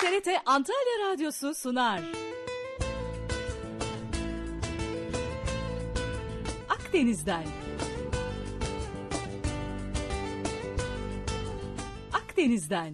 TRT Antalya Radyosu sunar. Akdeniz'den. Akdeniz'den.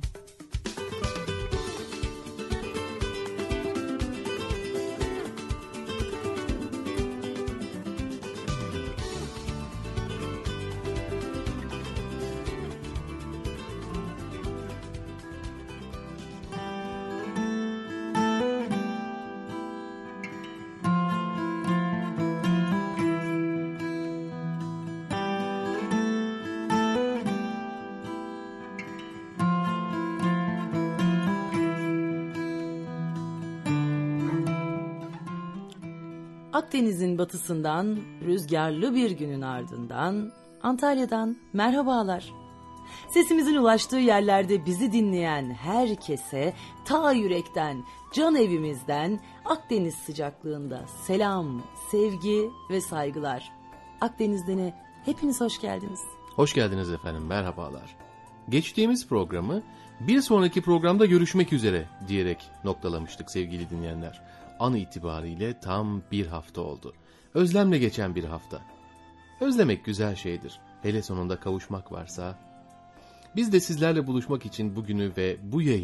Akdeniz'in batısından, rüzgarlı bir günün ardından, Antalya'dan merhabalar. Sesimizin ulaştığı yerlerde bizi dinleyen herkese ta yürekten, can evimizden, Akdeniz sıcaklığında selam, sevgi ve saygılar. Akdeniz'dene hepiniz hoş geldiniz. Hoş geldiniz efendim, merhabalar. Geçtiğimiz programı bir sonraki programda görüşmek üzere diyerek noktalamıştık sevgili dinleyenler. An itibariyle tam bir hafta oldu. Özlemle geçen bir hafta. Özlemek güzel şeydir. Hele sonunda kavuşmak varsa. Biz de sizlerle buluşmak için bugünü ve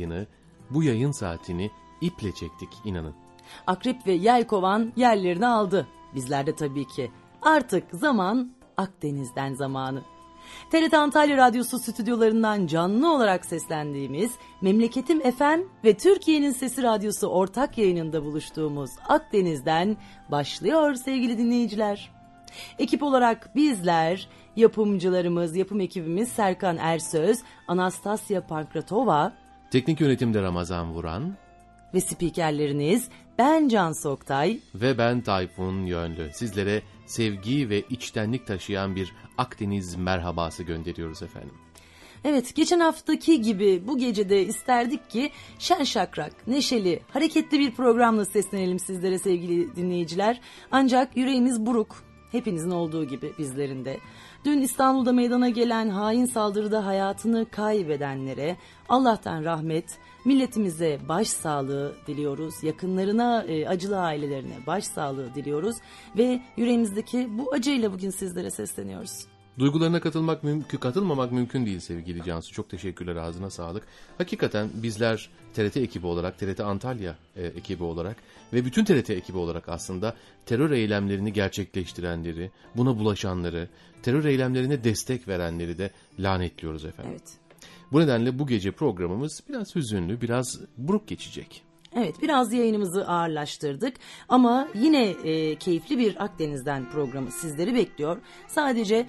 bu yayın saatini iple çektik inanın. Akrep ve yelkovan yerlerini aldı. Bizler de tabii ki. Artık zaman Akdeniz'den zamanı. TRT Antalya Radyosu stüdyolarından canlı olarak seslendiğimiz Memleketim FM ve Türkiye'nin Sesi Radyosu ortak yayınında buluştuğumuz Akdeniz'den başlıyor sevgili dinleyiciler. Ekip olarak bizler, yapımcılarımız, yapım ekibimiz Serkan Ersöz, Anastasya Pankratova, teknik yönetimde Ramazan Vuran ve spikerleriniz ben Cansu Oktay ve ben Tayfun Yönlü. Sizlere sevgi ve içtenlik taşıyan bir Akdeniz merhabası gönderiyoruz efendim. Evet, geçen haftaki gibi bu gece de isterdik ki şen şakrak, neşeli, hareketli bir programla seslenelim sizlere sevgili dinleyiciler. Ancak yüreğimiz buruk, hepinizin olduğu gibi bizlerin de. Dün İstanbul'da meydana gelen hain saldırıda hayatını kaybedenlere Allah'tan rahmet, milletimize başsağlığı diliyoruz. Yakınlarına, acılı ailelerine başsağlığı diliyoruz. Ve yüreğimizdeki bu acıyla bugün sizlere sesleniyoruz. Duygularına katılmamak mümkün değil sevgili Cansu. Çok teşekkürler, ağzına sağlık. Hakikaten bizler TRT ekibi olarak, TRT Antalya ekibi olarak ve bütün TRT ekibi olarak aslında terör eylemlerini gerçekleştirenleri, buna bulaşanları, terör eylemlerine destek verenleri de lanetliyoruz efendim. Evet. Bu nedenle bu gece programımız biraz hüzünlü, biraz buruk geçecek. Evet, biraz yayınımızı ağırlaştırdık ama yine keyifli bir Akdeniz'den programı sizleri bekliyor. Sadece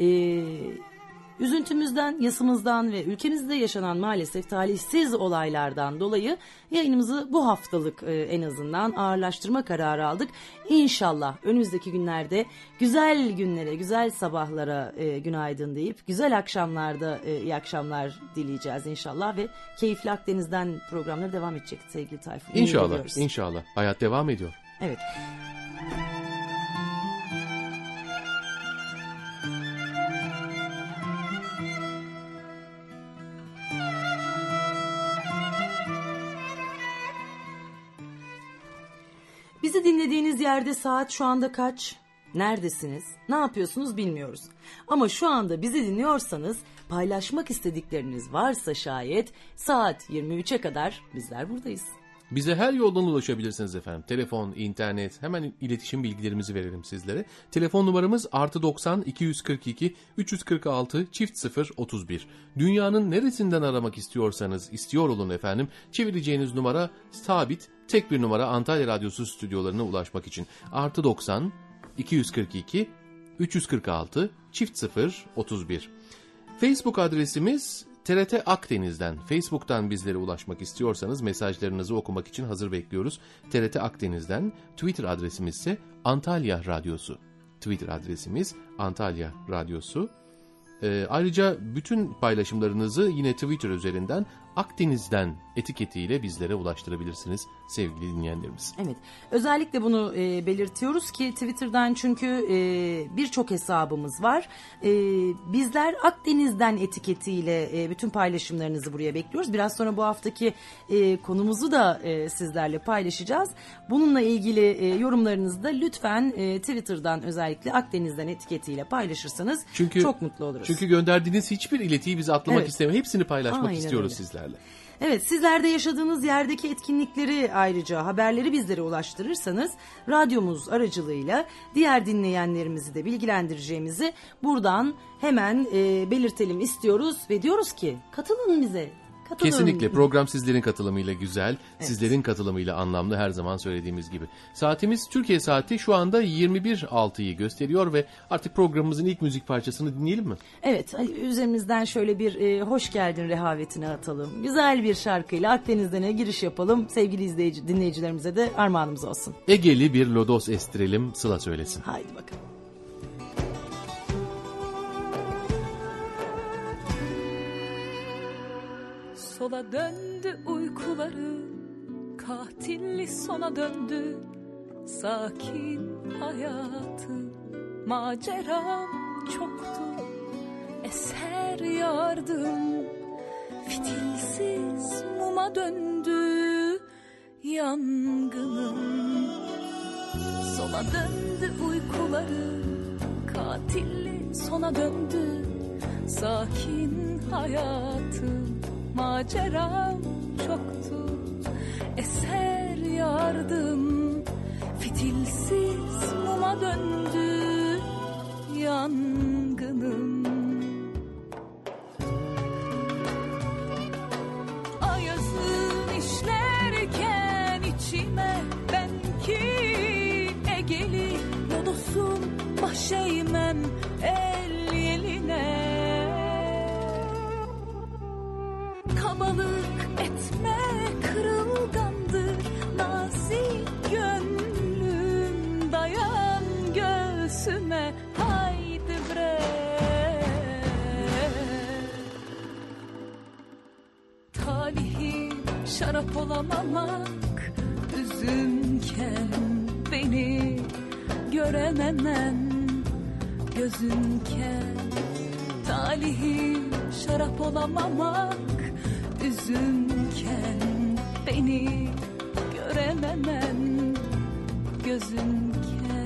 üzüntümüzden, yasımızdan ve ülkemizde yaşanan maalesef talihsiz olaylardan dolayı yayınımızı bu haftalık en azından ağırlaştırma kararı aldık. İnşallah önümüzdeki günlerde güzel günlere, güzel sabahlara günaydın deyip güzel akşamlarda iyi akşamlar dileyeceğiz inşallah ve keyifli Akdeniz'den programları devam edecek sevgili Tayfun. İnşallah, inşallah. Hayat devam ediyor. Evet. Bizi dinlediğiniz yerde saat şu anda kaç? Neredesiniz? Ne yapıyorsunuz bilmiyoruz. Ama şu anda bizi dinliyorsanız paylaşmak istedikleriniz varsa şayet saat 23'e kadar bizler buradayız. Bize her yoldan ulaşabilirsiniz efendim. Telefon, internet, hemen iletişim bilgilerimizi verelim sizlere. Telefon numaramız +90 242 346 0 31. Dünyanın neresinden aramak istiyorsanız istiyor olun efendim. Çevireceğiniz numara sabit, tek bir numara Antalya Radyosu stüdyolarına ulaşmak için. +90 242 346 0 31. Facebook adresimiz TRT Akdeniz'den, Facebook'tan bizlere ulaşmak istiyorsanız mesajlarınızı okumak için hazır bekliyoruz. TRT Akdeniz'den, Twitter adresimiz ise Antalya Radyosu. Twitter adresimiz Antalya Radyosu. Ayrıca bütün paylaşımlarınızı yine Twitter üzerinden Akdeniz'den etiketiyle bizlere ulaştırabilirsiniz sevgili dinleyenlerimiz. Evet, özellikle bunu belirtiyoruz ki Twitter'dan çünkü birçok hesabımız var. Bizler Akdeniz'den etiketiyle bütün paylaşımlarınızı buraya bekliyoruz. Biraz sonra bu haftaki konumuzu da sizlerle paylaşacağız. Bununla ilgili yorumlarınızı da lütfen Twitter'dan özellikle Akdeniz'den etiketiyle paylaşırsanız çok mutlu oluruz. Çünkü gönderdiğiniz hiçbir iletiyi biz atlamak istemiyoruz. Hepsini paylaşmak Aynen istiyoruz öyle. sizlerle. Evet, sizler de yaşadığınız yerdeki etkinlikleri, ayrıca haberleri bizlere ulaştırırsanız radyomuz aracılığıyla diğer dinleyenlerimizi de bilgilendireceğimizi buradan hemen belirtelim istiyoruz ve diyoruz ki katılın bize. Katılın. Kesinlikle program sizlerin katılımıyla güzel, sizlerin katılımıyla anlamlı, her zaman söylediğimiz gibi. Saatimiz Türkiye saati şu anda 21.06'yı gösteriyor ve artık programımızın ilk müzik parçasını dinleyelim mi? Evet, üzerimizden şöyle bir hoş geldin rehavetini atalım. Güzel bir şarkıyla Akdeniz'den'e giriş yapalım. Sevgili dinleyicilerimize de armağanımız olsun. Egeli bir lodos estirelim, Sıla söylesin. Haydi bakalım. Sola döndü uykuları, katilli sona döndü. Sakin hayatı, maceram çoktu. Eser yardım, fitilsiz muma döndü yangınım. Sola döndü uykuları, katilli sona döndü. Sakin hayatım, maceram çoktu. Eser yardım, fitilsiz muma döndü yangınım. Ayazın işlerken içime ben ki Egeli lodosum baş eğmem el yeline. Kabalık etme kırılgandır nazik gönlüm, dayan göğsüme haydi bre. Talihim şarap olamamak, üzümken beni görememen gözünken. Talihim şarap olamamak, üzümken beni görememen gözünken.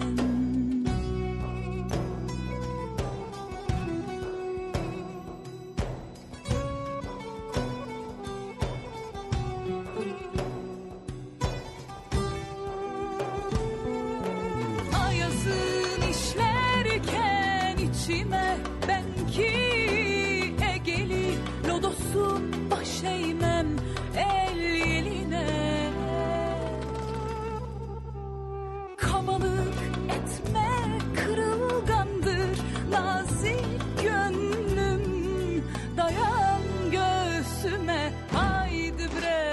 Ayazın işlerken içime ben ki Egeli lodosum baş eğmem el yeline. Kabalık etme kırılgandır nazik gönlüm, dayan göğsüme haydi bre.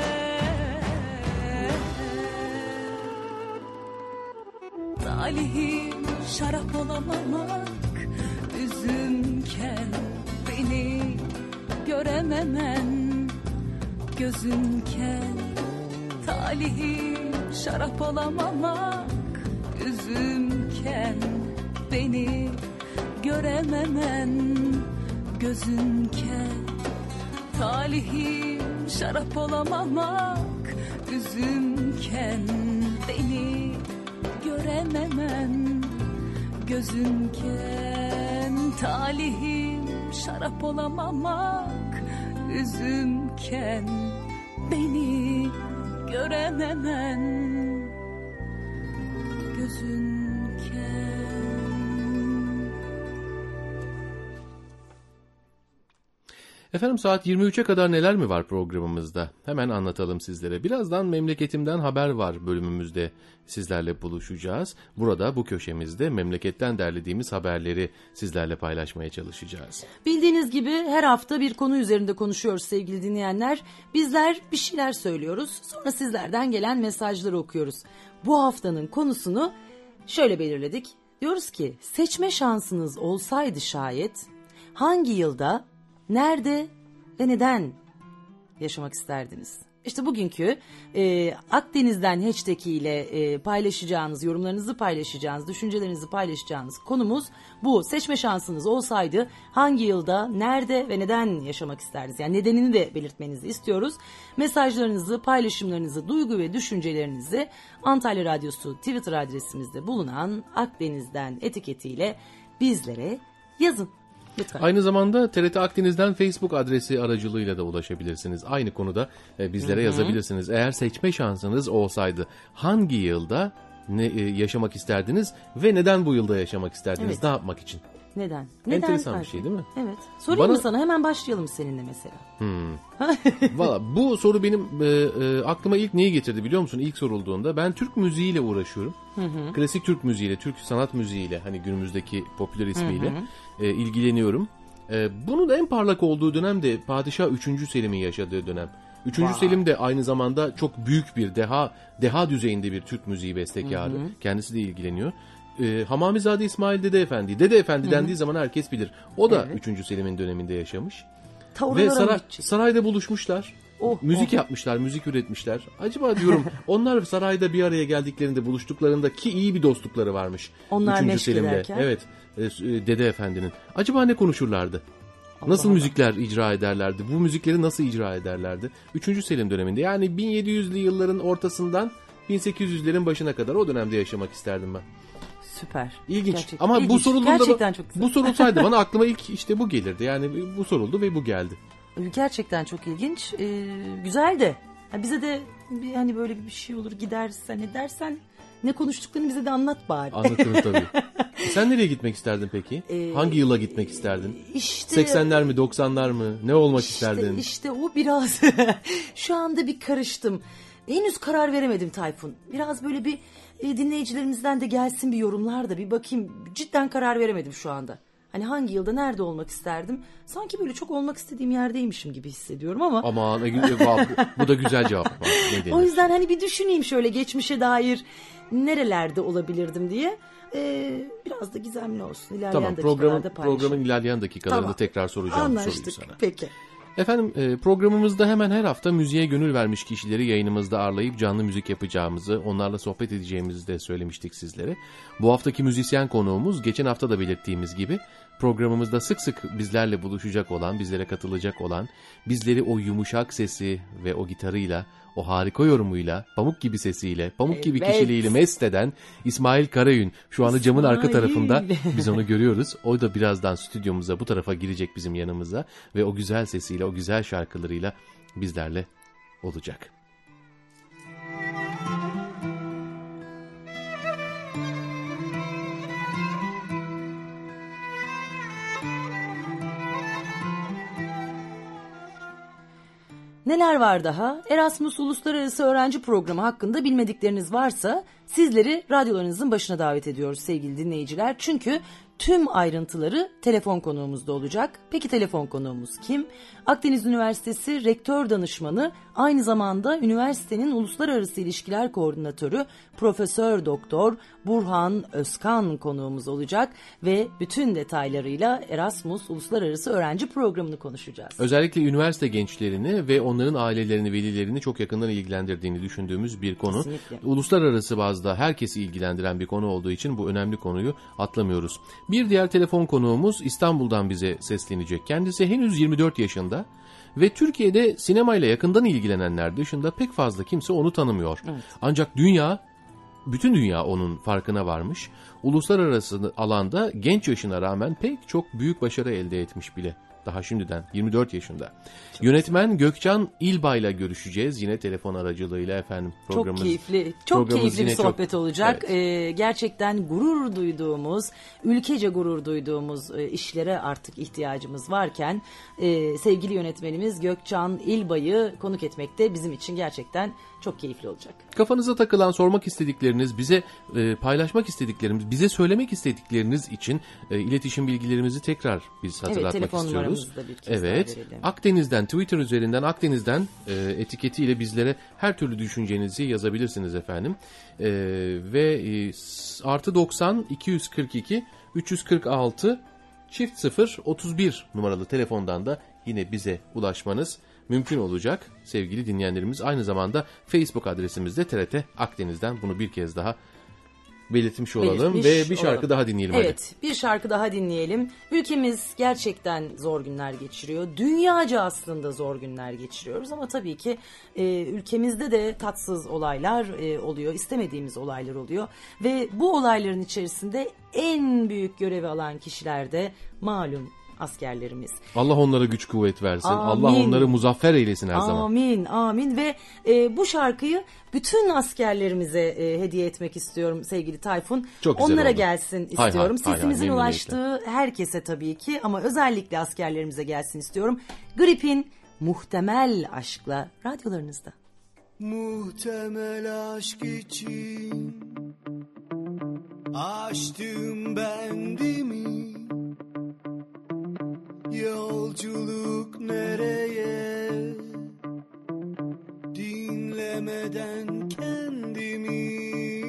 Talihim şarap olamamak, üzümken beni görememen gözünken. Talihim şarap olamamak, üzümken beni görememen gözünken. Talihim şarap olamamak, üzümken beni görememen gözünken. Talihim şarap olamamak, üzümken beni görememen gözünken. Efendim saat 23'e kadar neler mi var programımızda? Hemen anlatalım sizlere. Birazdan memleketimden haber var bölümümüzde sizlerle buluşacağız. Burada bu köşemizde memleketten derlediğimiz haberleri sizlerle paylaşmaya çalışacağız. Bildiğiniz gibi her hafta bir konu üzerinde konuşuyoruz sevgili dinleyenler. Bizler bir şeyler söylüyoruz, sonra sizlerden gelen mesajları okuyoruz. Bu haftanın konusunu şöyle belirledik. Diyoruz ki seçme şansınız olsaydı şayet hangi yılda, nerede ve neden yaşamak isterdiniz? İşte bugünkü Akdeniz'den hashtag ile paylaşacağınız, yorumlarınızı paylaşacağınız, düşüncelerinizi paylaşacağınız konumuz bu. Seçme şansınız olsaydı hangi yılda, nerede ve neden yaşamak isterdiniz? Yani nedenini de belirtmenizi istiyoruz. Mesajlarınızı, paylaşımlarınızı, duygu ve düşüncelerinizi Antalya Radyosu Twitter adresimizde bulunan Akdeniz'den etiketiyle bizlere yazın. Lütfen. Aynı zamanda TRT Akdeniz'den Facebook adresi aracılığıyla da ulaşabilirsiniz. Aynı konuda bizlere yazabilirsiniz. Eğer seçme şansınız olsaydı hangi yılda yaşamak isterdiniz ve neden bu yılda yaşamak isterdiniz? Evet. Ne yapmak için? Neden? Enteresan bir şey değil mi? Evet. Sorayım mı sana? Hemen başlayalım seninle mesela. Valla bu soru benim aklıma ilk neyi getirdi biliyor musun? İlk sorulduğunda ben Türk müziğiyle uğraşıyorum. Klasik Türk müziğiyle, Türk sanat müziğiyle, hani günümüzdeki popüler ismiyle ilgileniyorum. Bunun en parlak olduğu dönem de Padişah 3. Selim'in yaşadığı dönem. 3. Selim de aynı zamanda çok büyük bir deha düzeyinde bir Türk müziği bestekarı. Kendisi de ilgileniyor. Hamamizade İsmail Dede Efendi. Dede Efendi dendiği zaman herkes bilir. O da 3. Selim'in döneminde yaşamış. Ve sarayda buluşmuşlar. Müzik yapmışlar, müzik üretmişler. Acaba diyorum onlar sarayda bir araya geldiklerinde, buluştuklarında ki iyi bir dostlukları varmış. Onlar 3. meşk Selim'de. ederken. Evet, Dede Efendi'nin. Acaba ne konuşurlardı? Nasıl müzikler icra ederlerdi? Bu müzikleri nasıl icra ederlerdi? 3. Selim döneminde, yani 1700'lü yılların ortasından 1800'lerin başına kadar o dönemde yaşamak isterdim ben. Süper. İlginç. Gerçekten. Ama İlginç. bu sorulduğunda gerçekten çok güzel. bu sorulsaydı bana aklıma ilk işte bu gelirdi. Yani bu soruldu ve bu geldi. Gerçekten çok ilginç. Güzel de. Bize de hani böyle bir şey olur, gidersen edersen ne konuştuklarını bize de anlat bari. Anlatırım tabii. Sen nereye gitmek isterdin peki? Hangi yıla gitmek isterdin? İşte 80'ler mi, 90'lar mı? Ne olmak isterdin? İşte o biraz şu anda bir karıştım. Henüz karar veremedim Tayfun. Biraz böyle bir dinleyicilerimizden de gelsin bir yorumlar da bir bakayım. Cidden karar veremedim şu anda. Hani hangi yılda nerede olmak isterdim? Sanki böyle çok olmak istediğim yerdeymişim gibi hissediyorum ama. Aman bu da güzel cevap. O yüzden hani bir düşüneyim şöyle geçmişe dair nerelerde olabilirdim diye. Biraz da gizemli olsun. İlerleyen tamam, dakikalarda paylaşalım. programın ilerleyen dakikalarında tekrar soracağım bu soruyu sana. Peki. Efendim programımızda hemen her hafta müziğe gönül vermiş kişileri yayınımızda ağırlayıp canlı müzik yapacağımızı, onlarla sohbet edeceğimizi de söylemiştik sizlere. Bu haftaki müzisyen konuğumuz geçen hafta da belirttiğimiz gibi programımızda sık sık bizlerle buluşacak olan, bizlere katılacak olan, bizleri o yumuşak sesi ve o gitarıyla, o harika yorumuyla, pamuk gibi sesiyle, pamuk gibi kişiliğiyle mest eden İsmail Karayün. Şu anda camın arka tarafında biz onu görüyoruz. O da birazdan stüdyomuza bu tarafa girecek bizim yanımıza ve o güzel sesiyle, o güzel şarkılarıyla bizlerle olacak. Neler var daha? Erasmus Uluslararası Öğrenci Programı hakkında bilmedikleriniz varsa sizleri radyolarınızın başına davet ediyoruz sevgili dinleyiciler. Çünkü tüm ayrıntıları telefon konuğumuzda olacak. Peki telefon konuğumuz kim? Akdeniz Üniversitesi Rektör Danışmanı, aynı zamanda üniversitenin Uluslararası İlişkiler Koordinatörü Profesör Doktor Burhan Özkan konuğumuz olacak ve bütün detaylarıyla Erasmus Uluslararası Öğrenci Programı'nı konuşacağız. Özellikle üniversite gençlerini ve onların ailelerini, velilerini çok yakından ilgilendirdiğini düşündüğümüz bir konu. Kesinlikle. Uluslararası bazda herkesi ilgilendiren bir konu olduğu için bu önemli konuyu atlamıyoruz. Bir diğer telefon konuğumuz İstanbul'dan bize seslenecek. Kendisi henüz 24 yaşında ve Türkiye'de sinemayla yakından ilgilenenler dışında pek fazla kimse onu tanımıyor. Evet. Ancak bütün dünya onun farkına varmış. Uluslararası alanda genç yaşına rağmen pek çok büyük başarı elde etmiş bile. Daha şimdiden 24 yaşında. Çok Yönetmen güzel. Gökçan İlbay'la görüşeceğiz yine telefon aracılığıyla efendim. Çok keyifli bir sohbet olacak. Evet. Gerçekten gurur duyduğumuz, ülkece gurur duyduğumuz işlere artık ihtiyacımız varken sevgili yönetmenimiz Gökçan İlbay'ı konuk etmek de bizim için gerçekten çok keyifli olacak. Kafanıza takılan, sormak istedikleriniz, bize paylaşmak istediklerimiz, bize söylemek istedikleriniz için iletişim bilgilerimizi tekrar biz hatırlatmak istiyoruz. Evet. Akdeniz'den, Twitter üzerinden Akdeniz'den etiketiyle bizlere her türlü düşüncenizi yazabilirsiniz efendim. Ve +90 242 346 00 31 numaralı telefondan da yine bize ulaşmanız mümkün olacak sevgili dinleyenlerimiz. Aynı zamanda Facebook adresimizde TRT Akdeniz'den bunu bir kez daha belirtmiş olalım ve bir şarkı daha dinleyelim. Evet, bir şarkı daha dinleyelim. Ülkemiz gerçekten zor günler geçiriyor. Dünyaca aslında zor günler geçiriyoruz ama tabii ki ülkemizde de tatsız olaylar oluyor, istemediğimiz olaylar oluyor ve bu olayların içerisinde en büyük görevi alan kişiler de malum askerlerimiz. Allah onlara güç kuvvet versin. Amin. Allah onları muzaffer eylesin her zaman. Amin, amin ve bu şarkıyı bütün askerlerimize hediye etmek istiyorum sevgili Tayfun. Çok güzel Onlara oldu. gelsin istiyorum. Hay, Sesimizin memnuniyetle. ulaştığı herkese tabii ki ama özellikle askerlerimize gelsin istiyorum. Grip'in Muhtemel Aşk'la radyolarınızda. Muhtemel aşk için açtım bendimi. Yolculuk nereye? Dinlemeden kendimi.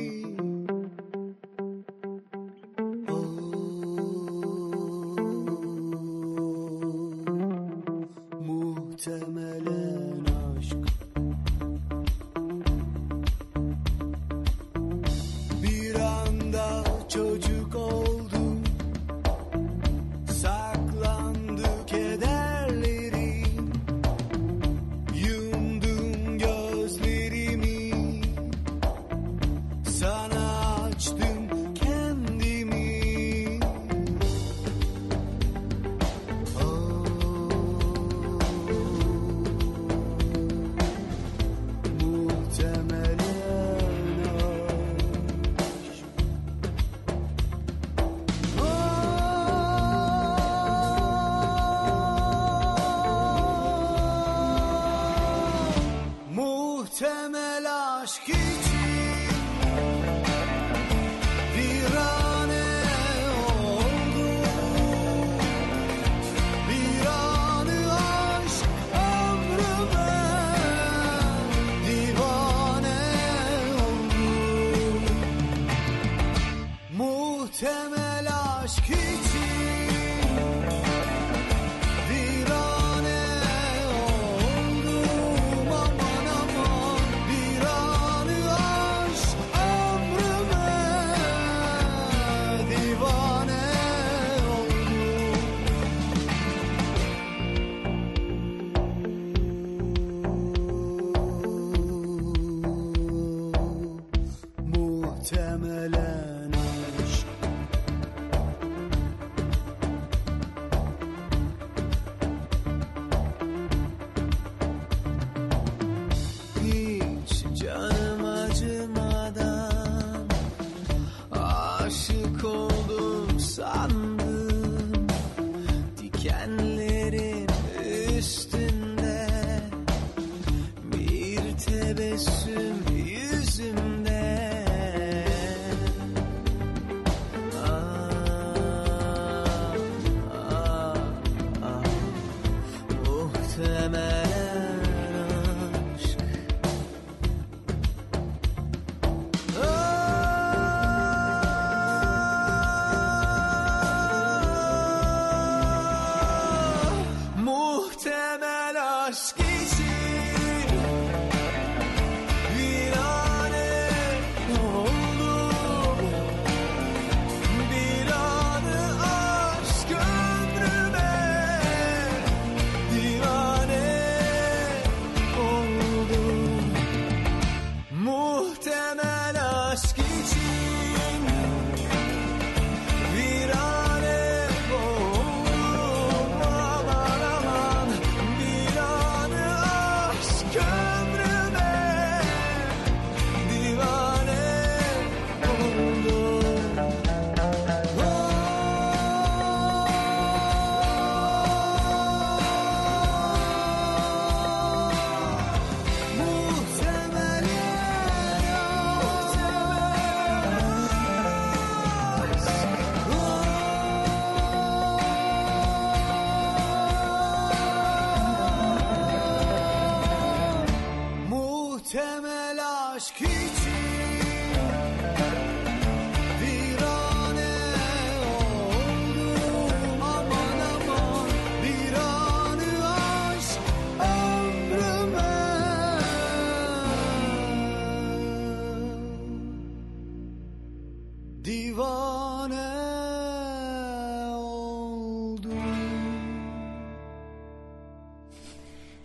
Muhtemelen aşk. Bir anda çocuk oldum.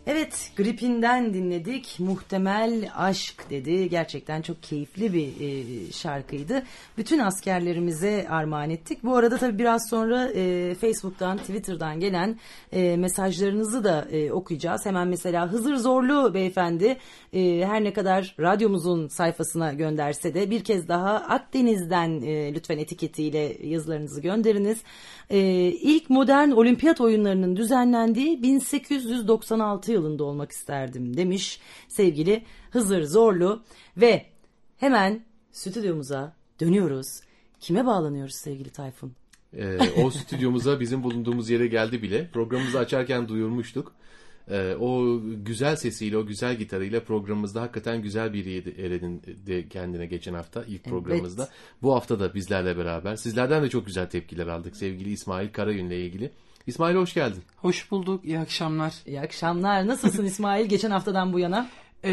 Evet, Gripin'den dinledik. Muhtemel Aşk dedi. Gerçekten çok keyifli bir şarkıydı. Bütün askerlerimize armağan ettik. Bu arada tabii biraz sonra Facebook'tan, Twitter'dan gelen mesajlarınızı da okuyacağız. Hemen mesela Hızır Zorlu beyefendi her ne kadar radyomuzun sayfasına gönderse de bir kez daha Akdeniz'den lütfen etiketiyle yazılarınızı gönderiniz. İlk modern olimpiyat oyunlarının düzenlendiği 1896 yılında olmak isterdim demiş sevgili Hızır Zorlu. Ve hemen stüdyomuza dönüyoruz. Kime bağlanıyoruz sevgili Tayfun? O stüdyomuza bizim bulunduğumuz yere geldi bile. Programımızı açarken duyurmuştuk. O güzel sesiyle, o güzel gitarıyla programımızda hakikaten güzel bir yeri edindi kendine geçen hafta ilk programımızda. Evet. Bu hafta da bizlerle beraber. Sizlerden de çok güzel tepkiler aldık sevgili İsmail Karayün'le ilgili. İsmail hoş geldin. Hoş bulduk. İyi akşamlar. İyi akşamlar. Nasılsın İsmail geçen haftadan bu yana?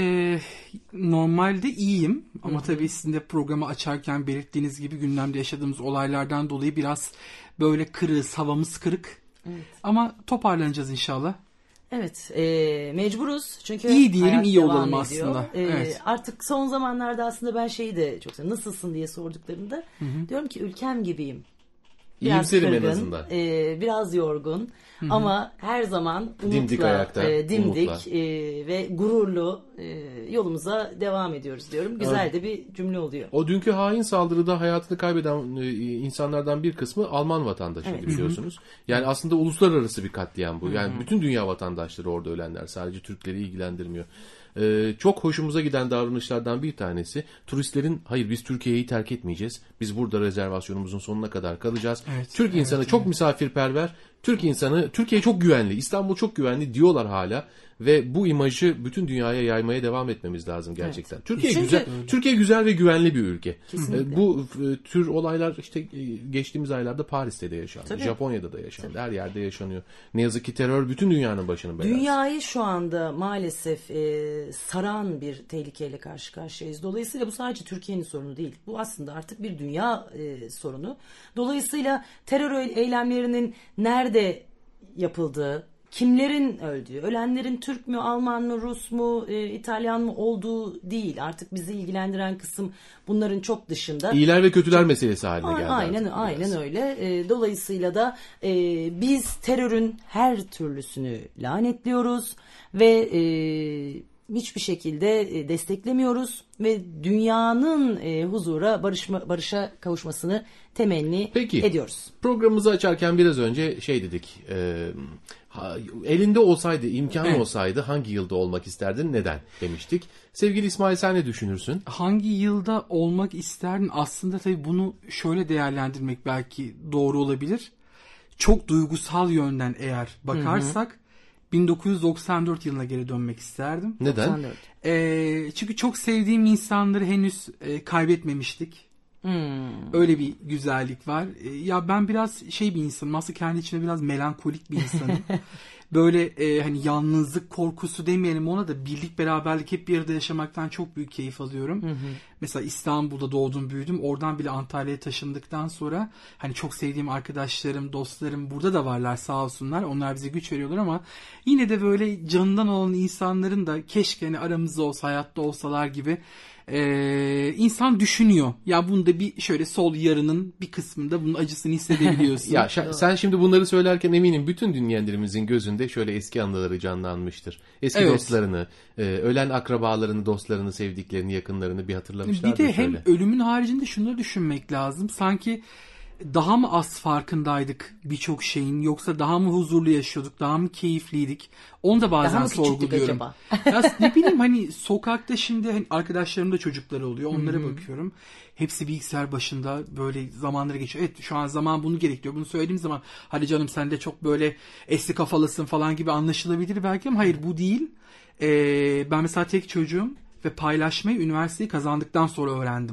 Normalde iyiyim ama tabii sizin de programı açarken belirttiğiniz gibi gündemde yaşadığımız olaylardan dolayı biraz böyle kırığız, havamız kırık. Evet. Ama toparlanacağız inşallah. Evet, mecburuz çünkü iyi diyelim, iyi olalım aslında. Evet. Artık son zamanlarda aslında ben şeyi de çok seviyorum. Nasılsın diye sorduklarında diyorum ki ülkem gibiyim. Biraz İyimserim kırgın, en azından. Biraz yorgun. Hı-hı. Ama her zaman umutla, dimdik ayakta, dimdik ve gururlu yolumuza devam ediyoruz diyorum. Güzel evet. De bir cümle oluyor. O dünkü hain saldırıda hayatını kaybeden insanlardan bir kısmı Alman vatandaşıydı evet. Biliyorsunuz. Yani aslında uluslararası bir katliam bu. Yani bütün dünya vatandaşları orada ölenler. Sadece Türkleri ilgilendirmiyor. Çok hoşumuza giden davranışlardan bir tanesi turistlerin hayır biz Türkiye'yi terk etmeyeceğiz. Biz burada rezervasyonumuzun sonuna kadar kalacağız. Evet, Türk insanı çok misafirperver. Türkiye çok güvenli. İstanbul çok güvenli diyorlar hala ve bu imajı bütün dünyaya yaymaya devam etmemiz lazım gerçekten. Evet. Türkiye güzel ve güvenli bir ülke. Bu tür olaylar işte geçtiğimiz aylarda Paris'te de yaşandı. Tabii. Japonya'da da yaşandı. Tabii. Her yerde yaşanıyor. Ne yazık ki terör bütün dünyanın başının belası. Dünyayı şu anda maalesef saran bir tehlikeyle karşı karşıyayız. Dolayısıyla bu sadece Türkiye'nin sorunu değil. Bu aslında artık bir dünya sorunu. Dolayısıyla terör eylemlerinin nerede yapıldığı, kimlerin öldüğü, ölenlerin Türk mü, Alman mı, Rus mu, İtalyan mı olduğu değil. Artık bizi ilgilendiren kısım bunların çok dışında. İyiler ve kötüler meselesi haline geldi. Aynen öyle. Dolayısıyla da biz terörün her türlüsünü lanetliyoruz ve hiçbir şekilde desteklemiyoruz ve dünyanın huzura, barışa kavuşmasını temenni ediyoruz. Programımızı açarken biraz önce şey dedik, elinde olsaydı, imkanı olsaydı hangi yılda olmak isterdin, neden demiştik. Sevgili İsmail sen ne düşünürsün? Hangi yılda olmak isterdin? Aslında tabii bunu şöyle değerlendirmek belki doğru olabilir. Çok duygusal yönden eğer bakarsak 1994 yılına geri dönmek isterdim. Neden? Çünkü çok sevdiğim insanları henüz kaybetmemiştik. Öyle bir güzellik var. Ya ben biraz bir insanım. Aslında kendi içimde biraz melankolik bir insanım. Böyle hani yalnızlık korkusu demeyelim ona da birlik beraberlik hep bir arada yaşamaktan çok büyük keyif alıyorum. Mesela İstanbul'da doğdum büyüdüm. Oradan bile Antalya'ya taşındıktan sonra hani çok sevdiğim arkadaşlarım, dostlarım burada da varlar sağ olsunlar. Onlar bize güç veriyorlar ama yine de böyle canından olan insanların da keşke hani aramızda olsa, hayatta olsalar gibi insan düşünüyor. Ya bunda bir şöyle sol yarının bir kısmında bunun acısını hissedebiliyorsun. Ya sen şimdi bunları söylerken eminim bütün dinleyenlerimizin gözünde şöyle eski anıları canlanmıştır. Eski dostlarını, ölen akrabalarını, dostlarını, sevdiklerini, yakınlarını bir hatırlamışlardır. Bir de hem ölümün haricinde şunları düşünmek lazım. Sanki daha mı az farkındaydık birçok şeyin, yoksa daha mı huzurlu yaşıyorduk, daha mı keyifliydik? Onu da bazen sorguluyorum. Ya ne bileyim hani sokakta şimdi hani arkadaşlarım da çocukları oluyor. Onlara bakıyorum. Hepsi bilgisayar başında böyle zamanları geçiyor. Evet şu an zaman bunu gerektiriyor. Bunu söylediğim zaman hadi canım sen de çok böyle eski kafalısın falan gibi anlaşılabilir belki ama hayır bu değil. Ben mesela tek çocuğum ve paylaşmayı üniversiteyi kazandıktan sonra öğrendim.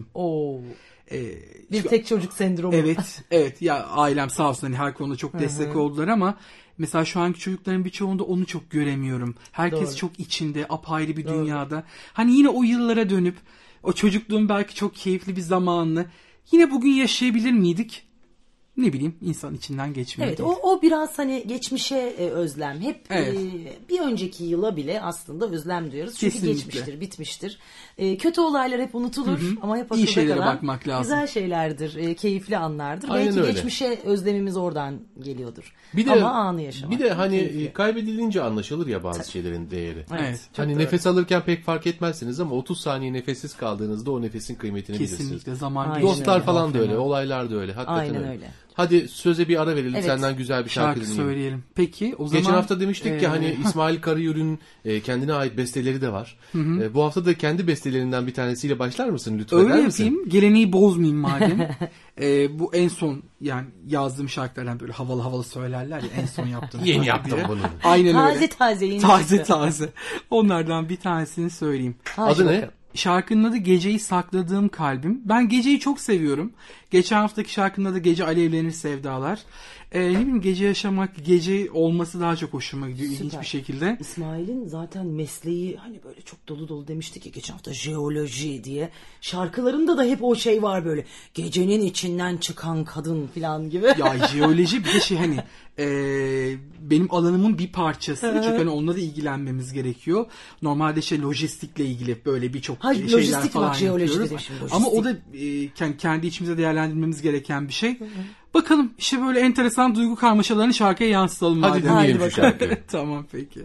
Bir tek çocuk sendromu. Evet ya ailem sağ olsun hani her konuda çok destek oldular ama mesela şu anki çocukların birçoğunda onu çok göremiyorum. Herkes çok içinde, apayrı bir dünyada. Hani yine o yıllara dönüp o çocukluğun belki çok keyifli bir zamanını yine bugün yaşayabilir miydik? ne bileyim insan içinden geçmiyor. Evet, değil. o biraz hani geçmişe özlem. Hep Evet. bir önceki yıla bile aslında özlem duyuyoruz. Çünkü Kesinlikle. geçmiştir, bitmiştir. Kötü olaylar hep unutulur ama hep İyi akılda şeylere kalan bakmak lazım. güzel şeylerdir, keyifli anlardır. Aynen Belki öyle. geçmişe özlemimiz oradan geliyordur. Bir de, ama anı yaşamak. Bir de hani keyifli. kaybedilince anlaşılır ya bazı şeylerin değeri. Evet. Hani doğru. nefes alırken pek fark etmezsiniz ama 30 saniye nefessiz kaldığınızda o nefesin kıymetini bilirsiniz. Kesinlikle zaman Aynen geçiyor. Dostlar falan da Fena. öyle, olaylar da öyle. Hakikaten Aynen öyle. Hadi söze bir ara verelim. Evet. Senden güzel bir şarkı Şarkı dinleyelim. söyleyelim. Peki o zaman... Geçen hafta demiştik ki hani İsmail Karayür'ün kendine ait besteleri de var. Bu hafta da kendi bestelerinden bir tanesiyle başlar mısın lütfen? Öyle yapayım. Geleneği bozmayayım madem. Bu en son yani yazdığım şarkılardan böyle havalı havalı söylerler ya en son yaptığım. Yeni şarkı yaptım diye. bunu. Aynen Taze öyle. taze yeni Taze çıktı. taze. Onlardan bir tanesini söyleyeyim. Hadi Adı ne? bakalım. Şarkının adı Geceyi Sakladığım Kalbim. Ben geceyi çok seviyorum. Geçen haftaki şarkının adı Gece Alevlenir Sevdalar. Ne bileyim gece yaşamak, gece olması daha çok hoşuma gidiyor ilginç Süper. bir şekilde. İsmail'in zaten mesleği hani böyle çok dolu dolu demiştik ya geçen hafta jeoloji diye. Şarkılarında da hep o şey var böyle. Gecenin içinden çıkan kadın falan gibi. Ya jeoloji bir de şey hani benim alanımın bir parçası. Çünkü hani onunla da ilgilenmemiz gerekiyor. Normalde lojistikle ilgili böyle birçok Ha, şeyler lojistik falan bak, jeoloji yapıyoruz. dedim şimdi, Ama o lojistik. da kendi içimize değerlendirmemiz gereken bir şey. Bakalım işte böyle enteresan duygu karmaşalarını şarkıya yansıtalım. Hadi madem. dinleyelim Hadi şu şarkıyı. Tamam peki.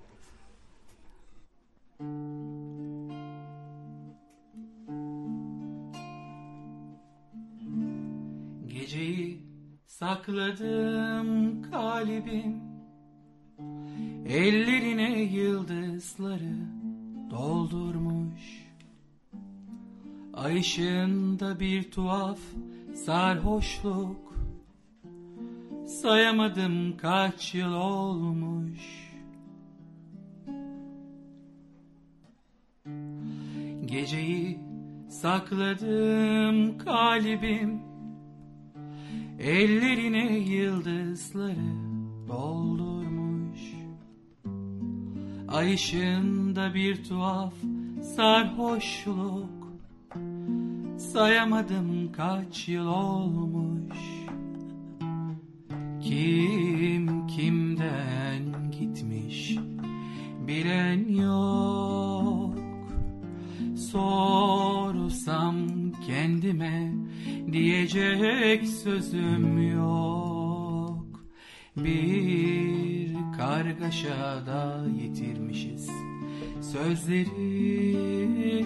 Geceyi sakladım kalbim, ellerine yıldızları doldurmuş. Ay ışığında bir tuhaf sarhoşluk, sayamadım kaç yıl olmuş. Geceyi sakladım kalbim, ellerine yıldızları doldurmuş. Ay ışığında bir tuhaf sarhoşluk, sayamadım kaç yıl olmuş. Kim kimden gitmiş bilen yok. Sorsam kendime diyecek sözüm yok. Bir kargaşada yitirmişiz sözleri.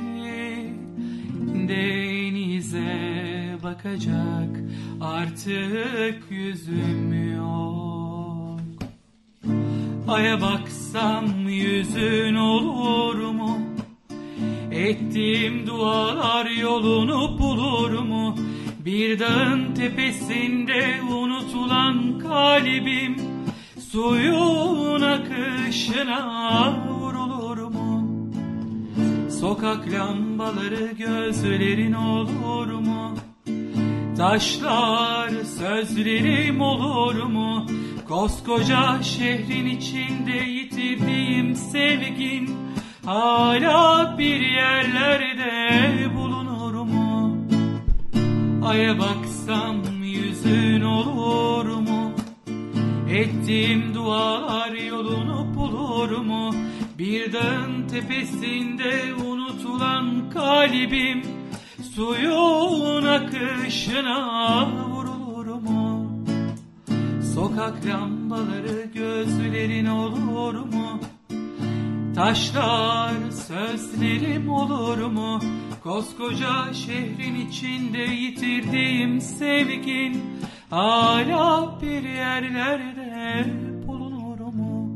Denize bakacak artık yüzüm yok. Aya baksam yüzün olur mu? Ettiğim dualar yolunu bulur mu? Bir dağın tepesinde unutulan kalbim suyun akışına vurulur mu? Sokak lambaları gözlerin olur mu? Taşlar sözlerim olur mu? Koskoca şehrin içinde yitirdiğim sevgin hala bir yerlerde bulunur mu? Aya baksam yüzün olur mu? Ettiğim dualar yolunu bulur mu? Bir dağın tepesinde unutulan kalbim suyun akışına vurulur mu? Sokak lambaları gözlerin olur mu? Taşlar sözlerim olur mu? Koskoca şehrin içinde yitirdiğim sevgin hala bir yerlerde bulunur mu?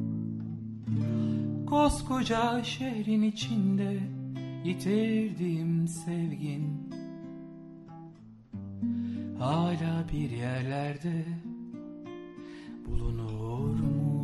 Koskoca şehrin içinde yitirdiğim sevgin hala bir yerlerde bulunur mu?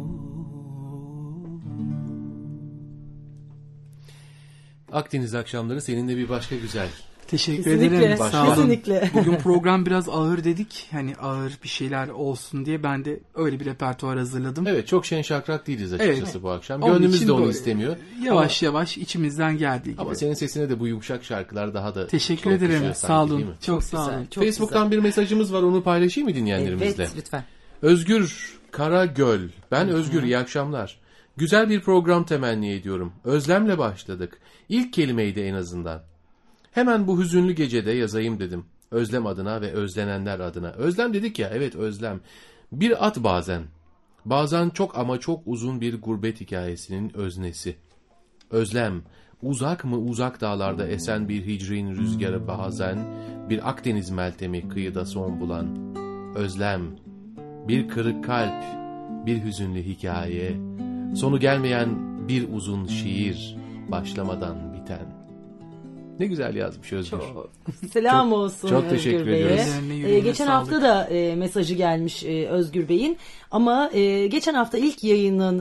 Akdeniz akşamları seninle bir başka güzel. Teşekkür Kesinlikle, ederim. Sağ olun. kesinlikle. Bugün program biraz ağır dedik. Hani ağır bir şeyler olsun diye ben de öyle bir repertuar hazırladım. Evet, çok şen şakrak değiliz açıkçası Evet. bu akşam. Onun Gönlümüz için de onu böyle istemiyor. Yavaş yavaş içimizden geldiği gibi. Ama senin sesine de bu yumuşak şarkılar daha da Teşekkür çok ederim. yakışıyor Sağ sanki, değil olun. mi? Çok sağ güzel, olun. çok Facebook'tan güzel. bir mesajımız var, onu paylaşayım mı dinleyenlerimizle? Evet, lütfen. Özgür Karagöl. Ben Özgür, iyi akşamlar. Güzel bir program temenni ediyorum. Özlemle başladık. İlk kelimeydi en azından. Hemen bu hüzünlü gecede yazayım dedim. Özlem adına ve özlenenler adına. Özlem dedik ya, evet özlem. Bir at bazen. Bazen çok ama çok uzun bir gurbet hikayesinin öznesi. Özlem, uzak mı uzak dağlarda esen bir hicrin rüzgarı bazen, bir Akdeniz meltemi kıyıda son bulan. Özlem, bir kırık kalp, bir hüzünlü hikaye, sonu gelmeyen bir uzun şiir, başlamadan biten. Ne güzel yazmış Özgür. Selam Çok- olsun çok Özgür teşekkür Bey'e. ediyoruz. Ellerine, yüreğine Geçen sağlık. hafta da mesajı gelmiş Özgür Bey'in ama geçen hafta ilk yayının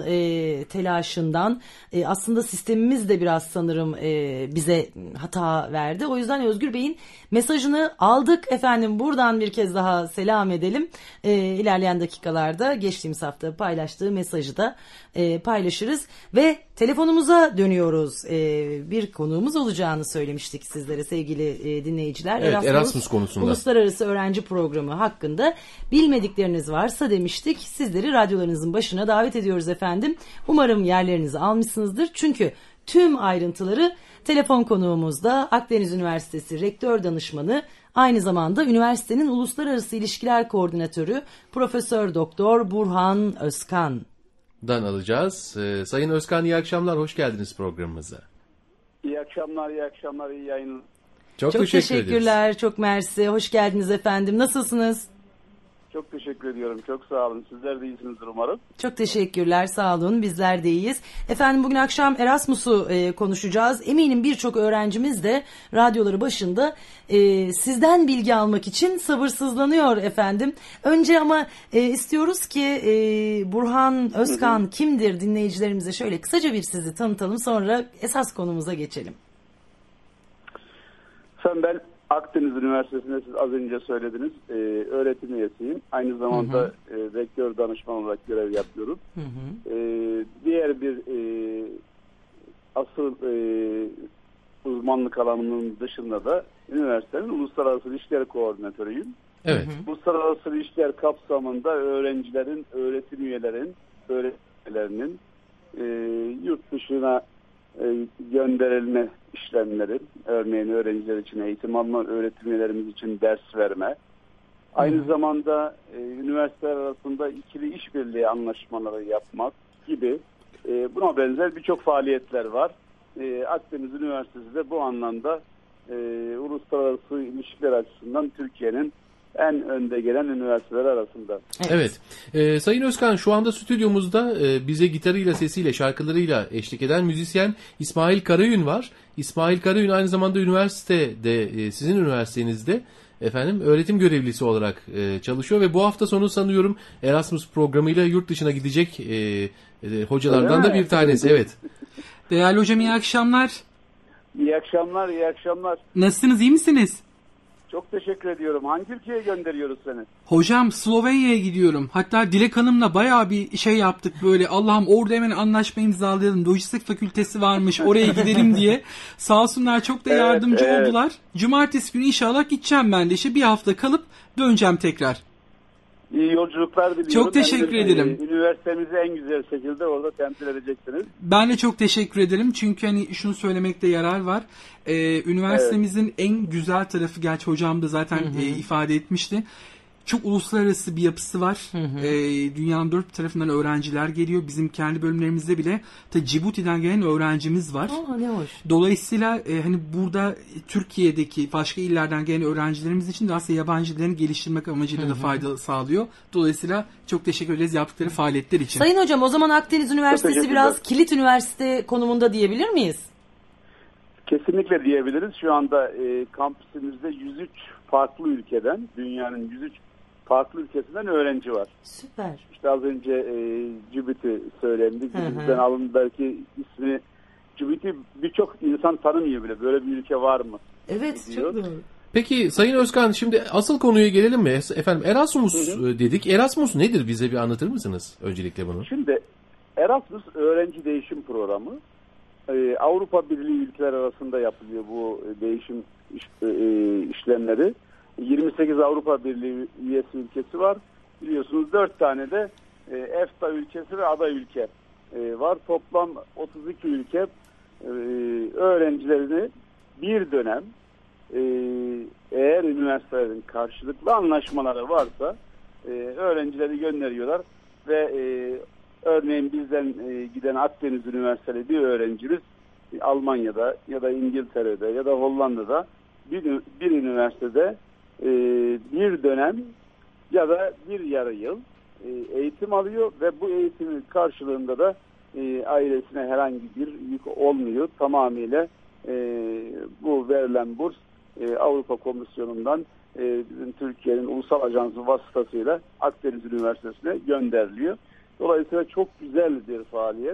telaşından aslında sistemimiz de biraz sanırım bize hata verdi. O yüzden Özgür Bey'in mesajını aldık efendim, buradan bir kez daha selam edelim. İlerleyen dakikalarda geçtiğimiz hafta paylaştığı mesajı da paylaşırız ve telefonumuza dönüyoruz. Bir konuğumuz olacağını söylemiştik sizlere sevgili dinleyiciler. Evet, Erasmus konusunda. Uluslararası Öğrenci Programı hakkında bilmedikleriniz varsa demiştik. Sizleri radyolarınızın başına davet ediyoruz efendim. Umarım yerlerinizi almışsınızdır. Çünkü tüm ayrıntıları telefon konuğumuzda Akdeniz Üniversitesi Rektör Danışmanı, aynı zamanda üniversitenin Uluslararası İlişkiler Koordinatörü Profesör Doktor Burhan Özkan. Dan alacağız. Sayın Özkan, iyi akşamlar, hoş geldiniz programımıza. İyi akşamlar, iyi akşamlar, iyi yayınlar. Çok Çok teşekkür teşekkürler, ederiz. çok mersi. Hoş geldiniz efendim. Nasılsınız? Çok teşekkür ediyorum, çok sağ olun. Sizler de iyisinizdir umarım. Çok teşekkürler, sağ olun. Bizler de iyiyiz. Efendim bugün akşam Erasmus'u konuşacağız. Eminim birçok öğrencimiz de radyoları başında sizden bilgi almak için sabırsızlanıyor efendim. Önce ama istiyoruz ki Burhan Özkan kimdir dinleyicilerimize şöyle kısaca bir sizi tanıtalım. Sonra esas konumuza geçelim. Ben Akdeniz Üniversitesi'nde siz az önce söylediniz. Öğretim üyesiyim. Aynı zamanda rektör danışman olarak görev yapıyorum. Diğer bir asıl uzmanlık alanının dışında da üniversitenin Uluslararası İlişkiler Koordinatörüyüm. Evet. Uluslararası ilişkiler kapsamında öğrencilerin, öğretim üyelerinin yurt dışına gönderilme işlemleri, örneğin öğrenciler için eğitim alma, öğretim üyelerimiz için ders verme. Aynı zamanda üniversiteler arasında ikili işbirliği anlaşmaları yapmak gibi buna benzer birçok faaliyetler var. Akdeniz Üniversitesi de bu anlamda uluslararası ilişkiler açısından Türkiye'nin en önde gelen üniversiteler arasında. Evet. Sayın Özkan, şu anda stüdyomuzda bize gitarıyla, sesiyle, şarkılarıyla eşlik eden müzisyen İsmail Karayün var. İsmail Karayün aynı zamanda üniversitede, sizin üniversitenizde efendim öğretim görevlisi olarak çalışıyor ve bu hafta sonu sanıyorum Erasmus programıyla yurt dışına gidecek hocalardan da bir tanesi. Evet. Değerli hocam, iyi akşamlar. İyi akşamlar, iyi akşamlar. Nasılsınız, iyi misiniz? Çok teşekkür ediyorum. Hangi ülkeye gönderiyoruz seni? Hocam Slovenya'ya gidiyorum. Hatta Dilek Hanım'la bayağı bir şey yaptık böyle. Allah'ım orada hemen anlaşma imzalayalım. Lojistik fakültesi varmış, oraya gidelim diye. Sağ olsunlar, çok da yardımcı oldular. Cumartesi günü inşallah gideceğim ben de. İşte bir hafta kalıp döneceğim tekrar. İyi yolculuklar diliyorum. Çok teşekkür ederim. Üniversitemizi en güzel şekilde orada temsil edeceksiniz. Ben de çok teşekkür ederim. Çünkü hani şunu söylemekte yarar var. Üniversitemizin en güzel tarafı, gerçi hocam da zaten ifade etmişti. Çok uluslararası bir yapısı var. Dünyanın dört tarafından öğrenciler geliyor. Bizim kendi bölümlerimizde bile Cibuti'den gelen öğrencimiz var. Aa, ne hoş. Dolayısıyla hani burada Türkiye'deki başka illerden gelen öğrencilerimiz için de aslında yabancı dillerini geliştirmek amacıyla da fayda sağlıyor. Dolayısıyla çok teşekkür ederiz yaptıkları faaliyetler için. Sayın hocam, o zaman Akdeniz Üniversitesi biraz kilit üniversite konumunda diyebilir miyiz? Kesinlikle diyebiliriz. Şu anda kampüsümüzde 103 farklı ülkeden, dünyanın 103 farklı ülkesinden öğrenci var. Süper. İşte az önce Cibuti söylendi. Cibuti'den alın belki ismi. Cibuti birçok insan tanımıyor bile. Böyle bir ülke var mı? Evet, gidiyor. çok doğru. Peki Sayın Özkan, şimdi asıl konuya gelelim mi? Efendim Erasmus dedik. Erasmus nedir? Bize bir anlatır mısınız öncelikle bunu? Şimdi Erasmus öğrenci değişim programı. Avrupa Birliği ülkeler arasında yapılıyor bu değişim işlemleri. 28 Avrupa Birliği üyesi ülkesi var. Biliyorsunuz 4 tane de EFTA ülkesi ve aday ülke var. Toplam 32 ülke öğrencilerini bir dönem eğer üniversitelerin karşılıklı anlaşmaları varsa öğrencileri gönderiyorlar ve örneğin bizden giden Akdeniz Üniversiteli bir öğrencimiz Almanya'da ya da İngiltere'de ya da Hollanda'da bir üniversitede bir dönem ya da bir yarı yıl eğitim alıyor ve bu eğitimin karşılığında da ailesine herhangi bir yük olmuyor. Tamamıyla bu verilen burs Avrupa Komisyonu'ndan bizim Türkiye'nin ulusal ajansı vasıtasıyla Akdeniz Üniversitesi'ne gönderiliyor. Dolayısıyla çok güzel bir faaliyet.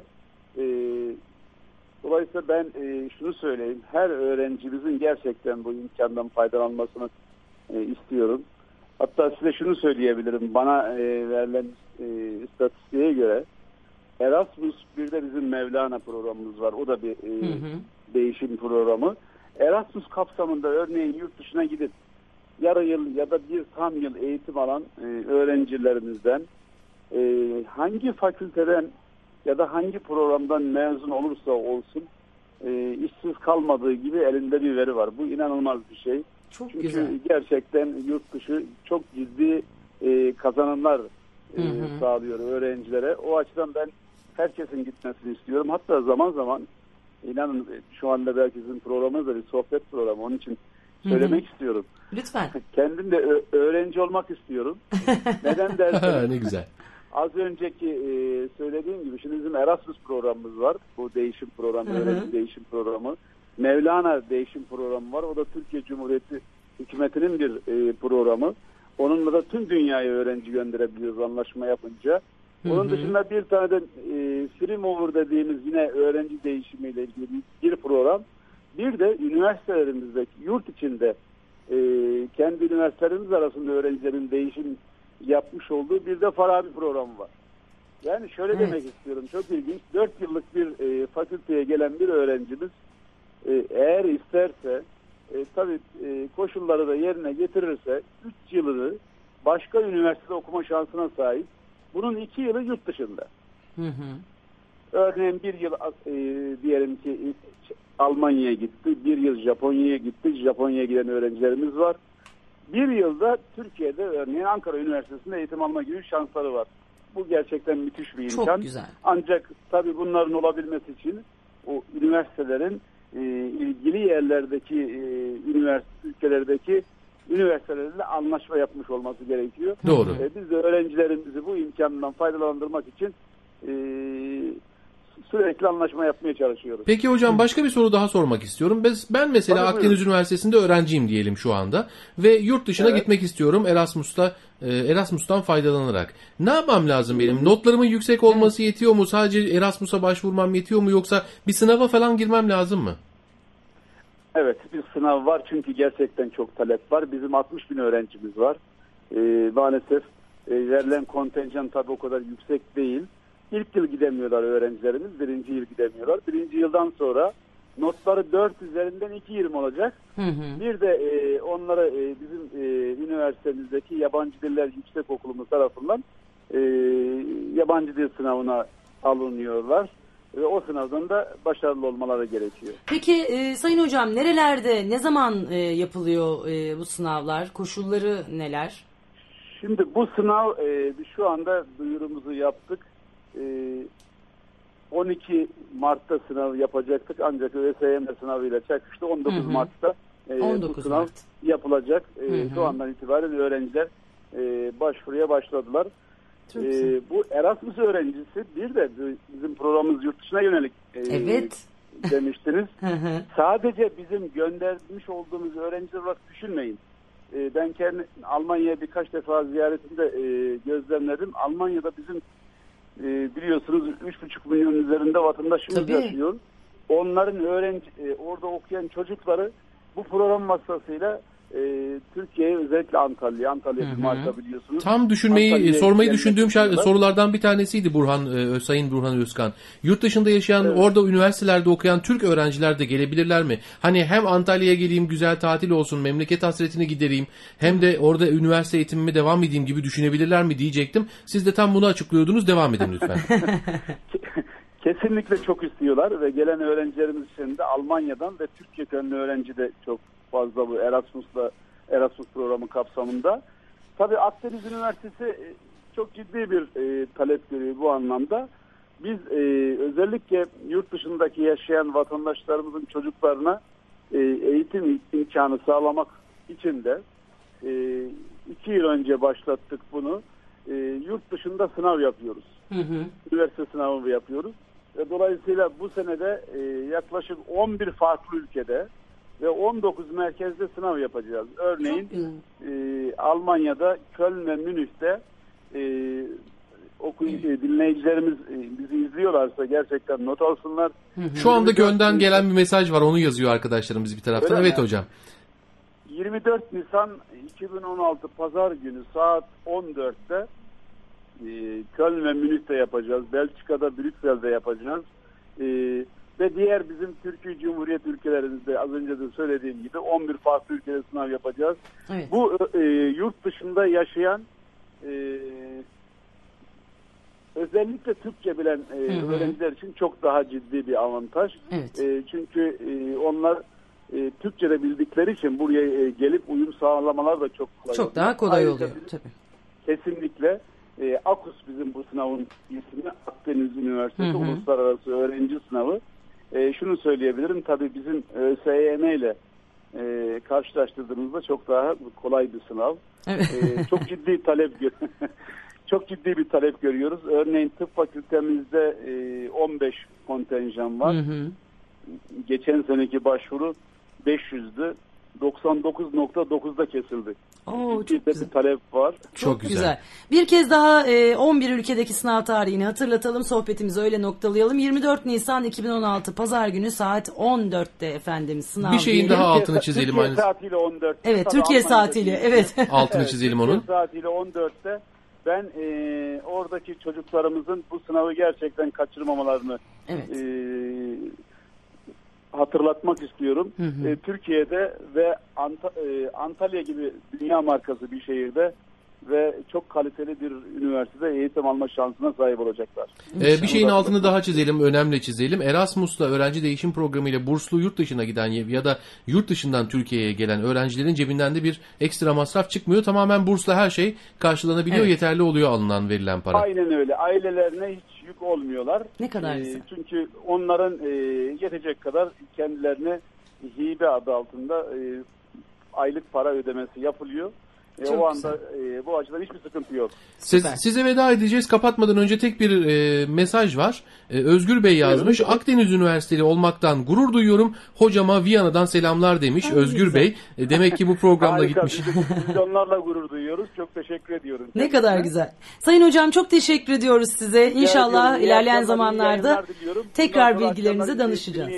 Dolayısıyla ben şunu söyleyeyim. Her öğrencimizin gerçekten bu imkandan faydalanmasını istiyorum. Hatta size şunu söyleyebilirim. Bana verilen istatistiğe göre Erasmus bir de bizim Mevlana programımız var. O da bir değişim programı. Erasmus kapsamında örneğin yurt dışına gidip yarı yıl ya da bir tam yıl eğitim alan öğrencilerimizden hangi fakülteden ya da hangi programdan mezun olursa olsun işsiz kalmadığı gibi elinde bir veri var. Bu inanılmaz bir şey. Çok Çünkü güzel. gerçekten yurt dışı çok ciddi kazanımlar sağlıyor öğrencilere. O açıdan ben herkesin gitmesini istiyorum. Hatta zaman zaman inanın şu anda belki sizin programınız da bir sohbet programı. Onun için söylemek istiyorum. Lütfen. Kendim de öğrenci olmak istiyorum. Neden derseniz Ne güzel. az önceki söylediğim gibi şimdi bizim Erasmus programımız var. Bu değişim programı, öğrenci değişim programı. Mevlana değişim programı var. O da Türkiye Cumhuriyeti hükümetinin bir programı. Onunla da tüm dünyaya öğrenci gönderebiliyoruz anlaşma yapınca. Onun dışında bir tane de Free Mover dediğimiz yine öğrenci değişimiyle ilgili bir program. Bir de üniversitelerimizdeki yurt içinde kendi üniversitelerimiz arasında öğrencilerin değişim yapmış olduğu bir de Farabi programı var. Yani şöyle demek istiyorum, çok ilginç. 4 yıllık bir fakülteye gelen bir öğrencimiz eğer isterse tabii koşulları da yerine getirirse 3 yılını başka üniversitede okuma şansına sahip. Bunun 2 yılı yurt dışında. Örneğin bir yıl diyelim ki Almanya'ya gitti, bir yıl Japonya'ya gitti. Japonya'ya giden öğrencilerimiz var. Bir yılda Türkiye'de örneğin Ankara Üniversitesi'nde eğitim alma gibi şansları var. Bu gerçekten müthiş bir imkan. Çok güzel. Ancak tabii bunların olabilmesi için o üniversitelerin ilgili yerlerdeki ülkelerdeki üniversitelerle anlaşma yapmış olması gerekiyor. Doğru. Biz de öğrencilerimizi bu imkandan faydalandırmak için sürekli anlaşma yapmaya çalışıyoruz. Peki hocam, başka bir soru daha sormak istiyorum. Ben mesela Tabii, Akdeniz buyurun. Üniversitesi'nde öğrenciyim diyelim şu anda ve yurt dışına Evet. gitmek istiyorum Erasmus'tan faydalanarak. Ne yapmam lazım benim? Notlarımın yüksek olması yetiyor mu? Sadece Erasmus'a başvurmam yetiyor mu, yoksa bir sınava falan girmem lazım mı? Evet, bir sınav var çünkü gerçekten çok talep var. Bizim 60 bin öğrencimiz var. Maalesef verilen kontenjan tabii o kadar yüksek değil. İlk yıl gidemiyorlar öğrencilerimiz. Birinci yıl gidemiyorlar. Birinci yıldan sonra notları 4 üzerinden 2.20 olacak. Bir de onlara bizim üniversitemizdeki Yabancı Diller Yüksekokulumuz tarafından yabancı dil sınavına alınıyorlar. Ve o sınavdan da başarılı olmaları gerekiyor. Peki Sayın Hocam, nerelerde, ne zaman yapılıyor bu sınavlar? Koşulları neler? Şimdi bu sınav şu anda duyurumuzu yaptık. 12 Mart'ta sınav yapacaktık ancak ÖSYM sınavıyla çakıştı. 19 Mart'ta 19 bu sınav Mart. yapılacak. Şu andan itibaren öğrenciler başvuruya başladılar. Bu Erasmus öğrencisi bir de bizim programımız yurt dışına yönelik Evet. demiştiniz. Sadece bizim göndermiş olduğumuz öğrenciler olarak düşünmeyin. Ben kendi Almanya'ya birkaç defa ziyaretimde gözlemledim. Almanya'da bizim biliyorsunuz 3,5 milyon üzerinde vatandaşımız Tabii. yaşıyor. Onların orada okuyan çocukları bu program vasıtasıyla Türkiye'ye, özellikle Antalya bir marka biliyorsunuz. Tam sormayı düşündüğüm sorulardan bir tanesiydi Sayın Burhan Özkan. Yurt dışında yaşayan, orada üniversitelerde okuyan Türk öğrenciler de gelebilirler mi? Hani hem Antalya'ya geleyim, güzel tatil olsun, memleket hasretini gidereyim, hem de orada üniversite eğitimime devam edeyim gibi düşünebilirler mi diyecektim. Siz de tam bunu açıklıyordunuz. Devam edin lütfen. Kesinlikle çok istiyorlar ve gelen öğrencilerimiz içinde Almanya'dan ve Türk kökenli öğrenci de çok fazla bu Erasmus programı kapsamında. Tabii Akdeniz Üniversitesi çok ciddi bir talep görüyor bu anlamda. Biz özellikle yurt dışındaki yaşayan vatandaşlarımızın çocuklarına eğitim imkanı sağlamak için de 2 yıl önce başlattık bunu. Yurt dışında sınav yapıyoruz. Üniversite sınavı yapıyoruz. Dolayısıyla bu senede yaklaşık 11 farklı ülkede ve 19 merkezde sınav yapacağız. Örneğin Almanya'da, Köln ve Münih'te dinleyicilerimiz bizi izliyorlarsa gerçekten not alsınlar. Şu anda Köln'den gelen bir mesaj var. Onu yazıyor arkadaşlarımız bir taraftan. Evet hocam. 24 Nisan 2016 Pazar günü saat 14'te Köln ve Münih'te yapacağız. Belçika'da, Brüksel'de yapacağız. Ve diğer bizim Türkiye Cumhuriyet ülkelerimizde az önce de söylediğim gibi 11 farklı ülkede sınav yapacağız. Evet. Bu yurt dışında yaşayan özellikle Türkçe bilen öğrenciler için çok daha ciddi bir avantaj. Evet. Çünkü onlar Türkçe de bildikleri için buraya gelip uyum sağlamalar da çok kolay. Çok daha kolay oluyor tabii. Kesinlikle. AKUS bizim bu sınavın ismi, Akdeniz Üniversitesi Uluslararası Öğrenci Sınavı. Şunu söyleyebilirim, tabii bizim ÖSYM ile karşılaştırdığımızda çok daha kolay bir sınav. Evet. Çok ciddi çok ciddi bir talep görüyoruz. Örneğin tıp fakültemizde 15 kontenjan var. Geçen seneki başvuru 500'dü. 99.9'da kesildi. Çok güzel. Bir talep var. Çok güzel. Bir kez daha 11 ülkedeki sınav tarihini hatırlatalım. Sohbetimizi öyle noktalayalım. 24 Nisan 2016 Pazar günü saat 14'te efendim sınav. Bir şeyin daha altını çizelim. Türkiye saatiyle 14'te. Evet, Türkiye saatiyle. Evet. Altını çizelim onun. Türkiye saatiyle 14'te. Ben oradaki çocuklarımızın bu sınavı gerçekten kaçırmamalarını hatırlatmak istiyorum. Türkiye'de ve Antalya gibi dünya markası bir şehirde ve çok kaliteli bir üniversitede eğitim alma şansına sahip olacaklar. Bir şeyin altını daha çizelim, önemli çizelim. Erasmus'ta öğrenci değişim programıyla burslu yurt dışına giden ya da yurt dışından Türkiye'ye gelen öğrencilerin cebinden de bir ekstra masraf çıkmıyor. Tamamen bursla her şey karşılanabiliyor, yeterli oluyor alınan verilen para. Aynen öyle. Ailelerine hiç yük olmuyorlar. Ne kadar güzel. Çünkü onların yetecek kadar kendilerine hibe adı altında aylık para ödemesi yapılıyor. O anda bu açıdan hiçbir sıkıntı yok. Size veda edeceğiz. Kapatmadan önce tek bir mesaj var. Özgür Bey yazmış. Akdeniz Üniversiteli olmaktan gurur duyuyorum. Hocama Viyana'dan selamlar demiş Özgür Bey. Demek ki bu programla gitmiş. Biz onlarla gurur duyuyoruz. Çok teşekkür ediyorum. Ne kadar güzel. Sayın hocam çok teşekkür ediyoruz size. İnşallah ilerleyen zamanlarda tekrar bilgilerinize danışacağız.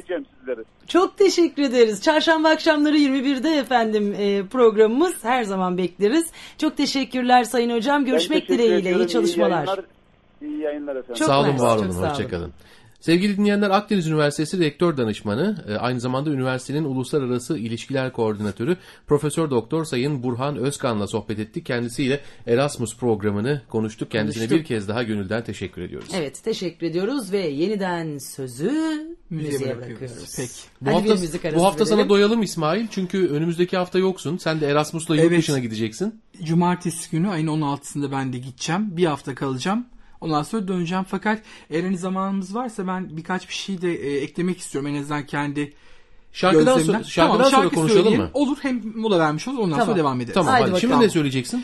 Çok teşekkür ederiz. Çarşamba akşamları 21'de efendim programımız. Her zaman bekleriz. Çok teşekkürler Sayın Hocam. Görüşmek dileğiyle. İyi çalışmalar. İyi yayınlar efendim. Çok sağ olun, var olun. Hoşçakalın. Sevgili dinleyenler, Akdeniz Üniversitesi Rektör Danışmanı, aynı zamanda üniversitenin Uluslararası İlişkiler Koordinatörü Profesör Doktor Sayın Burhan Özkan'la sohbet ettik. Kendisiyle Erasmus programını konuştuk. Kendisine bir kez daha gönülden teşekkür ediyoruz. Evet, teşekkür ediyoruz ve yeniden sözü müziğe bırakıyoruz. Peki. Bu hafta sana doyalım İsmail, çünkü önümüzdeki hafta yoksun. Sen de Erasmus'la yurt dışına gideceksin. Cumartesi günü ayın 16'sında ben de gideceğim. Bir hafta kalacağım. Ondan sonra döneceğim, fakat eğer zamanımız varsa ben birkaç bir şey de eklemek istiyorum. En azından kendi şarkıdan sonra konuşalım mı? Olur, hem mola vermiş olur, ondan sonra devam ederiz. Tamam, hadi. Şimdi ne söyleyeceksin?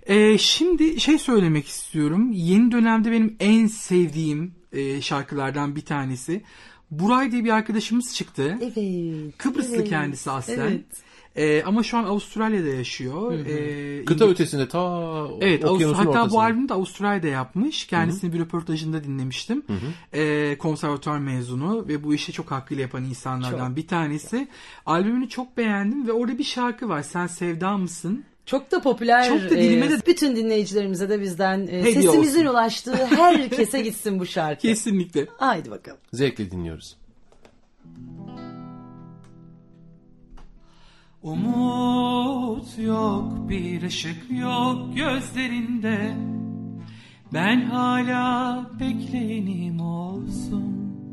Şimdi söylemek istiyorum. Yeni dönemde benim en sevdiğim şarkılardan bir tanesi. Buray diye bir arkadaşımız çıktı. Evet. Kıbrıslı kendisi aslen. Evet. Ama şu an Avustralya'da yaşıyor. Kıta ötesinde ta evet, okyanusun hatta ortasında. bu albümü de Avustralya'da yapmış. Kendisini bir röportajında dinlemiştim. Konservatuvar mezunu ve bu işi çok hakkıyla yapan insanlardan bir tanesi. Albümünü çok beğendim ve orada bir şarkı var. Sen Sevda mısın? Çok da popüler. Çok da dilime de bütün dinleyicilerimize de bizden hediye sesimizin olsun. ulaştığı herkese gitsin bu şarkı. Kesinlikle. Haydi bakalım. Zevkle dinliyoruz. Umut yok, bir ışık yok gözlerinde. Ben hala bekleyenim olsun.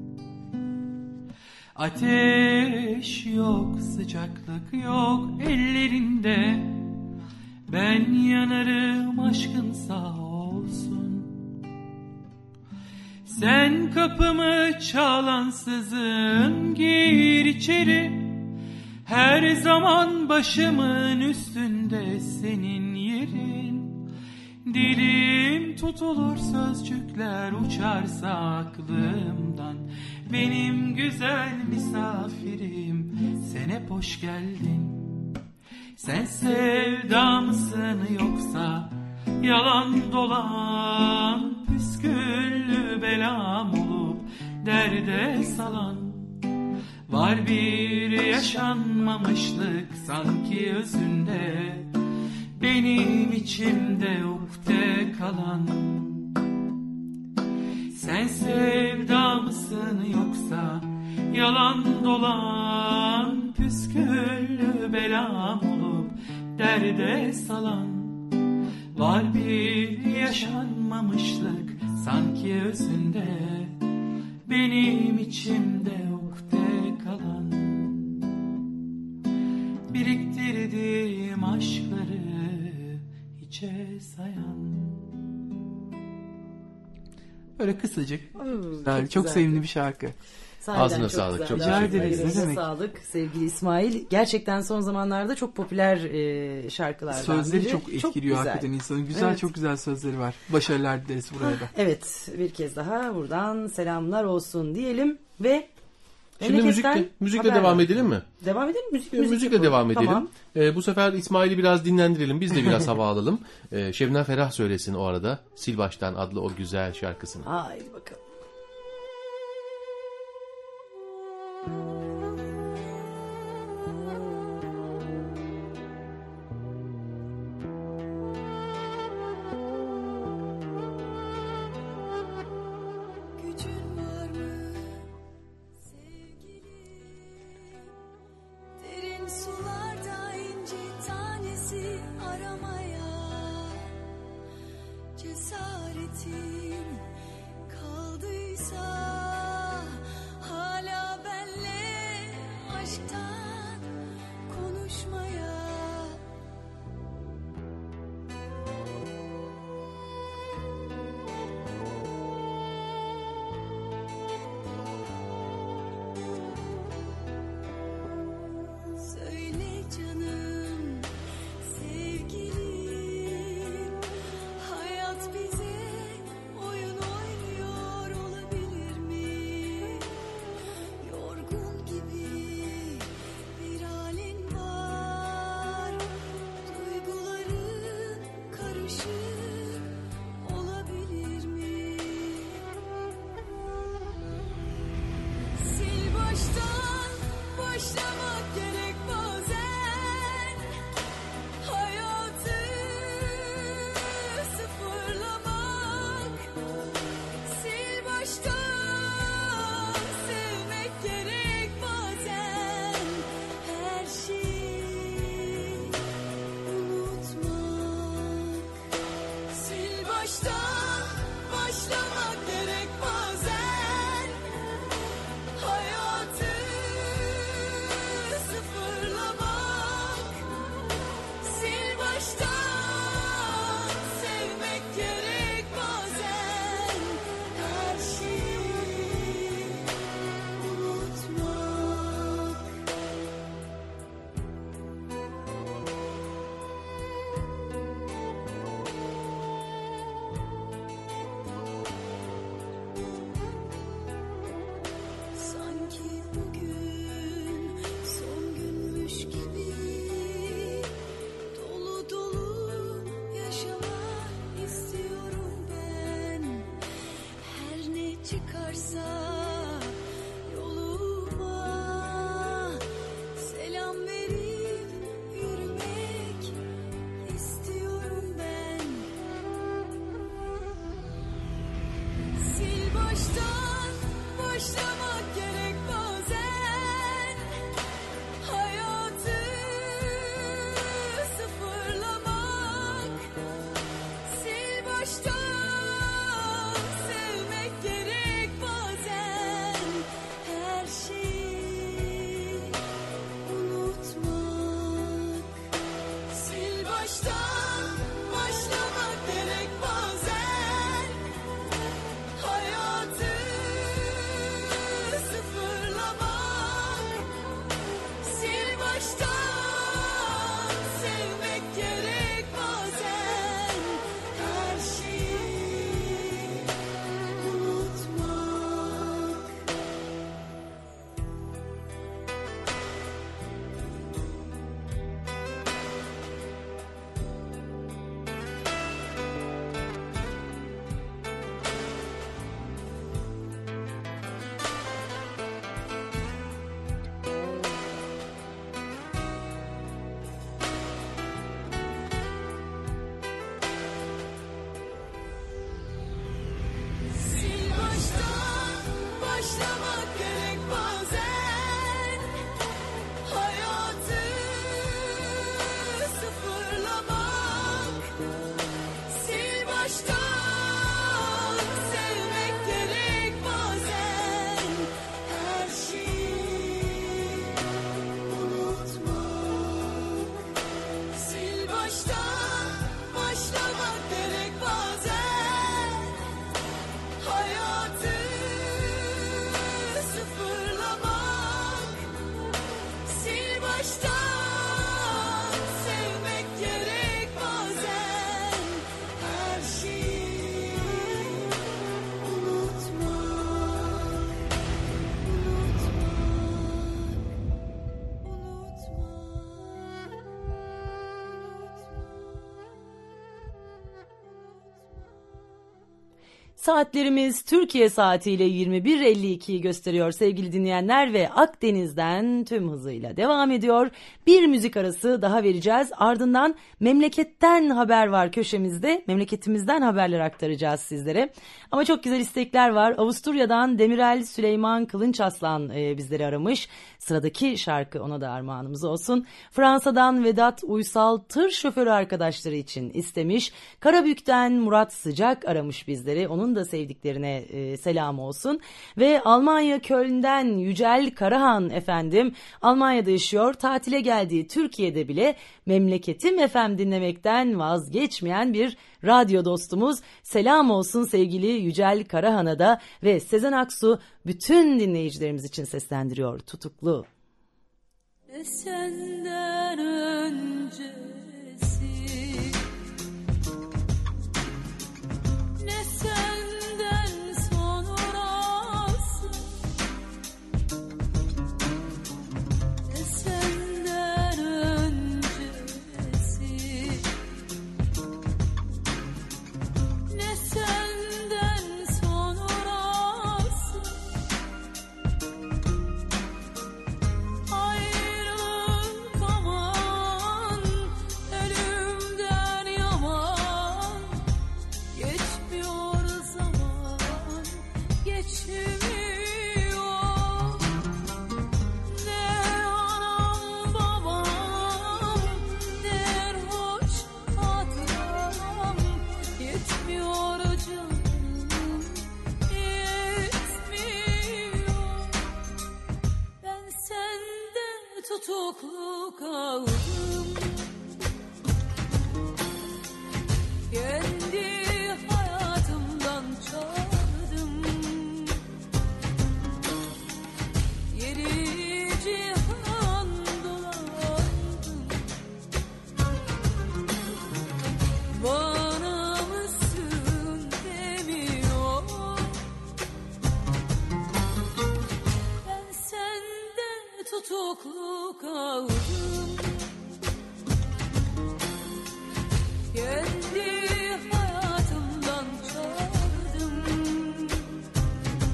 Ateş yok, sıcaklık yok ellerinde. Ben yanarım aşkın sağ olsun. Sen kapımı çalansızın gir içeri. Her zaman başımın üstünde senin yerin. Dilim tutulur sözcükler uçarsa aklımdan. Benim güzel misafirim sen hep hoş geldin. Sen sevda mısın yoksa yalan dolan, püsküllü belam olup derde salan. Var bir yaşanmamışlık sanki özünde, benim içimde ukde kalan. Sen sevda mısın yoksa yalan dolan, püsküllü belam olup derde salan. Var bir yaşanmamışlık sanki özünde, benim içimde ukde kalan. Biriktirdiğim aşkları hiçe sayan. Böyle kısacık. Güzel, çok sevimli bir şarkı. Sahiden Ağzına sağlık, güzel. çok teşekkür ederiz. Ellerine Ne demek? sağlık sevgili İsmail. Gerçekten son zamanlarda çok popüler şarkılardan Sözleri biri. çok etkiliyor güzel. hakikaten insanın. Güzel, Evet. çok güzel sözleri var. Başarılar dileriz buraya da. Evet, bir kez daha buradan selamlar olsun diyelim ve Şimdi müzikle haber devam var. edelim mi? Devam edelim mi? Müzikle yapalım. devam edelim. Tamam. Bu sefer İsmail'i biraz dinlendirelim. Biz de biraz hava alalım. Şebnem Ferah söylesin o arada. Sil Baştan adlı o güzel şarkısını. Haydi bakalım. Gücün var mı sevgili? Derin sularda inci tanesi aramaya cesaretin kaldı çıkarsa yoluma selam verip yürümek istiyorum ben. Sil baştan başlamak gerek bazen, hayatı sıfırlamak. Sil baştan sevmek gerek bazen, her şeyi unutmak. Sil baştan başlamak gerek bazen, hayatı sıfırlamak. Sil baştan sevmek gerek bazen, her şeyi unutmak. Sil baştan başlamak gerek bazen, hayatı sıfırlamak. Sil baştan sevmek gerek bazen, her şeyi unutmak. Sil baştan başlamak gerek bazen, hayatı sıfırlamak. Sil baştan sevmek gerek bazen, her şeyi Saatlerimiz Türkiye saatiyle 21.52'yi gösteriyor sevgili dinleyenler ve Akdeniz'den tüm hızıyla devam ediyor. Bir müzik arası daha vereceğiz. Ardından memleketten haber var köşemizde. Memleketimizden haberler aktaracağız sizlere. Ama çok güzel istekler var. Avusturya'dan Demirel Süleyman Kılınçaslan bizleri aramış. Sıradaki şarkı ona da armağanımız olsun. Fransa'dan Vedat Uysal tır şoförü arkadaşları için istemiş. Karabük'ten Murat Sıcak aramış bizleri. Onun da sevdiklerine selam olsun. Ve Almanya Köln'den Yücel Karahan efendim Almanya'da yaşıyor. Tatile geldiği Türkiye'de bile Memleketim FM dinlemekten vazgeçmeyen bir radyo dostumuz. Selam olsun sevgili Yücel Karahan'a da ve Sezen Aksu bütün dinleyicilerimiz için seslendiriyor Tutuklu. Ne senden öncesi, ne senden sonrası, ne senden öncesi, ne senden sonrası. Ayrılık aman, ölümden yaman, geçmiyor zaman, geçmiyor. Ne anam babam, ne hoş hatıram, yetmiyor canım, yetmiyor. Ben sende tutuklu kaldım, kendi hayatımdan çaldım. Yedi cihan dolandım, bana mısın demiyor. Ben sende tutuklu kaldım, kendi hayatımdan çaldım.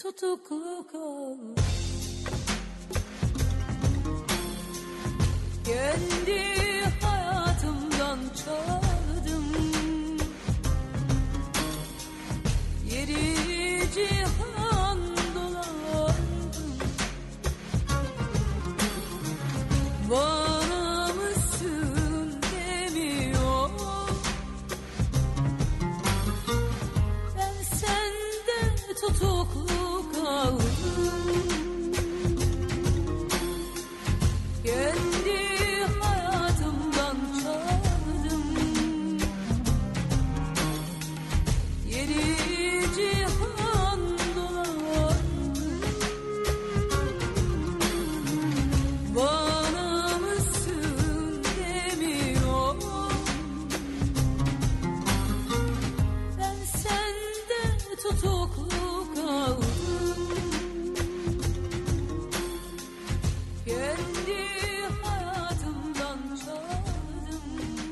tutuklu kaldım. Kendi hayatımdan çaldım. Yeri cihan dolandım. Bana mısın demiyor. Ben sende tutuklu kaldım. Kendi hayatımdan çaldım. Yeri cihan dolandım. Bana mısın demiyor. Ben sende tutuklu kaldım. Kendi hayatımdan çaldım.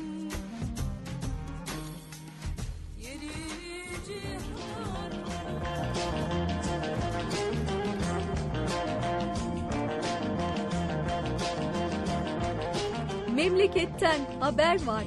Yeri cihan. Memleketten haber var.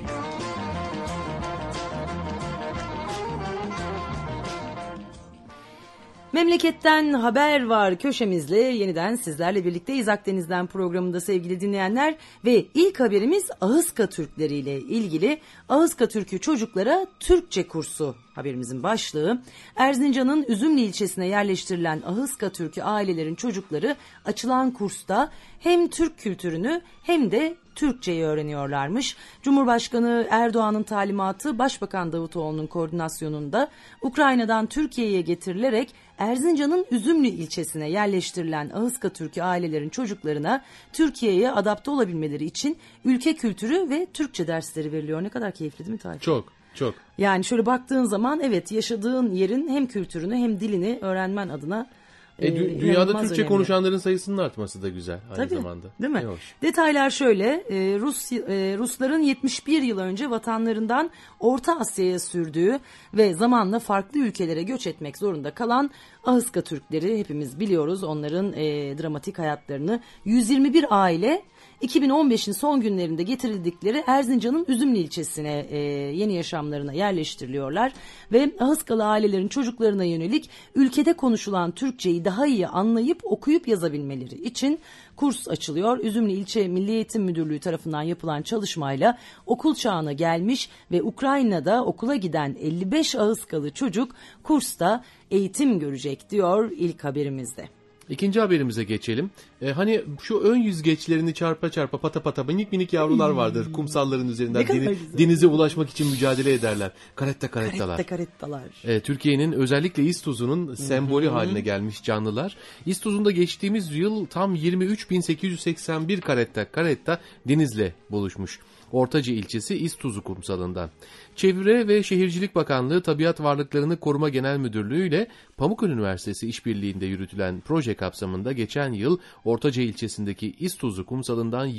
Memleketten haber var köşemizle yeniden sizlerle birlikteyiz Akdeniz'den programında sevgili dinleyenler ve ilk haberimiz Ahıska Türkleri ile ilgili. Ahıska Türk'ü çocuklara Türkçe kursu haberimizin başlığı. Erzincan'ın Üzümlü ilçesine yerleştirilen Ahıska Türk'ü ailelerin çocukları açılan kursta hem Türk kültürünü hem de Türkçeyi öğreniyorlarmış. Cumhurbaşkanı Erdoğan'ın talimatı Başbakan Davutoğlu'nun koordinasyonunda Ukrayna'dan Türkiye'ye getirilerek Erzincan'ın Üzümlü ilçesine yerleştirilen Ahıska Türk'ü ailelerin çocuklarına Türkiye'ye adapte olabilmeleri için ülke kültürü ve Türkçe dersleri veriliyor. Ne kadar keyifli değil mi Tayfun? Çok, çok. Yani şöyle baktığın zaman evet yaşadığın yerin hem kültürünü hem dilini öğrenmen adına Dünyada inanılmaz Türkçe önemli. konuşanların sayısının artması da güzel aynı Tabii, zamanda. değil mi? Ne hoş. Detaylar şöyle, Rusların 71 yıl önce vatanlarından Orta Asya'ya sürdüğü ve zamanla farklı ülkelere göç etmek zorunda kalan Ahıska Türkleri hepimiz biliyoruz. Onların dramatik hayatlarını 121 aile 2015'in son günlerinde getirildikleri Erzincan'ın Üzümlü ilçesine yeni yaşamlarına yerleştiriliyorlar ve Ahıskalı ailelerin çocuklarına yönelik ülkede konuşulan Türkçeyi daha iyi anlayıp okuyup yazabilmeleri için kurs açılıyor. Üzümlü İlçe Milli Eğitim Müdürlüğü tarafından yapılan çalışmayla okul çağına gelmiş ve Ukrayna'da okula giden 55 Ahıskalı çocuk kursta eğitim görecek diyor ilk haberimizde. İkinci haberimize geçelim. Hani şu ön yüzgeçlerini çarpa çarpa pata pata minik minik yavrular vardır. Kumsalların üzerinden denize ulaşmak için mücadele ederler. Karettalar. Karettalar. Türkiye'nin özellikle İztuzu'nun sembolü haline gelmiş canlılar. İztuzu'nda geçtiğimiz yıl tam 23.881 karetta denizle buluşmuş. Ortaca ilçesi İztuzu kumsalından. Çevre ve Şehircilik Bakanlığı Tabiat Varlıklarını Koruma Genel Müdürlüğü ile Pamukkale Üniversitesi işbirliğinde yürütülen proje kapsamında geçen yıl Ortaca ilçesindeki İztuzu kumsalından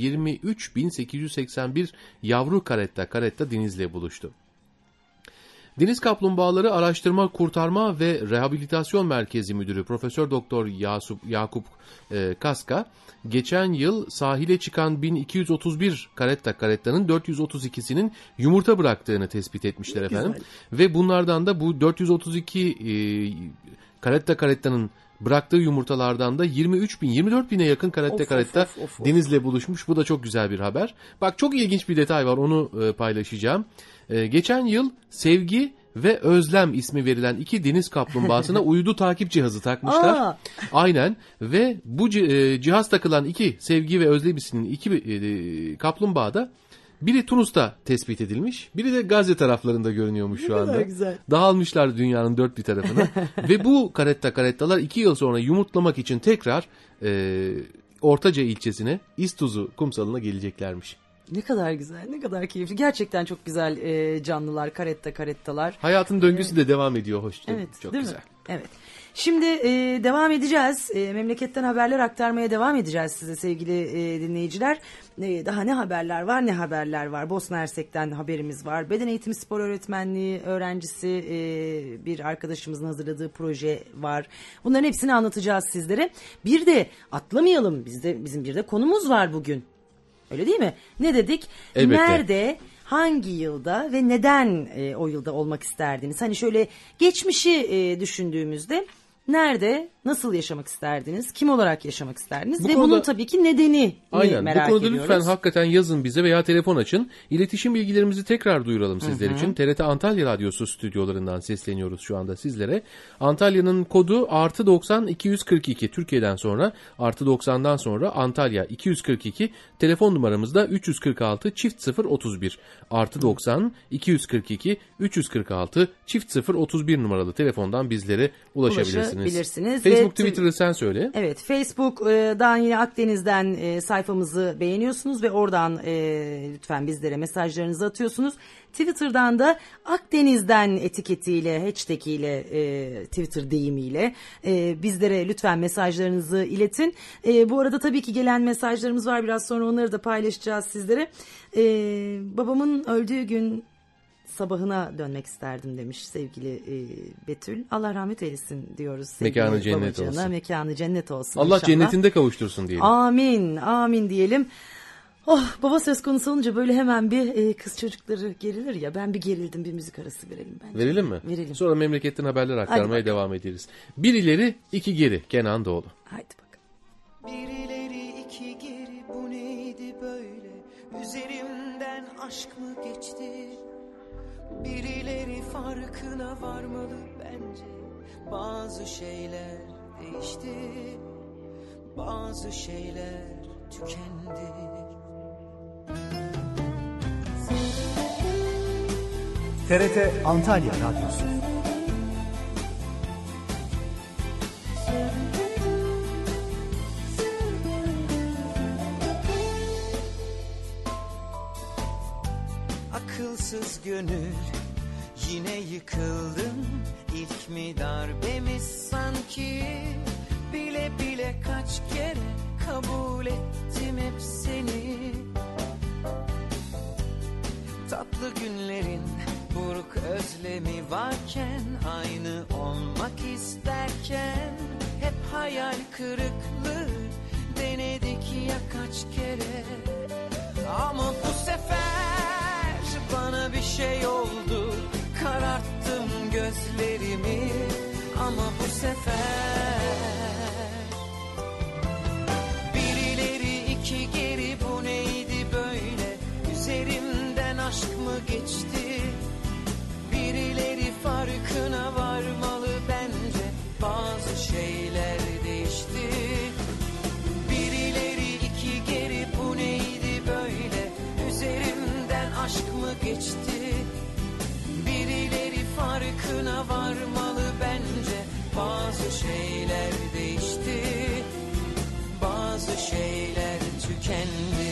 23.881 yavru karetta denizle buluştu. Deniz Kaplumbağaları Araştırma, Kurtarma ve Rehabilitasyon Merkezi Müdürü Profesör Doktor Yakup Kaska, geçen yıl sahile çıkan 1231 karettanın 432'sinin yumurta bıraktığını tespit etmişler efendim. Ve bunlardan da bu 432 karettanın bıraktığı yumurtalardan da 24 bine yakın karetta denizle buluşmuş. Bu da çok güzel bir haber. Bak çok ilginç bir detay var, onu paylaşacağım. Geçen yıl Sevgi ve Özlem ismi verilen 2 deniz kaplumbağasına uydu takip cihazı takmışlar. Aynen ve bu cihaz takılan 2 Sevgi ve Özlem isimli 2 kaplumbağa da biri Tunus'ta tespit edilmiş, biri de Gazze taraflarında görünüyormuş şu anda. Güzel. Dağılmışlar dünyanın dört bir tarafına. Ve bu karettalar 2 yıl sonra yumurtlamak için tekrar Ortaca ilçesine, İztuzu kumsalına geleceklermiş. Ne kadar güzel, ne kadar keyifli. Gerçekten çok güzel canlılar, karettalar. Hayatın döngüsü de devam ediyor, hoş. Evet, çok değil güzel. mi? Evet. Şimdi devam edeceğiz. Memleketten haberler aktarmaya devam edeceğiz size sevgili dinleyiciler. Daha ne haberler var ne haberler var. Bosna Hersek'ten haberimiz var. Beden eğitimi spor öğretmenliği öğrencisi bir arkadaşımızın hazırladığı proje var. Bunların hepsini anlatacağız sizlere. Bir de atlamayalım. Bizim bir de konumuz var bugün. Öyle değil mi? Ne dedik? Elbette. Nerede, hangi yılda ve neden o yılda olmak isterdiniz? Hani şöyle geçmişi düşündüğümüzde nerede, nasıl yaşamak isterdiniz? Kim olarak yaşamak isterdiniz? Bu ve konuda, bunun tabii ki nedeni aynen, merak bu konuda ediyoruz. lütfen hakikaten yazın bize veya telefon açın. İletişim bilgilerimizi tekrar duyuralım sizler için. TRT Antalya Radyosu stüdyolarından sesleniyoruz şu anda sizlere. Antalya'nın kodu +90 242. Türkiye'den sonra +90'dan sonra Antalya 242. Telefon numaramızda 346 031. +90 242 346 031 numaralı telefondan bizlere ulaşabilirsiniz. Facebook, Twitter'ı sen söyle. Evet, Facebook'dan yine Akdeniz'den sayfamızı beğeniyorsunuz ve oradan lütfen bizlere mesajlarınızı atıyorsunuz. Twitter'dan da Akdeniz'den etiketiyle, hashtag ile, Twitter deyimiyle bizlere lütfen mesajlarınızı iletin. Bu arada tabii ki gelen mesajlarımız var. Biraz sonra onları da paylaşacağız sizlere. Babamın öldüğü gün sabahına dönmek isterdim demiş sevgili Betül. Allah rahmet eylesin diyoruz. Mekanı cennet olsun. Mekanı cennet olsun Allah inşallah. cennetinde kavuştursun diyelim. Amin, amin diyelim. Oh, baba söz konusu olunca böyle hemen bir kız çocukları gerilir ya. Ben bir gerildim, bir müzik arası verelim bence. Verelim mi? Verelim. Sonra memleketten haberler aktarmaya devam ederiz. Bir ileri iki geri Kenan Doğulu. Haydi bakalım. Birileri iki geri, bu neydi böyle? Üzerimden aşk mı geçti? Birileri farkına varmalı bence. Bazı şeyler değişti, bazı şeyler tükendi. TRT Antalya Radyosu. Akılsız gönül, yine yıkıldım. İlk mi darbemiz sanki? Bile bile kaç kere kabul ettim hep seni. Tatlı günlerin buruk özlemi varken, aynı olmak isterken hep hayal kırıklığı denedik ya kaç kere. Ama bu sefer bana bir şey oldu, kararttım gözlerimi. Ama bu sefer birileri iki geri, bu neydi böyle? Üzerimden aşk mı geçti? Birileri farkına varmalı bence. Bazı şeyler değişti. Birileri iki geri, bu neydi böyle? Üzerimden aşk mı geçti? Birileri farkına varmalı bence. Bazı şeyler değişti, bazı şeyler tükendi.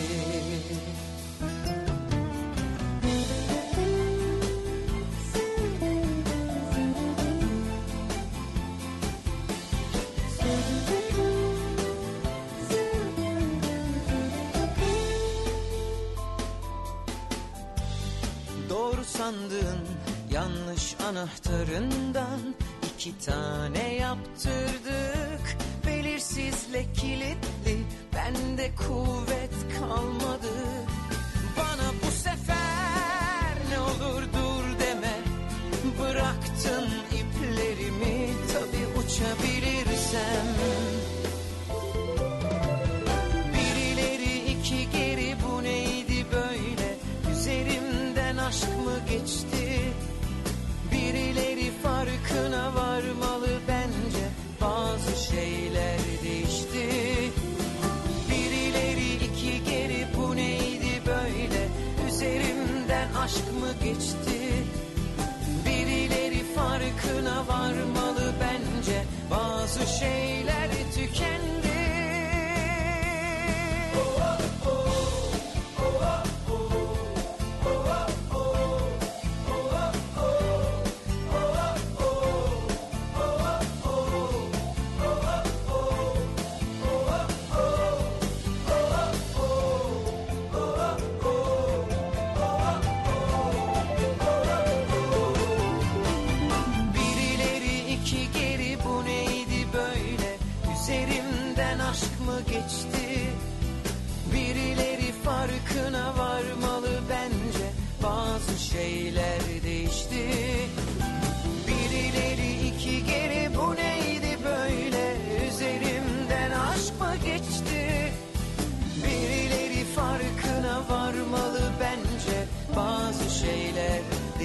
Doğru sandığın yanlış anahtarından 2 tane yaptırdık. Belirsizle kilitli, bende kuvvet kalmadı. Bana bu sefer ne olur dur deme. Bıraktın iplerimi, tabii uçabilirsem. Birileri iki geri, bu neydi böyle? Üzerimden aşk mı geçti? Birileri farkına varmalı bence. Bazı şeyler değişti. Birileri iki geri, bu neydi böyle? Üzerimden aşk mı geçti? Birileri farkına varmalı bence. Bazı şeyler tükendi.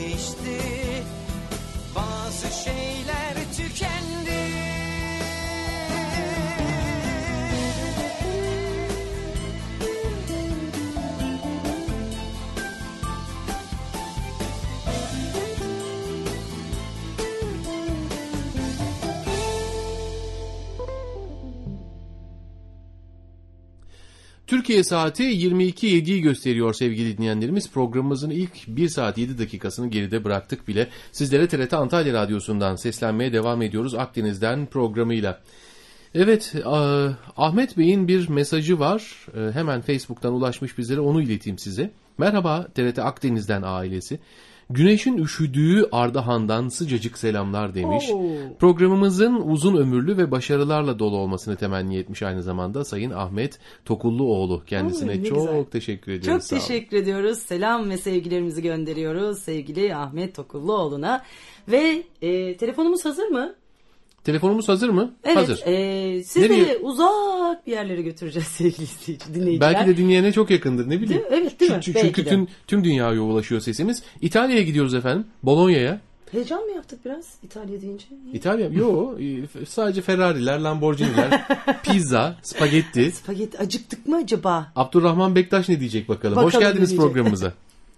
değişti, bazı şeyler tükendi. Türkiye saati 22.07'yi gösteriyor sevgili dinleyenlerimiz. Programımızın ilk 1 saat 7 dakikasını geride bıraktık bile. Sizlere TRT Antalya Radyosu'ndan seslenmeye devam ediyoruz Akdeniz'den programıyla. Evet, Ahmet Bey'in bir mesajı var. Hemen Facebook'tan ulaşmış bizlere, onu ileteyim size. Merhaba TRT Akdeniz'den ailesi. Güneşin üşüdüğü Ardahan'dan sıcacık selamlar demiş. Programımızın uzun ömürlü ve başarılarla dolu olmasını temenni etmiş aynı zamanda Sayın Ahmet Tokulluoğlu. Kendisine çok güzel. Teşekkür ediyoruz. Çok teşekkür ediyoruz. Selam ve sevgilerimizi gönderiyoruz sevgili Ahmet Tokulluoğlu'na. Ve telefonumuz hazır mı? Telefonumuz hazır mı? Evet. Hazır. Sizleri uzak bir yerlere götüreceğiz sevgili dinleyiciler. Belki de dinleyene çok yakındır, ne bileyim. Evet, değil mi? Çünkü tüm dünyaya ulaşıyor sesimiz. İtalya'ya gidiyoruz efendim. Bolonya'ya. Heyecan mı yaptık biraz İtalya deyince? İtalya? Yok. Sadece Ferrari'ler, Lamborghini'ler, pizza, spagetti. Spagetti. Acıktık mı acaba? Abdurrahman Bektaş ne diyecek bakalım. Hoş geldiniz programımıza.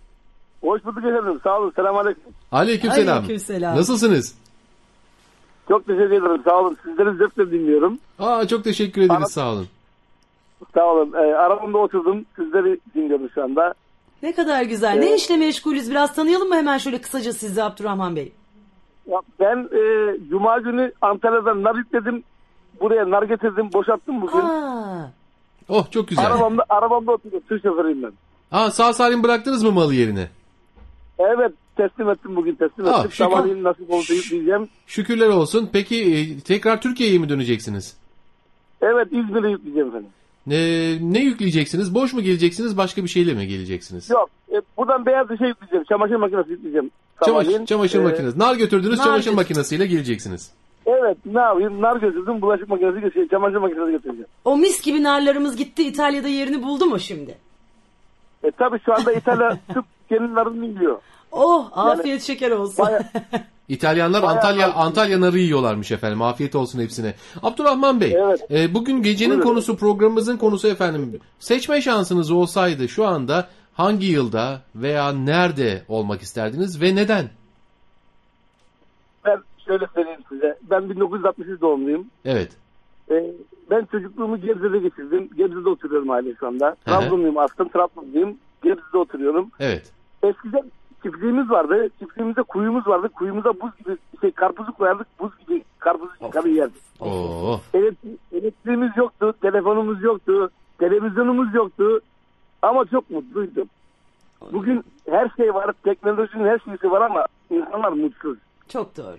Hoş bulduk efendim. Sağ olun. Selamünaleyküm. Aleykümselam. Aleykümselam. Nasılsınız? Çok teşekkür ederim. Sağ olun. Sizleri zevkle dinliyorum. Çok teşekkür ederiz. Sağ olun. Sağ olun. Arabamda oturdum. Sizleri dinliyorum şu anda. Ne kadar güzel. Ne işle meşgulüz? Biraz tanıyalım mı hemen şöyle kısaca sizi Abdurrahman Bey? Ya ben Cuma günü Antalya'dan nar yükledim. Buraya nar getirdim. Boşalttım bugün. Oh, çok güzel. Arabamda oturdum. Tır şoförüyüm ben. Sağ salim bıraktınız mı malı yerine? Evet. Teslim ettim bugün. Teslim ettim. Sabahleyin nasip oldu yükleyeceğim. Şükürler olsun. Peki tekrar Türkiye'ye mi döneceksiniz? Evet, İzmir'e yükleyeceğim efendim. Ne yükleyeceksiniz? Boş mu geleceksiniz? Başka bir şeyle mi geleceksiniz? Yok. Buradan beyaz bir şey yükleyeceğim. Çamaşır makinesi yükleyeceğim. Çamaşır makinesi. Nar götürdünüz, çamaşır makinesiyle geleceksiniz. Evet, ne yapayım? Nar götürdüm, bulaşık makinesi götüreceğim. Çamaşır makinesi götüreceğim. O mis gibi narlarımız gitti. İtalya'da yerini buldu mu şimdi? Tabii şu anda İtalya tıp gelin narını yiyor. Oh, afiyet şeker olsun. İtalyanlar Antalya narı yiyorlarmış efendim. Afiyet olsun hepsine. Abdurrahman Bey, evet. Bugün gecenin konusu, programımızın konusu efendim. Seçme şansınız olsaydı şu anda hangi yılda veya nerede olmak isterdiniz ve neden? Ben şöyle söyleyeyim size. Ben 1963 doğumluyum. Evet. Ben çocukluğumu Gebze'de geçirdim. Gebze'de oturuyorum aile şu anda. Trabzonluyum aslında. Trabzonluyum. Gebze'de oturuyorum. Evet. Eskiden çiftliğimiz vardı. Çiftliğimizde kuyumuz vardı. Kuyumuza buz gibi karpuzu koyardık. Buz gibi karpuzu çıkarı yerdik. Elektriğimiz yoktu. Telefonumuz yoktu. Televizyonumuz yoktu. Ama çok mutluydum. Bugün her şey var. Teknolojinin her şeysi var ama insanlar mutsuz. Çok doğru.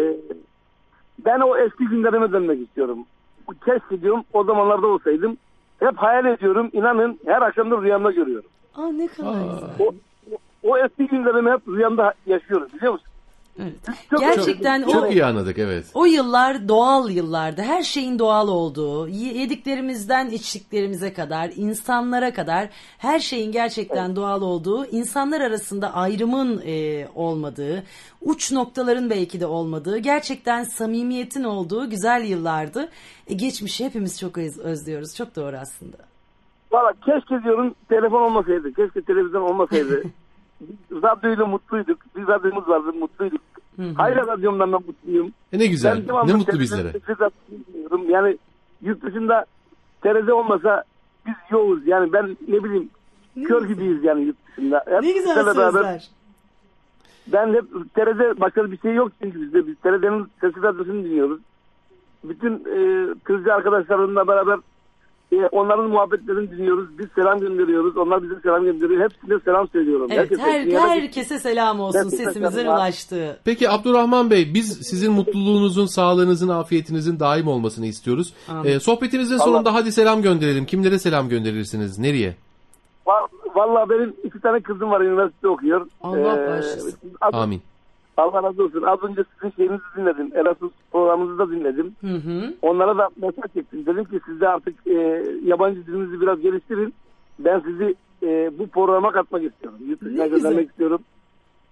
Ben o eski günlerime dönmek istiyorum. Keşke diyorum o zamanlarda olsaydım. Hep hayal ediyorum. İnanın her akşam da rüyamda görüyorum. Ne kadar güzel. O eski günlerimi hep rüyamda yaşıyoruz, biliyor musun? Evet. Gerçekten çok iyi anladık, evet. O yıllar doğal yıllardı. Her şeyin doğal olduğu, yediklerimizden içtiklerimize kadar, insanlara kadar her şeyin gerçekten doğal olduğu, insanlar arasında ayrımın olmadığı, uç noktaların belki de olmadığı, gerçekten samimiyetin olduğu güzel yıllardı. Geçmişi hepimiz çok özlüyoruz. Çok doğru aslında. Valla keşke diyorum telefon olmasaydı, keşke televizyon olmasaydı. Radyoyla mutluyduk. Bir radyomuz vardı, mutluyduk. Hala radyomdan da mutluyum. Ne güzel. Ne mutlu bizlere. Yani yurt dışında TRT olmasa biz yoğuz. Yani ben ne bileyim kör gibiyiz yani yurt dışında. Ne güzel sözler. Ben hep TRT başka bir şey yok çünkü bizde. Biz TRT'nin sesi radyosunu dinliyoruz. Bütün kızcı arkadaşlarımla beraber onların muhabbetlerini dinliyoruz. Biz selam gönderiyoruz. Onlar bize selam gönderiyor. Hepsine selam söylüyorum. Evet, herkese selam olsun sesimizin ulaştığı. Peki Abdurrahman Bey, biz sizin mutluluğunuzun, sağlığınızın, afiyetinizin daim olmasını istiyoruz. Sohbetimizin sonunda hadi selam gönderelim. Kimlere selam gönderirsiniz? Nereye? Vallahi benim 2 tane kızım var. Üniversite okuyor. Allah bağışlasın. Amin. Allah razı olsun. Az önce sizin şeyinizi dinledim. Erasmus programınızı da dinledim. Onlara da mesaj çektim. Dedim ki siz de artık yabancı dilinizi biraz geliştirin. Ben sizi bu programa katmak istiyorum. Yurt dışına göndermek istiyorum.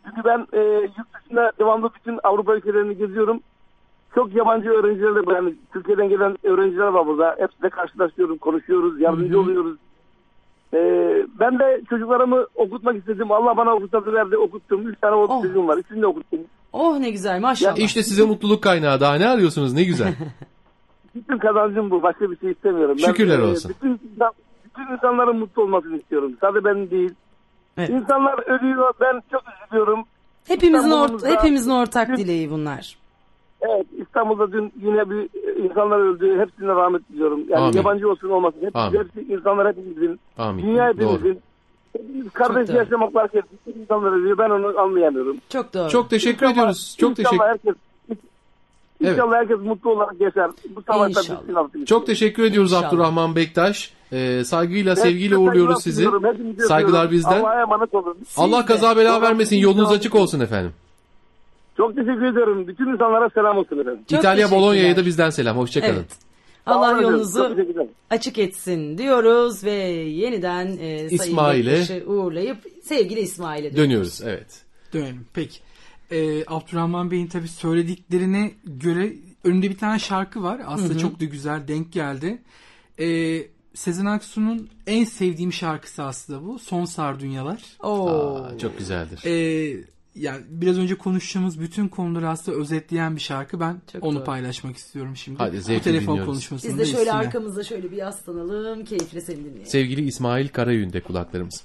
Çünkü ben yurt dışında devamlı bütün Avrupa ülkelerini geziyorum. Çok yabancı öğrencilerle, yani Türkiye'den gelen öğrenciler var burada. Hepsiyle karşılaşıyorum, konuşuyoruz, yardımcı oluyoruz. Ben de çocuklarımı okutmak istedim. Allah bana fırsatı verdi, okuttum. 3 tane çocuğum var. İkisini de okuttum. Oh ne güzel maşallah. İşte size mutluluk kaynağı. Daha ne arıyorsunuz? Ne güzel. Bütün kazancım bu. Başka bir şey istemiyorum. Şükürler olsun. Bütün insanların mutlu olmasını istiyorum. Sadece benim değil. Evet. İnsanlar ölüyor. Ben çok üzülüyorum. Hepimizin ortak dileği bunlar. Evet, İstanbul'da dün yine bir insanlar öldü. Hepsine rahmet diliyorum. Yani Amin. yabancı olsun olmasın. Amin. Hepsi insanlar hepimizin. Amin. Dünya hepimizin. Doğru. Kardeş yaşamak varken insanlar ölüyor. Ben onu anlayamıyorum. Çok doğru. Çok teşekkür ediyoruz. Çok teşekkür. İnşallah herkes mutlu olarak yaşar. Bu savaşta İnşallah. bitsin artık. Çok teşekkür ediyoruz İnşallah. Abdurrahman Bektaş. Saygıyla, sevgiyle Hepinize uğurluyoruz saygılar sizi. sunuyorum. Hepinize Saygılar öpüyorum. bizden. Allah'a emanet olun. Allah kaza bela vermesin. Yolunuz açık olsun efendim. Çok teşekkür ederim. Bütün insanlara selam olsun efendim. Çok İtalya teşekkürler. Bolonya'ya da bizden selam. Hoşçakalın. Evet. Allah Çok yolunuzu teşekkür ederim. açık etsin diyoruz ve yeniden Sayın İsmail'e Bektaş'ı uğurlayıp sevgili İsmail'e Dönüyoruz. Evet. Dönelim. Peki. Abdurrahman Bey'in tabii söylediklerine göre önünde bir tane şarkı var. Aslında çok da güzel denk geldi. Sezen Aksu'nun en sevdiğim şarkısı aslında bu. Son Sardunyalar. Çok güzeldir. Yani biraz önce konuştuğumuz bütün konuları aslında özetleyen bir şarkı. Ben Çok onu doğru. paylaşmak istiyorum şimdi. Hadi, Bu zevkle telefon dinliyoruz. konuşmasında Biz de şöyle üstüne. arkamızda şöyle bir yaslanalım. Keyifle seni dinleyelim. Sevgili İsmail Karayün'de kulaklarımız.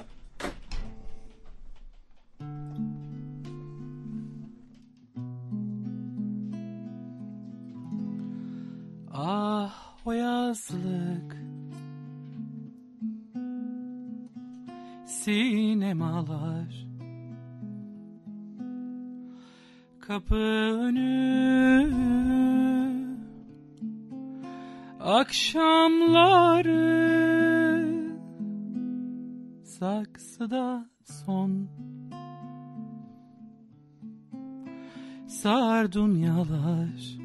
Ah o yazlık sinemalar, kapı önü akşamları, saksıda son sardunyalar,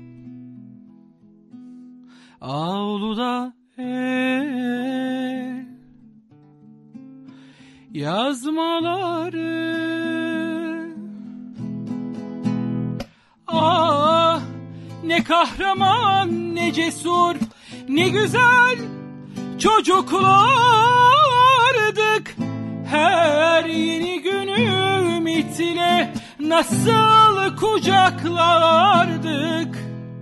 avluda ev yazmaları. Ah ne kahraman, ne cesur, ne güzel çocuklardık. Her yeni günü ümitle nasıl kucaklardık.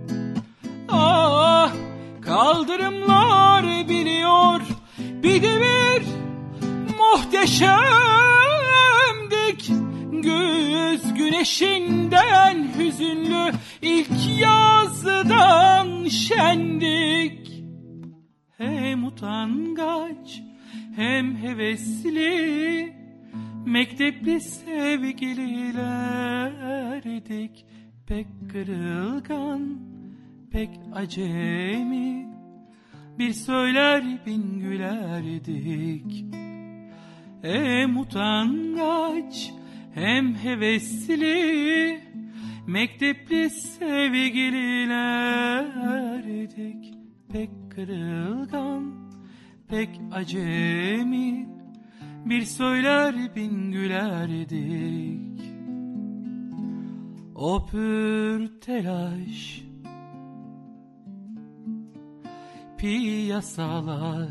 Ah kaldırımlar biliyor bir devir muhteşemdik. Güz güneşinden hüzünlü ilk yazdan şendik. Hem utangaç hem hevesli mektepli sevgililerdik. Pek kırılgan, pek acemi, bir söyler bin gülerdik. Hem utangaç hem hevesli mektepli sevgililerdik. Pek kırılgan, pek acemi, bir söyler bin gülerdik. O pür telaş piyasalar,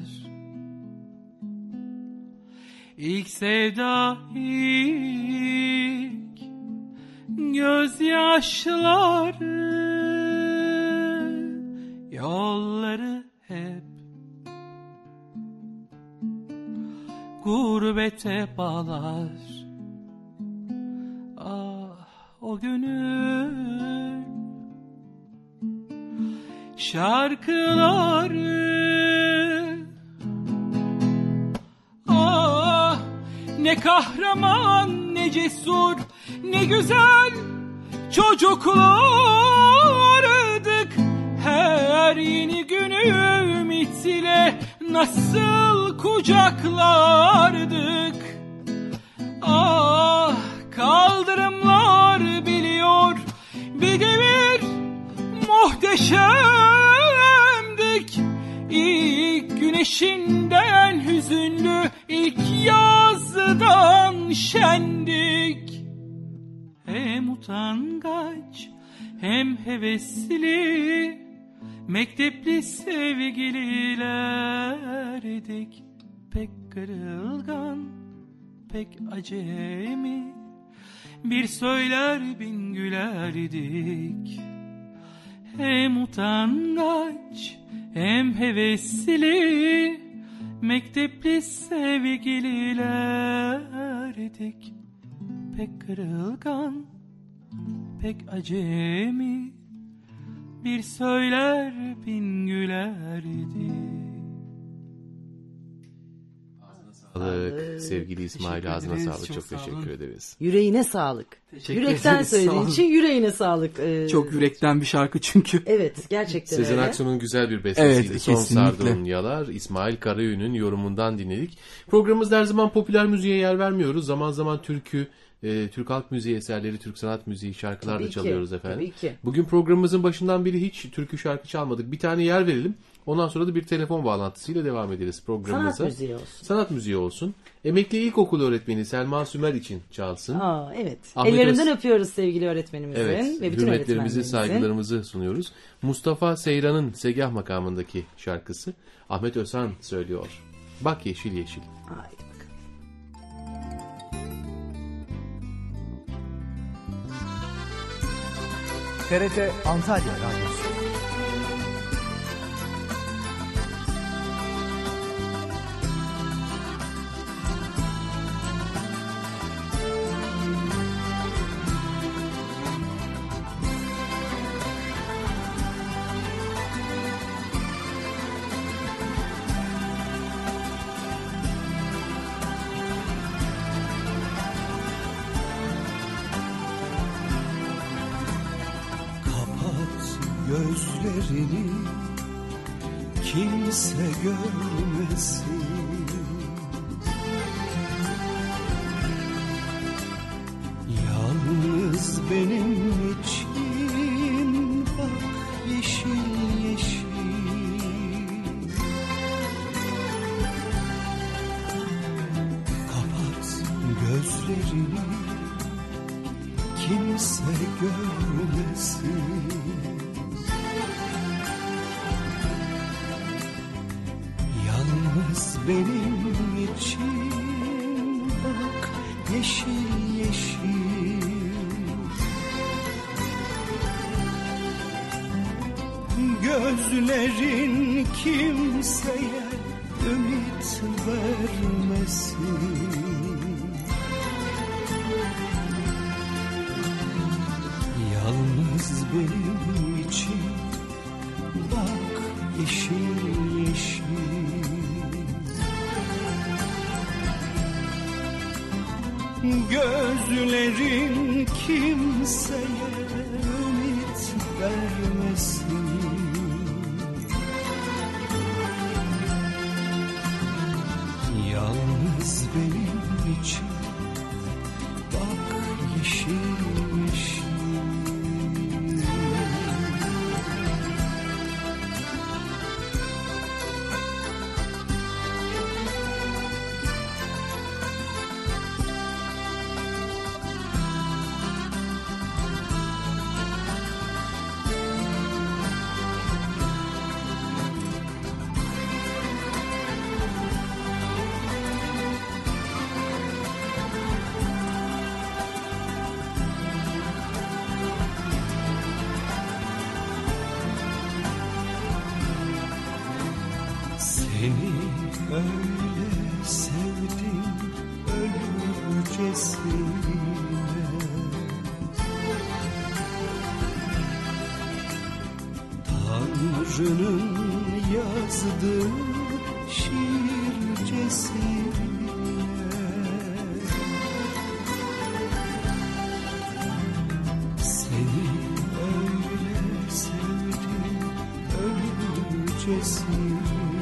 ilk sevda, ilk gözyaşları, yolları hep gurbete bağlar. Ah o gönül şarkıları. Ah ne kahraman, ne cesur, ne güzel çocuklardık. Her yeni günü ümitle nasıl kucaklardık. Ah kaldırımlar biliyor bir devir muhteşemdik. İlk güneşinden hüzünlü ilk yazdan şendik. Hem utangaç hem hevesli, mektepli sevgililerdik. Pek kırılgan, pek acemi, bir söyler bin gülerdik. Hem utangaç hem hevesli, mektepli sevgililerdik. Pek kırılgan, pek acemi, bir söyler bin gülerdik. Sağlık. Sevgili İsmail, ağzına ederiz, sağlık. Çok sağ olun. teşekkür ederiz. Yüreğine sağlık. Teşekkür Yürekten ederiz, sağ söylediğin olun. için yüreğine sağlık. Çok yürekten bir şarkı çünkü. Evet, gerçekten Sezen öyle. Aksu'nun güzel bir bestesiydi. Evet, Son kesinlikle. Sardığın Yalar. İsmail Karayü'nün yorumundan dinledik. Programımızda her zaman popüler müziğe yer vermiyoruz. Zaman zaman türkü, Türk halk müziği eserleri, Türk sanat müziği, şarkılar Tabii da ki, çalıyoruz efendim. tabii ki. Bugün programımızın başından beri hiç türkü şarkı çalmadık. Bir tane yer verelim. Ondan sonra da bir telefon bağlantısıyla devam ederiz programımıza. Sanat müziği olsun. Sanat müziği olsun. Emekli ilkokul öğretmeni Selma Sümer için çalsın. Aa, evet. Ahmet Ellerinden Öz- öpüyoruz sevgili öğretmenimizin Evet, ve bütün hürmetlerimizi, öğretmenlerimizin. saygılarımızı sunuyoruz. Mustafa Seyran'ın Segah makamındaki şarkısı Ahmet Özhan söylüyor. Bak yeşil yeşil. Haydi bakalım. TRT Antalya Radyosu. Gözlerini kimse görmesin. Yalnız benim için bak yeşil yeşil. Kapat gözlerini kimse görmesin. Yalnız benim için bak yeşil yeşil. Gözlerin kimseye ümit vermesin. Yalnız benim için bak yeşil yeşil. Gözlerin kimseye ümit vermesin. Yalnız benim için bak yeşil yeşil. Seni öyle sevdim ölürcesine. Tanrı'nın yazdığı şiircesine. Seni öyle sevdim ölürcesine.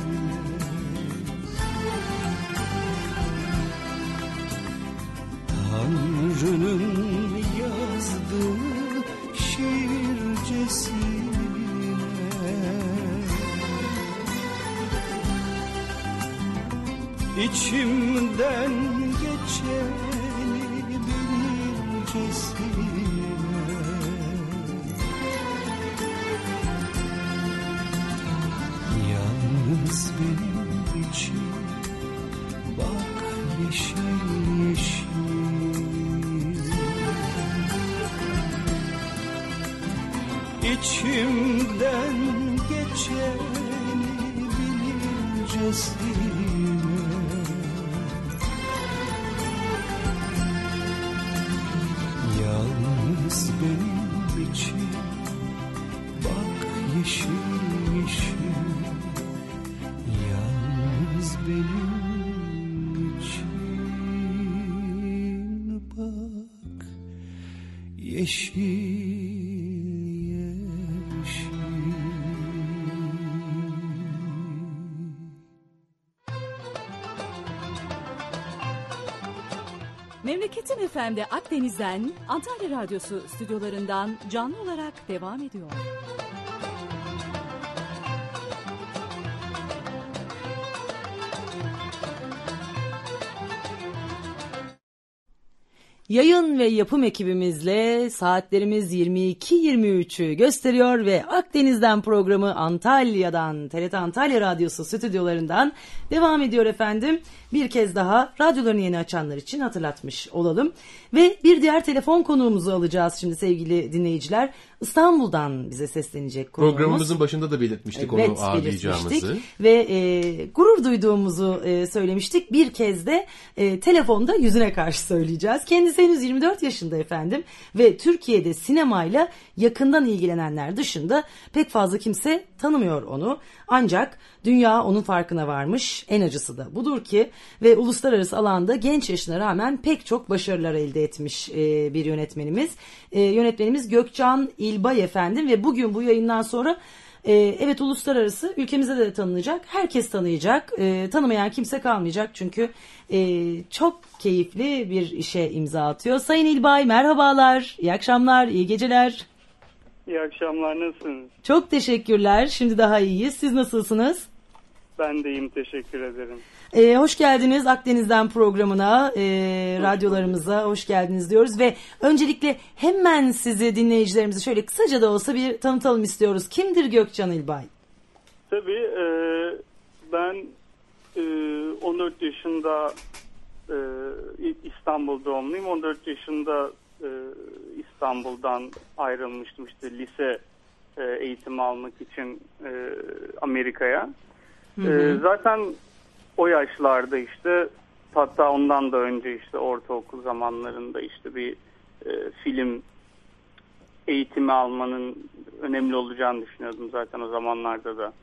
Tanrı'nın yazdığı şiircesine. İçimden geçeni bilircesine. içimden geçeni bilircesine. Yalnız benim için bak yeşil yeşil, yalnız benim için bak yeşil yeşil. Memleketim FM'de Akdeniz'den Antalya Radyosu stüdyolarından canlı olarak devam ediyor. Yayın ve yapım ekibimizle saatlerimiz 22.23'ü gösteriyor ve Akdeniz'den programı Antalya'dan, TRT Antalya Radyosu stüdyolarından devam ediyor efendim. Bir kez daha radyolarını yeni açanlar için hatırlatmış olalım. Ve bir diğer telefon konuğumuzu alacağız şimdi sevgili dinleyiciler. İstanbul'dan bize seslenecek konuğumuz. Programımızın başında da belirtmiştik onu ağırlayacağımızı. Ve gurur duyduğumuzu söylemiştik. Bir kez de telefonda yüzüne karşı söyleyeceğiz. Kendisi henüz 24 yaşında efendim. Ve Türkiye'de sinemayla yakından ilgilenenler dışında pek fazla kimse tanımıyor onu. Ancak dünya onun farkına varmış. En acısı da budur ki ve uluslararası alanda genç yaşına rağmen pek çok başarılar elde etmiş bir yönetmenimiz. Yönetmenimiz Gökcan İlbay efendim ve bugün bu yayından sonra evet uluslararası ülkemizde de tanınacak. Herkes tanıyacak. Tanımayan kimse kalmayacak çünkü çok keyifli bir işe imza atıyor. Sayın İlbay merhabalar, iyi akşamlar, iyi geceler. İyi akşamlar, nasılsınız? Çok teşekkürler. Şimdi daha iyiyiz. Siz nasılsınız? Ben de iyiyim, teşekkür ederim. Hoş geldiniz Akdeniz'den programına, radyolarımıza hoş geldiniz diyoruz ve öncelikle hemen sizi dinleyicilerimizi şöyle kısaca da olsa bir tanıtalım istiyoruz. Kimdir Gökcan İlbay? Tabii ben 14 yaşında İstanbul doğumluyum. 14 yaşında İstanbul'dan ayrılmıştım işte lise eğitimi almak için Amerika'ya. Zaten o yaşlarda işte hatta ondan da önce işte ortaokul zamanlarında işte bir film eğitimi almanın önemli olacağını düşünüyordum zaten o zamanlarda da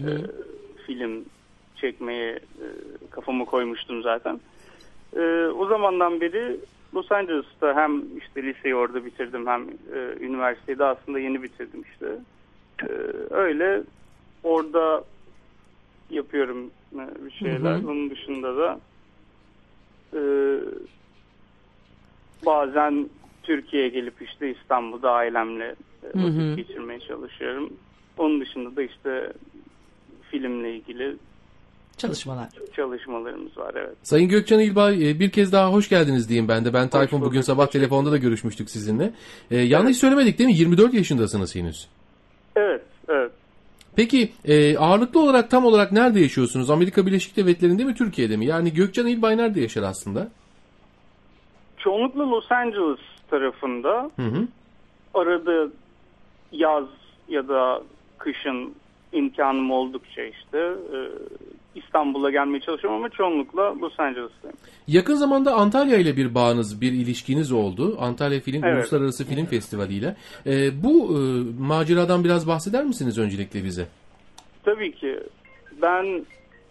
film çekmeye kafamı koymuştum zaten. O zamandan beri Los Angeles'ta hem işte liseyi orada bitirdim hem üniversiteyi de aslında yeni bitirdim işte. Öyle orada yapıyorum bir şeyler. Bunun dışında da bazen Türkiye'ye gelip işte İstanbul'da ailemle vakit geçirmeye çalışıyorum. Onun dışında da işte filmle ilgili çalışmalarımız var, evet. Sayın Gökcan İlbay bir kez daha hoş geldiniz diyeyim ben de. Ben Tayfun, bugün sabah telefonda da görüşmüştük sizinle. Yanlış söylemedik değil mi? 24 yaşındasınız henüz. Evet, evet. Peki ağırlıklı olarak tam olarak nerede yaşıyorsunuz? Amerika Birleşik Devletleri'nde mi, Türkiye'de mi? Yani Gökcan İlbay nerede yaşar aslında? Çoğunlukla Los Angeles tarafında. Arada yaz ya da kışın imkanım oldukça işte İstanbul'a gelmeye çalışıyorum ama çoğunlukla Los Angeles'tayım. Yakın zamanda Antalya ile bir bağınız, bir ilişkiniz oldu. Antalya Uluslararası Film Festivali ile. Bu maceradan biraz bahseder misiniz öncelikle bize? Tabii ki. Ben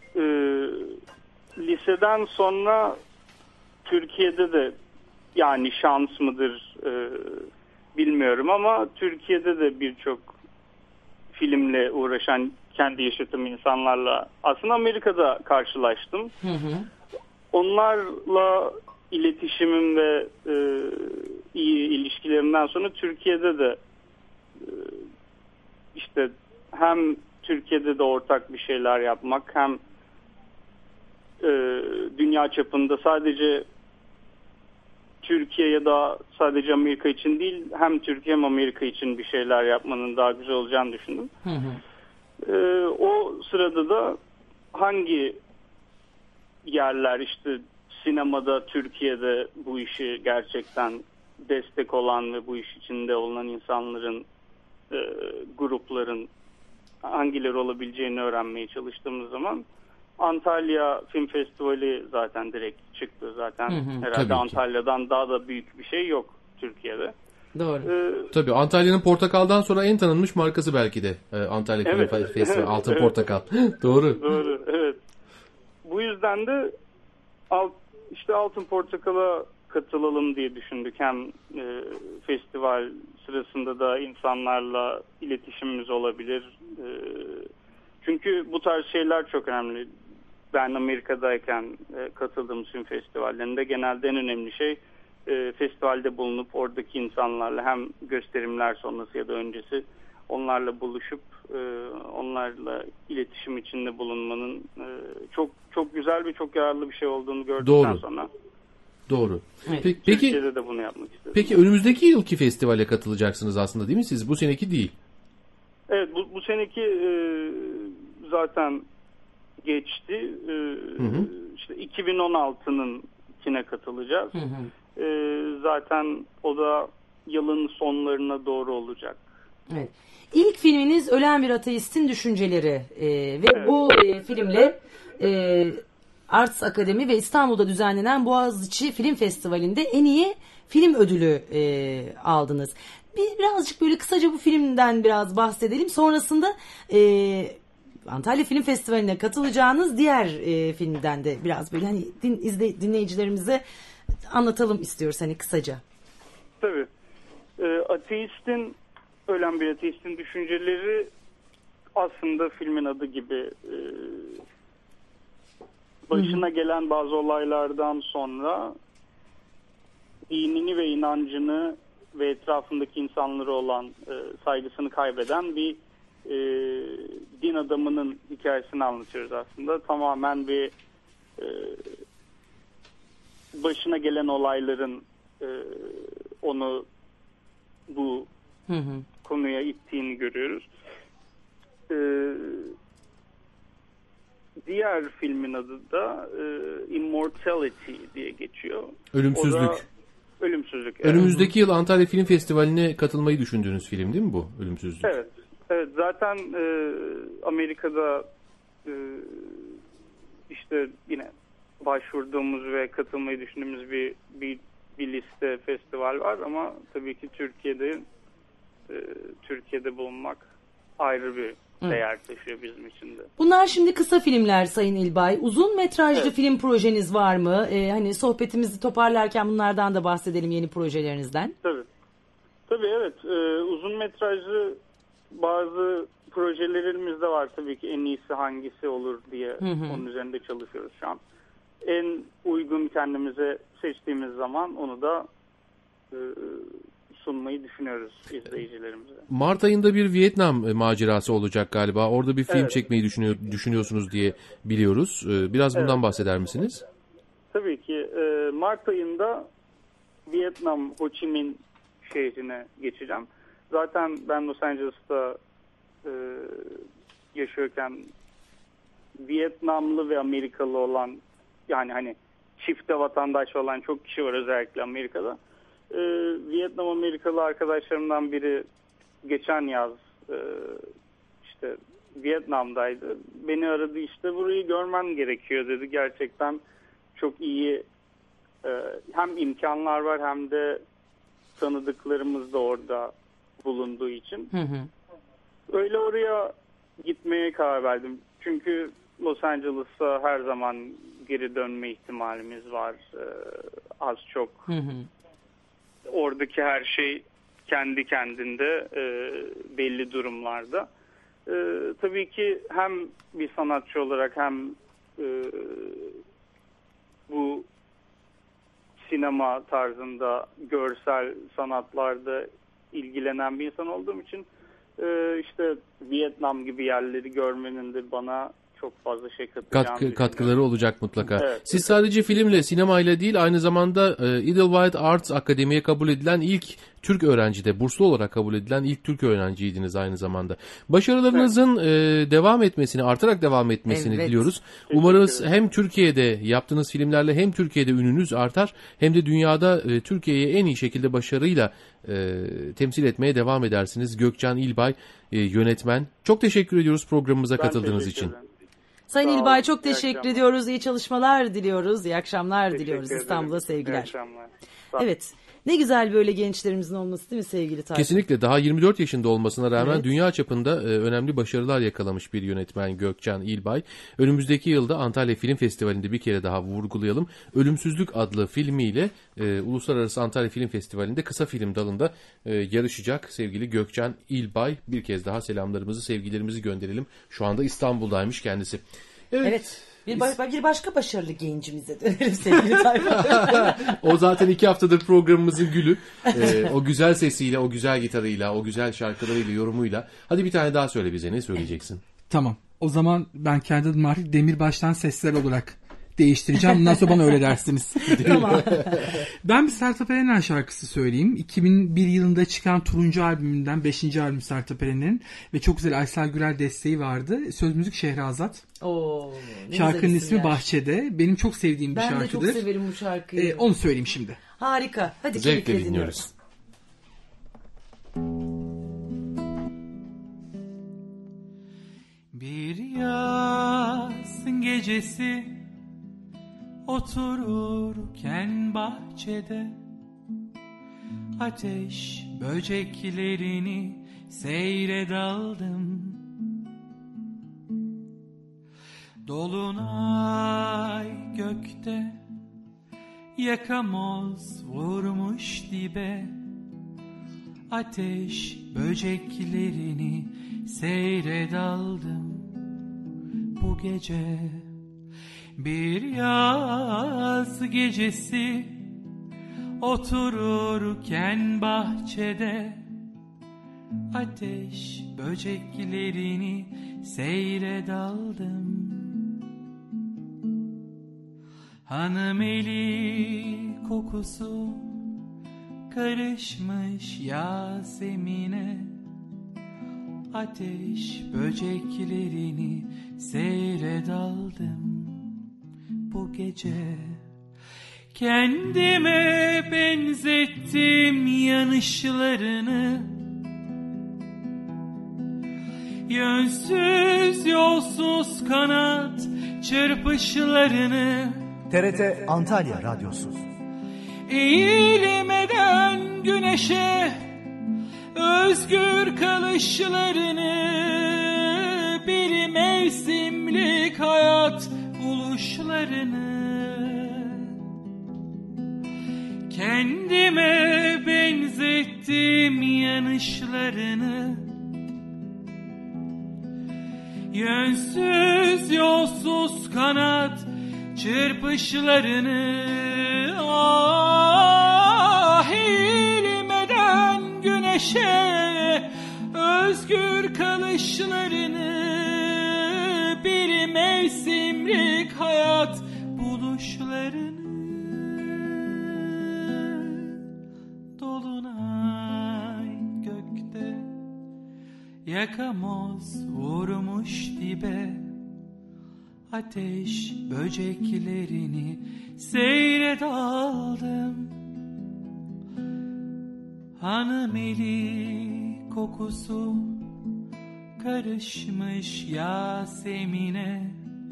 liseden sonra Türkiye'de de, yani şans mıdır bilmiyorum ama Türkiye'de de birçok filmle uğraşan kendi yaşadığım insanlarla aslında Amerika'da karşılaştım. Onlarla iletişimim ve iyi ilişkilerimden sonra Türkiye'de de işte hem Türkiye'de de ortak bir şeyler yapmak hem dünya çapında sadece Türkiye ya da sadece Amerika için değil, hem Türkiye hem Amerika için bir şeyler yapmanın daha güzel olacağını düşündüm. O sırada da hangi yerler işte sinemada Türkiye'de bu işi gerçekten destek olan ve bu iş içinde olan insanların grupların hangileri olabileceğini öğrenmeye çalıştığımız zaman Antalya Film Festivali zaten direkt çıktı. Zaten herhalde Antalya'dan daha da büyük bir şey yok Türkiye'de. Doğru. Tabii Antalya'nın portakaldan sonra en tanınmış markası belki de Antalya Film Festivali Altın Portakal. Doğru. Doğru, evet. Bu yüzden de Altın Portakal'a katılalım diye düşündük. Hem festival sırasında da insanlarla iletişimimiz olabilir. Çünkü bu tarz şeyler çok önemli. Ben Amerika'dayken katıldığım film festivallerinde genelde en önemli şey festivalde bulunup oradaki insanlarla hem gösterimler sonrası ya da öncesi onlarla buluşup onlarla iletişim içinde bulunmanın çok güzel ve çok yararlı bir şey olduğunu gördükten sonra. Doğru. Evet. Peki, Türkiye'de de bunu yapmak istedim. Peki önümüzdeki yılki festivale katılacaksınız aslında değil mi siz? Bu seneki değil. Evet, bu seneki zaten geçti. İşte 2016'nınkine katılacağız. Zaten o da yılın sonlarına doğru olacak. Evet. İlk filminiz Ölen Bir Ateist'in Düşünceleri ve bu filmle Arts Akademi ve İstanbul'da düzenlenen Boğaziçi Film Festivali'nde en iyi film ödülü aldınız. Birazcık böyle kısaca bu filmden biraz bahsedelim. Sonrasında Antalya Film Festivali'ne katılacağınız diğer filmden de biraz böyle hani dinleyicilerimize anlatalım istiyoruz hani kısaca. Tabii. Ölen Bir Ateist'in Düşünceleri aslında filmin adı gibi başına gelen bazı olaylardan sonra dinini ve inancını ve etrafındaki insanlara olan saygısını kaybeden bir din adamının hikayesini anlatıyoruz aslında. Tamamen bir başına gelen olayların onu bu konuya ittiğini görüyoruz. Diğer filmin adı da Immortality diye geçiyor. Ölümsüzlük. Ölümsüzlük. Evet. Önümüzdeki yıl Antalya Film Festivali'ne katılmayı düşündüğünüz film değil mi bu? Ölümsüzlük. Evet. Evet. Zaten Amerika'da işte yine başvurduğumuz ve katılmayı düşündüğümüz bir liste festival var ama tabii ki Türkiye'de bulunmak ayrı bir değer taşıyor bizim için de. Bunlar şimdi kısa filmler Sayın İlbay. Uzun metrajlı film projeniz var mı? Hani sohbetimizi toparlarken bunlardan da bahsedelim, yeni projelerinizden. Tabii evet. Uzun metrajlı bazı projelerimiz de var tabii ki, en iyisi hangisi olur diye onun üzerinde çalışıyoruz şu an. En uygun kendimize seçtiğimiz zaman onu da sunmayı düşünüyoruz izleyicilerimize. Mart ayında bir Vietnam macerası olacak galiba. Orada bir film çekmeyi düşünüyorsunuz diye biliyoruz. Biraz bundan bahseder misiniz? Tabii ki. Mart ayında Vietnam Ho Chi Minh şehrine geçeceğim. Zaten ben Los Angeles'ta yaşıyorken Vietnamlı ve Amerikalı olan, yani hani çifte vatandaş olan çok kişi var özellikle Amerika'da. Vietnam Amerikalı arkadaşlarımdan biri geçen yaz işte Vietnam'daydı. Beni aradı, işte burayı görmen gerekiyor dedi. Gerçekten çok iyi hem imkanlar var hem de tanıdıklarımız da orada bulunduğu için. Öyle oraya gitmeye karar verdim. Çünkü Los Angeles'a her zaman geri dönme ihtimalimiz var. Az çok. Oradaki her şey kendi kendinde belli durumlarda. Tabii ki hem bir sanatçı olarak hem bu sinema tarzında görsel sanatlarda ilgilenen bir insan olduğum için işte Vietnam gibi yerleri görmenin de bana çok fazla şey katacağını katkıları olacak mutlaka. Evet, Siz sadece filmle, sinemayla değil, aynı zamanda Idlewild Arts Akademi'ye kabul edilen ilk Türk öğrenci de, burslu olarak kabul edilen ilk Türk öğrenciydiniz aynı zamanda. Başarılarınızın devam etmesini, artarak devam etmesini diliyoruz. Umarız hem Türkiye'de yaptığınız filmlerle hem Türkiye'de ününüz artar, hem de dünyada Türkiye'yi en iyi şekilde başarıyla temsil etmeye devam edersiniz. Gökcan İlbay, yönetmen. Çok teşekkür ediyoruz programımıza katıldığınız için. Sayın İlbay, çok teşekkür ediyoruz. İyi çalışmalar diliyoruz. İyi akşamlar diliyoruz. İstanbul'a sevgiler. İyi akşamlar. Evet. Ne güzel böyle gençlerimizin olması, değil mi sevgili Tayfun? Kesinlikle. Daha 24 yaşında olmasına rağmen dünya çapında önemli başarılar yakalamış bir yönetmen Gökcan İlbay. Önümüzdeki yılda Antalya Film Festivali'nde bir kere daha vurgulayalım. Ölümsüzlük adlı filmiyle Uluslararası Antalya Film Festivali'nde kısa film dalında yarışacak sevgili Gökcan İlbay. Bir kez daha selamlarımızı, sevgilerimizi gönderelim. Şu anda İstanbul'daymış kendisi. Evet. Bir başka başarılı gencimize dönelim sevgili Tayfun. O zaten 2 haftadır programımızın gülü. O güzel sesiyle, o güzel gitarıyla, o güzel şarkılarıyla, yorumuyla. Hadi bir tane daha söyle bize, ne söyleyeceksin? Tamam. O zaman ben kendi adıma artık Demirbaş'tan sesler olarak değiştireceğim. Bundan sonra bana öyle dersiniz. Tamam. Ben bir Sertab Erener şarkısı söyleyeyim. 2001 yılında çıkan Turuncu albümünden 5. albüm Sertab Erener'in ve çok güzel Aysel Gürel desteği vardı. Söz müzik Şehrazat. Şarkının ismi Bahçede. Benim çok sevdiğim bir şarkıdır. Ben de çok severim bu şarkıyı. Onu söyleyeyim şimdi. Harika. Hadi zevkle dinliyoruz. Bir yaz gecesi otururken bahçede ateş böceklerini seyre daldım. Dolunay gökte yakamoz vurmuş dibe, ateş böceklerini seyre daldım bu gece. Bir yaz gecesi otururken bahçede ateş böceklerini seyre daldım. Hanım eli kokusu karışmış Yasemin'e, ateş böceklerini seyre daldım bu gece. Kendime benzettim yanışlarını, yönsüz yolsuz kanat çırpışlarını. TRT Antalya Radyosu. Eğilmeden güneşe özgür kalışlarını, bir mevsimlik hayat buluşlarını. Kendime benzettim yanışlarını, yönsüz yolsuz kanat çırpışlarını. Ah, eğilmeden güneşe özgür kalışlarını, bir mevsimlik hayat buluşlarını. Dolunay gökte yakamoz vurmuş dibe, ateş böceklerini seyre daldım. Hanım eli kokusu karışmış Yasemin'e,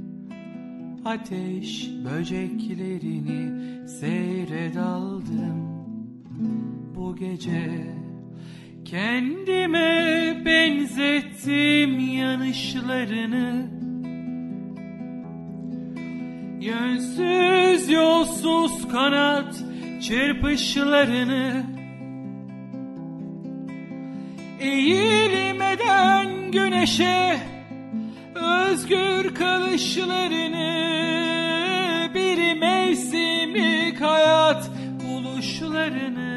ateş böceklerini seyre daldım bu gece. Kendime benzettim yanışlarını, yönsüz yolsuz kanat çırpışlarını. Eğilmeden güneşe özgür kalışlarını, bir mevsimlik hayat buluşlarını.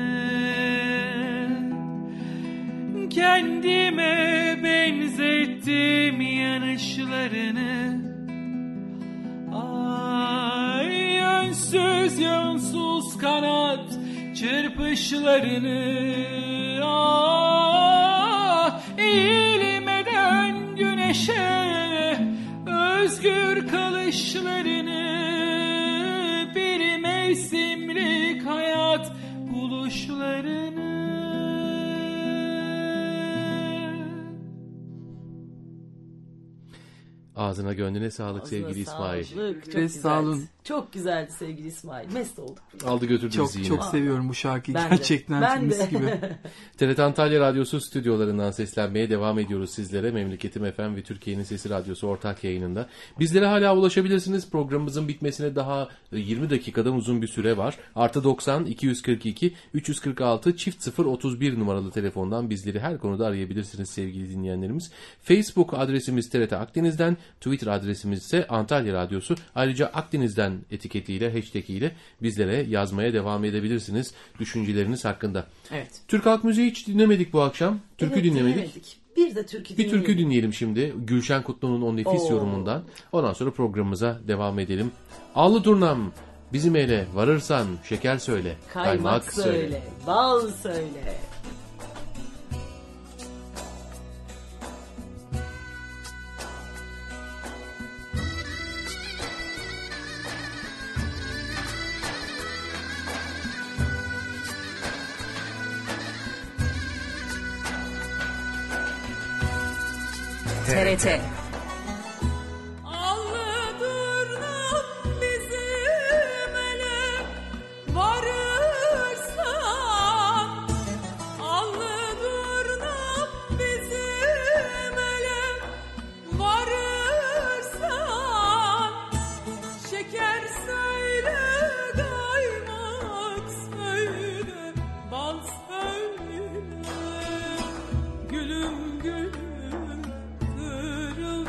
Kendime benzettim yanışlarını, Yönsüz yönsüz kanat çırpışlarını, eğilmeden güneşe özgür kalışlarını, bir mevsimlik hayat buluşlarını. Ağzına gönlüne sağlık Ağzına sevgili İsmail. sağlık. Çok Ve güzeldi. sağ olun. Çok güzeldi sevgili İsmail. Mest olduk. Aldı götürdü Çok bizi yine. çok seviyorum bu şarkıyı. Ben de. Gerçekten Ben mis de. gibi. TRT Antalya Radyosu stüdyolarından seslenmeye devam ediyoruz sizlere. Memleketim FM ve Türkiye'nin Sesi Radyosu ortak yayınında. Bizlere hala ulaşabilirsiniz. Programımızın bitmesine daha 20 dakikadan uzun bir süre var. +90 242 346 031 numaralı telefondan bizleri her konuda arayabilirsiniz sevgili dinleyenlerimiz. Facebook adresimiz TRT Akdeniz'den, Twitter adresimiz ise Antalya Radyosu. Ayrıca Akdeniz'den etiketiyle, hashtag ile bizlere yazmaya devam edebilirsiniz düşünceleriniz hakkında. Evet. Türk halk müziği hiç dinlemedik bu akşam. Türkü Evet, dinlemedik. Bir de türkü Bir türkü dinleyelim şimdi. Gülşen Kutlu'nun o nefis Oo. yorumundan. Ondan sonra programımıza devam edelim. Allı turnam, bizim ele varırsan şeker söyle. Kaymak söyle. Bal söyle. TRT Allı durnam bizim ele varırsan, allı durnam bizim ele varırsan, şeker söyle, kaymak söyle, bal söyle, gülüm gülüm kırıl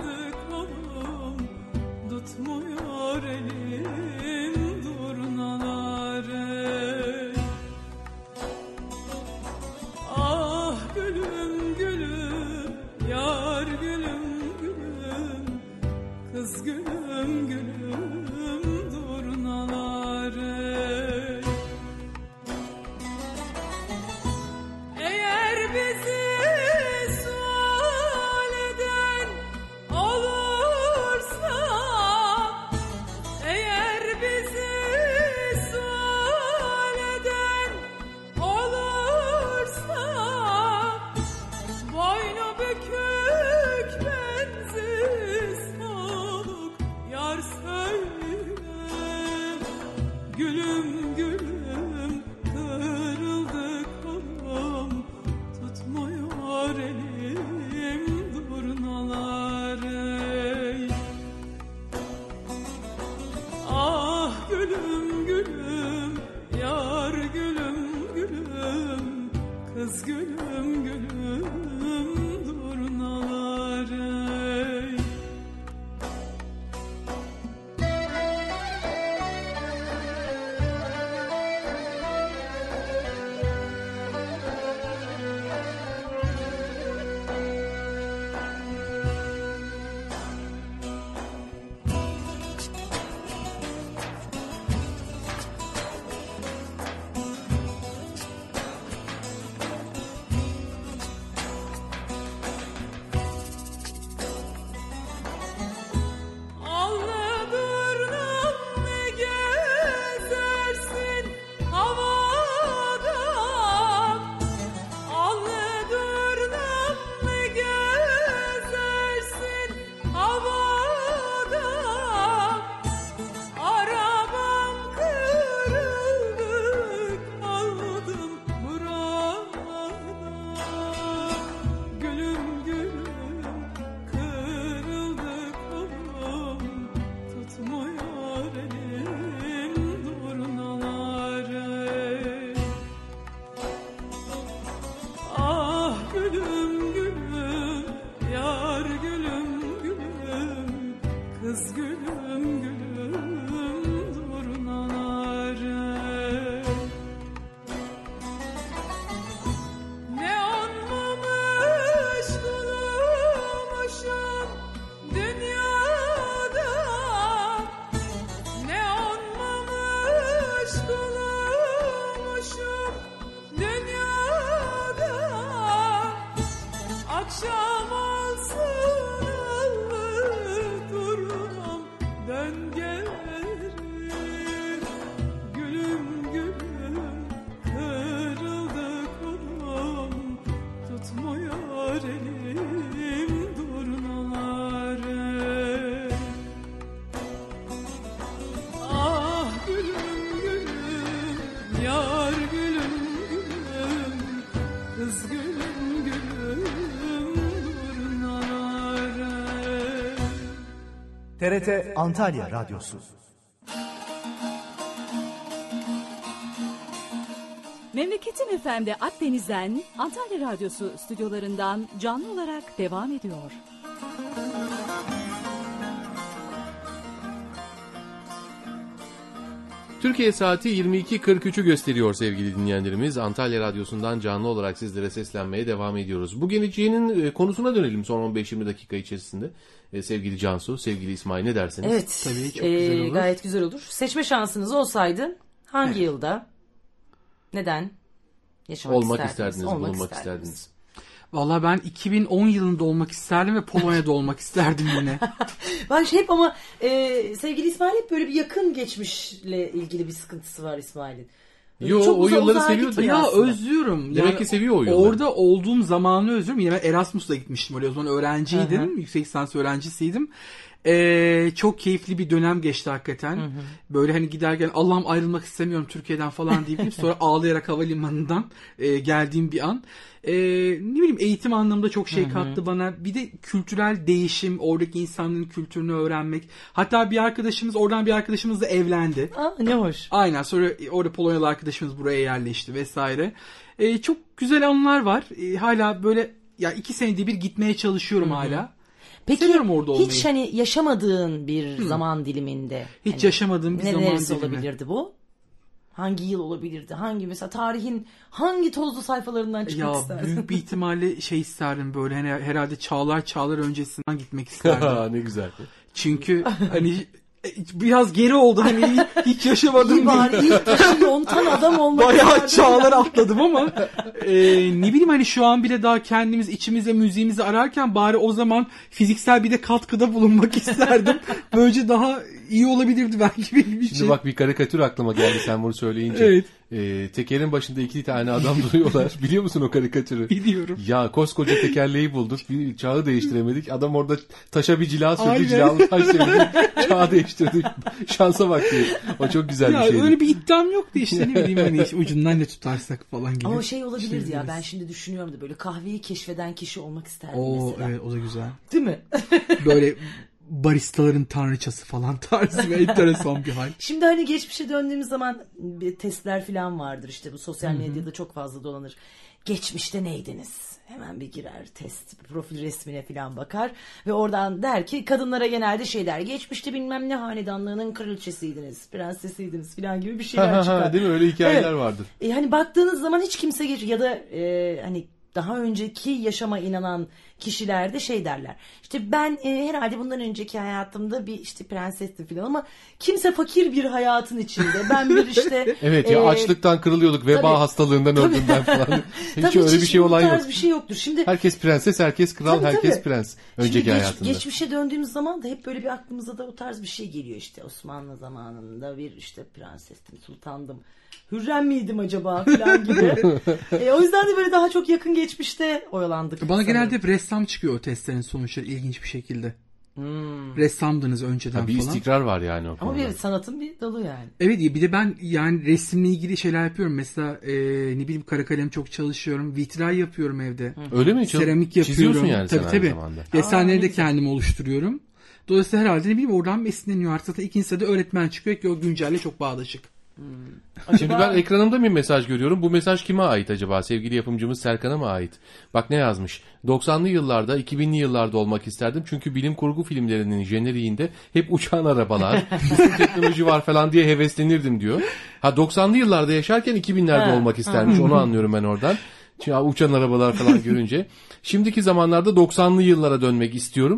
TRT Antalya Radyosu. Memleketim FM'de Akdeniz'den Antalya Radyosu stüdyolarından canlı olarak devam ediyor. Türkiye saati 22.43'ü gösteriyor sevgili dinleyenlerimiz. Antalya Radyosu'ndan canlı olarak sizlere seslenmeye devam ediyoruz. Bu geleceğinin konusuna dönelim son 15-20 dakika içerisinde. Sevgili Cansu, sevgili İsmail, ne dersiniz? Evet, tabii çok güzel olur. Gayet güzel olur. Seçme şansınız olsaydı hangi yılda, neden yaşamak olmak isterdiniz? bulunmak isterdiniz. Vallahi ben 2010 yılında olmak isterdim ve Polonya'da olmak isterdim yine. Bak hep ama sevgili İsmail hep böyle bir yakın geçmişle ilgili bir sıkıntısı var İsmail'in. Yo, o yılları seviyordu. Ya özlüyorum. Demek ki seviyor o yılları. Orada olduğum zamanı özlüyorum. Yine ben Erasmus'la gitmiştim. Öyle o zaman öğrenciydim. Hı-hı. Yüksek lisans öğrencisiydim. Çok keyifli bir dönem geçti hakikaten. Hı-hı. Böyle hani giderken Allah'ım ayrılmak istemiyorum Türkiye'den falan deyip sonra ağlayarak havalimanından geldiğim bir an. Ne bileyim eğitim anlamında çok şey kattı bana. Bir de kültürel değişim, oradaki insanların kültürünü öğrenmek. Hatta oradan bir arkadaşımız da evlendi. Ne hoş. Aynen, sonra orada Polonyalı arkadaşımız buraya yerleşti vesaire. Çok güzel anılar var. Hala böyle ya 2 senede bir gitmeye çalışıyorum hala. Peki seviyorum orada olmayı. Hiç hani yaşamadığın bir zaman diliminde. Hiç hani, yaşamadığım bir zaman dilimi. Neresi olabilirdi bu? Hangi yıl olabilirdi? Hangi mesela tarihin hangi tozlu sayfalarından çıkmak isterdin? Büyük bir ihtimalle isterdim böyle hani herhalde çağlar öncesinden gitmek isterdim. Ne güzel. Çünkü hani biraz geri oldu hani hiç yaşamadım. İyi bari ilk taşı yontan adam olmak bayağı çağlar atladım ama ne bileyim hani şu an bile daha kendimiz içimizde müziğimizi ararken bari o zaman fiziksel bir de katkıda bulunmak isterdim. Böylece daha iyi olabilirdi belki benim için. Şimdi bak bir karikatür aklıma geldi sen bunu söyleyince. Evet. Tekerin başında 2 tane adam duruyorlar. Biliyor musun o karikatürü? Biliyorum. Ya koskoca tekerleği bulduk. Bir çağı değiştiremedik. Adam orada taşa bir cila sürdü. Aynen. Cilalı taş çevirdi. Çağı değiştirdi. Şansa bak diye. O çok güzel bir şeydi. Öyle bir iddiam yoktu işte ne bileyim hani ucundan ne tutarsak falan gibi. Ama olabilirdi ya, ben şimdi düşünüyorum da böyle kahveyi keşfeden kişi olmak isterdim mesela. Evet, o da güzel. Değil mi? Böyle baristaların tanrıçası falan tarzı ve enteresan bir hal. Şimdi hani geçmişe döndüğümüz zaman bir testler falan vardır işte, bu sosyal medyada çok fazla dolanır. Geçmişte neydiniz? Hemen bir girer test, profil resmine falan bakar ve oradan der ki kadınlara genelde der, geçmişte bilmem ne hanedanlığının kraliçesiydiniz, prensesiydiniz falan gibi bir şeyler çıkar. Değil mi? Öyle hikayeler vardır. Hani baktığınız zaman hiç kimse ya da hani daha önceki yaşama inanan kişiler de derler. İşte ben herhalde bundan önceki hayatımda bir prensestim falan ama kimse fakir bir hayatın içinde. Ben bir evet ya açlıktan kırılıyorduk, veba tabii, hastalığından öldüm ben falan. Hiç öyle bir şey olan yok. Bir şey yoktur. Şimdi herkes prenses, herkes kral, herkes prens önceki hayatında. Geçmişe döndüğümüz zaman da hep böyle bir aklımıza da o tarz bir şey geliyor Osmanlı zamanında bir prensestim, sultandım. Hürrem miydim acaba falan gibi. O yüzden de böyle daha çok yakın geçmişte oyalandık. Bana sanırım genelde hep ressam çıkıyor o testlerin sonuçları ilginç bir şekilde. Ressamdınız önceden tabii falan. Bir istikrar var yani o konuda. Ama bir sanatın bir dalı yani. Evet, bir de ben yani resimle ilgili şeyler yapıyorum. Mesela ne bileyim kara kalem çok çalışıyorum. Vitray yapıyorum evde. Öyle mi? Seramik yapıyorum. Çiziyorsun yani tabii, sen aynı zamanda. Desenleri de kendim oluşturuyorum. Dolayısıyla herhalde ne bileyim oradan esinleniyor. Artık zaten ikincisi de öğretmen çıkıyor ki o güncelle çok bağdaşık. Şimdi ben ekranımda bir mesaj görüyorum. Bu mesaj kime ait acaba? Sevgili yapımcımız Serkan'a mı ait? Bak ne yazmış. 90'lı yıllarda, 2000'li yıllarda olmak isterdim. Çünkü bilim kurgu filmlerinin jeneriğinde hep uçan arabalar, teknoloji var falan diye heveslenirdim diyor. 90'lı yıllarda yaşarken 2000'lerde olmak istermiş. Onu anlıyorum ben oradan. Çünkü uçan arabalar falan görünce. Şimdiki zamanlarda 90'lı yıllara dönmek istiyorum.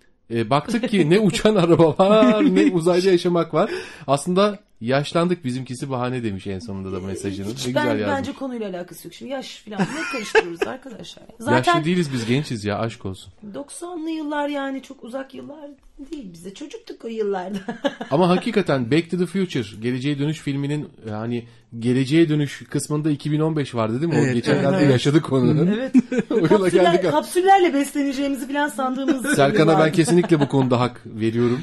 Baktık ki ne uçan araba var, ne uzayda yaşamak var. Aslında yaşlandık, bizimkisi bahane demiş en sonunda da mesajının. Hiç ne güzel yazmış. Bence konuyla alakası yok. Şimdi yaş falan ne karıştırıyoruz arkadaşlar. Zaten yaşlı değiliz biz, gençiz ya, aşk olsun. 90'lı yıllar yani çok uzak yıllar değil. Biz de çocuktuk o yıllarda. Ama hakikaten Back to the Future, Geleceğe Dönüş filminin yani Geleceğe Dönüş kısmında 2015 vardı değil mi? Evet, o geçenlerde yaşadık onu. Evet. Kapsüllerle besleneceğimizi falan sandığımız. Serkan'a ben kesinlikle bu konuda hak veriyorum.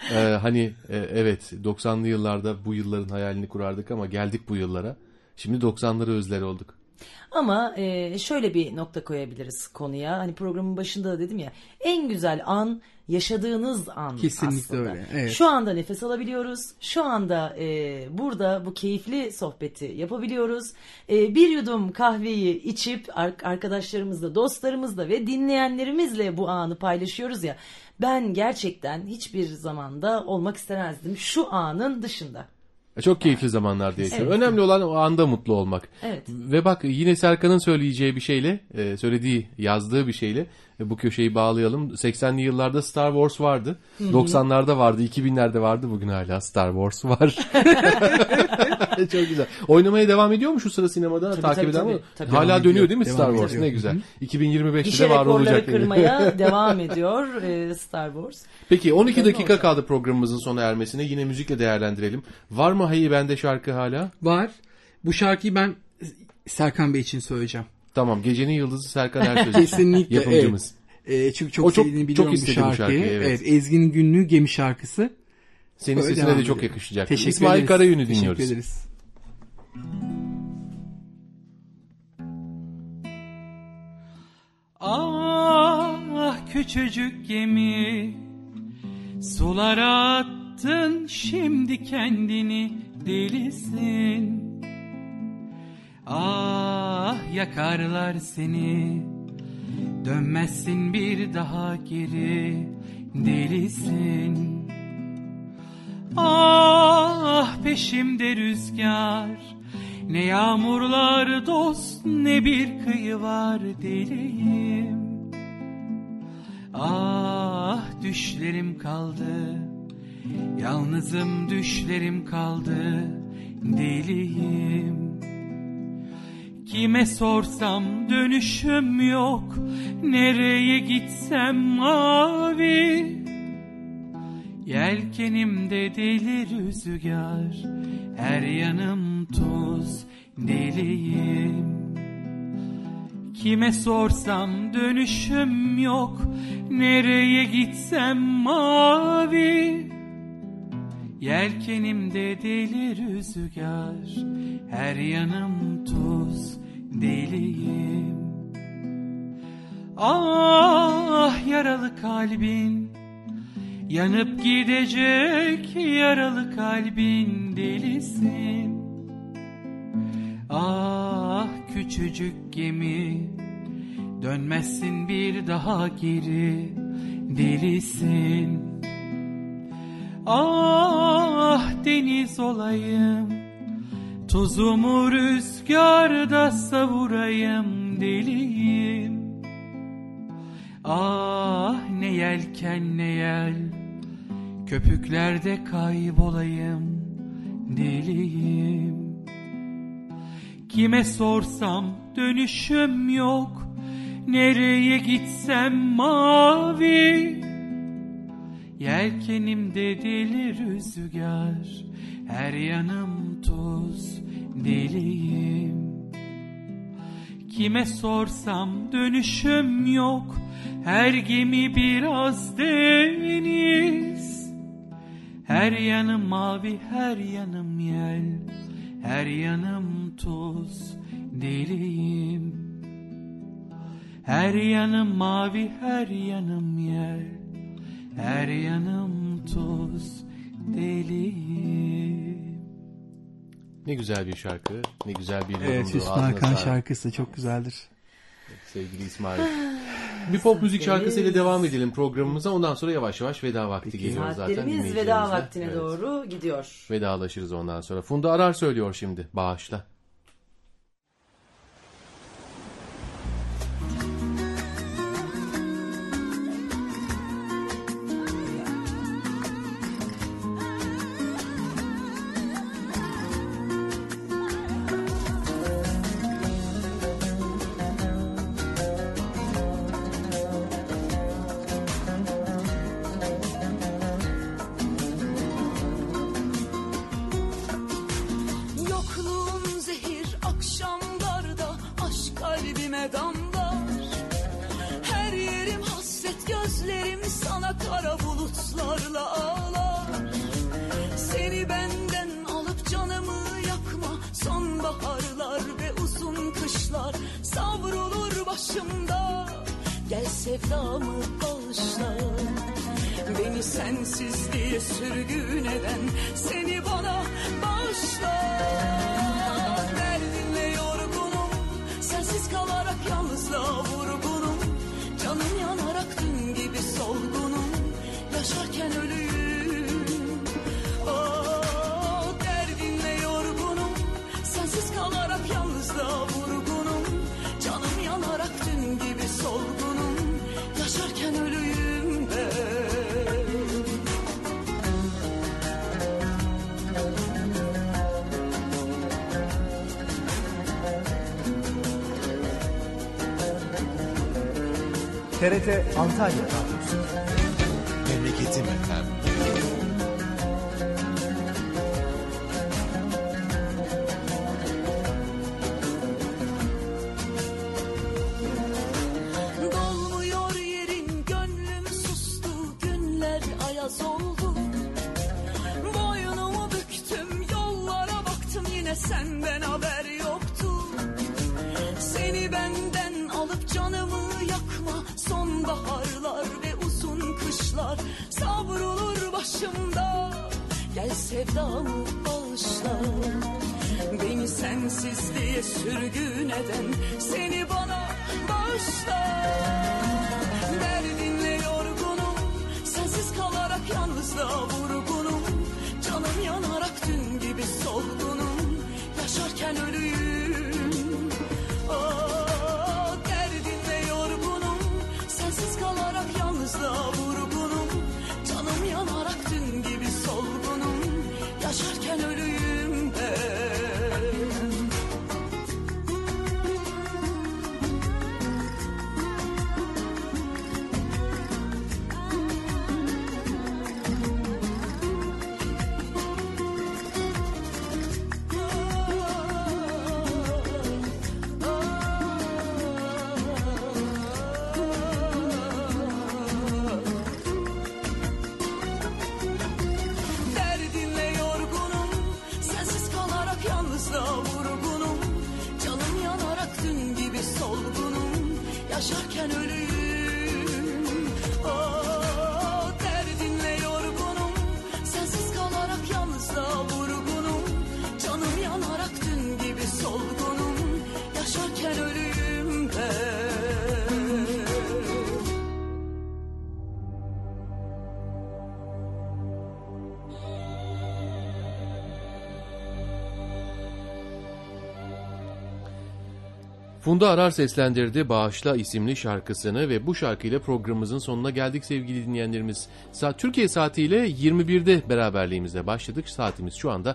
Evet 90'lı yıllarda bu yılların hayalini kurardık ama geldik bu yıllara. Şimdi 90'ları özler olduk. Ama şöyle bir nokta koyabiliriz konuya. Hani programın başında da dedim ya, en güzel an yaşadığınız an. Kesinlikle aslında. öyle. Evet. Şu anda nefes alabiliyoruz. Şu anda burada bu keyifli sohbeti yapabiliyoruz. Bir yudum kahveyi içip arkadaşlarımızla, dostlarımızla ve dinleyenlerimizle bu anı paylaşıyoruz ya. Ben gerçekten hiçbir zamanda olmak istemezdim şu anın dışında. Çok keyifli zamanlarda yaşıyor. Evet. Önemli olan o anda mutlu olmak. Evet. Ve bak yine Serkan'ın söyleyeceği bir şeyle, yazdığı bir şeyle bu köşeyi bağlayalım. 80'li yıllarda Star Wars vardı. 90'larda vardı, 2000'lerde vardı. Bugün hala Star Wars var. Çok güzel. Oynamaya devam ediyor mu şu sıra sinemada? Takip eden mi? Hala dönüyor değil mi Star Wars? Ne güzel. 2025'te de var olacak. Gişe kırmaya devam ediyor Star Wars. Peki 12 dakika kaldı programımızın sona ermesine. Yine müzikle değerlendirelim. Var mı Hey Bende şarkı hala? Var. Bu şarkıyı ben Serkan Bey için söyleyeceğim. Tamam. Gecenin Yıldızı Serkan Ersöz. Kesinlikle. Yapımcımız. Evet. Çünkü çok sevdiğini biliyorum bu şarkıyı. Evet. Ezgi'nin Günlüğü Gemi şarkısı. Senin böyle sesine de çok yakışacak. Teşekkür İsmail ederiz. Karayün'ü dinliyoruz. Teşekkür ederiz. Ah küçücük gemi, sulara attın şimdi kendini, delisin. Ah yakarlar seni, dönmezsin bir daha geri, delisin. Ah peşimde rüzgar, ne yağmurlar dost, ne bir kıyı var, deliyim. Ah düşlerim kaldı, yalnızım düşlerim kaldı, deliyim. Kime sorsam dönüşüm yok, nereye gitsem mavi. Yelkenimde deli rüzgar, her yanım tuz, deliyim. Kime sorsam dönüşüm yok, nereye gitsem mavi. Yelkenimde deli rüzgar, her yanım tuz, deliyim. Ah yaralı kalbin, yanıp gidecek yaralı kalbin, delisin. Ah küçücük gemi, dönmezsin bir daha geri, delisin. Ah deniz olayım, tuzumu rüzgarda savurayım, deliyim. Ah ne yelken ne yel, köpüklerde kaybolayım, deliyim. Kime sorsam dönüşüm yok, nereye gitsem mavi. Yelkenimde deli rüzgar, her yanım tuz, deliyim. Kime sorsam dönüşüm yok, her gemi biraz deniz. Her yanım mavi, her yanım yel, her yanım tuz, deliyim. Her yanım mavi, her yanım yel, her yanım tuz, deliyim. Ne güzel bir şarkı, ne güzel bir yorumdu. Evet, Hüsnü Hakan şarkısı çok güzeldir. Sevgili İsmail. Bir pop müzik şarkısıyla devam edelim programımıza. Ondan sonra yavaş yavaş veda vakti geliyor zaten. Saatlerimiz veda vaktine doğru gidiyor. Vedalaşırız ondan sonra. Funda Arar söylüyor şimdi. Bağışla. Sonbaharlar ve uzun kışlar sevdamı bağışla. Beni sensizliğe sürgün eden seni bana bağışla. Derdinle yorgunum, sensiz kalarak yalnızlığa vurgunum. Canım yanarak dün gibi solgunum, yaşarken ölüyüm. Oh, derdinle yorgunum, sensiz kalarak yalnızlığa vurgunum. Canım yanarak dün gibi solgunum, yaşarken ölüyüm ben. TRT Antalya Radyosu. Memleketim efendim. Dolmuyor yerin, gönlüm sustu, günler ayaz oldu. Boynumu büktüm, yollara baktım, yine senden haber yoktu. Seni benden alıp canımı yakma, sonbaharlar ve uzun kışlar savrulur başımda. Gel sevdamı bağışla, beni sensizliğe sürgün eden seni bana bağışla. Derdinle yorgunum, sensiz kalarak yalnızlığa vurgunum. Canım yanarak dün gibi solgunum, yaşarken ölüyüm. Oh, derdinle yorgunum, sensiz kalarak yalnızlığa vurgunum. Canım yanarak dün gibi solgunum, yaşarken ölüyüm ben. Derdinle yorgunum, sensiz kalarak yalnızlığa vurgunum. Canım yanarak dün gibi solgunum, yaşarken ölüyüm. Oh, derdinle yorgunum, sensiz kalarak yalnızlığa vurgunum. Canım yanarak dün gibi solgunum, yaşarken ölüyüm ben. Funda Arar seslendirdi Bağışla isimli şarkısını ve bu şarkıyla programımızın sonuna geldik sevgili dinleyenlerimiz. Türkiye saatiyle 21'de beraberliğimize başladık. Saatimiz şu anda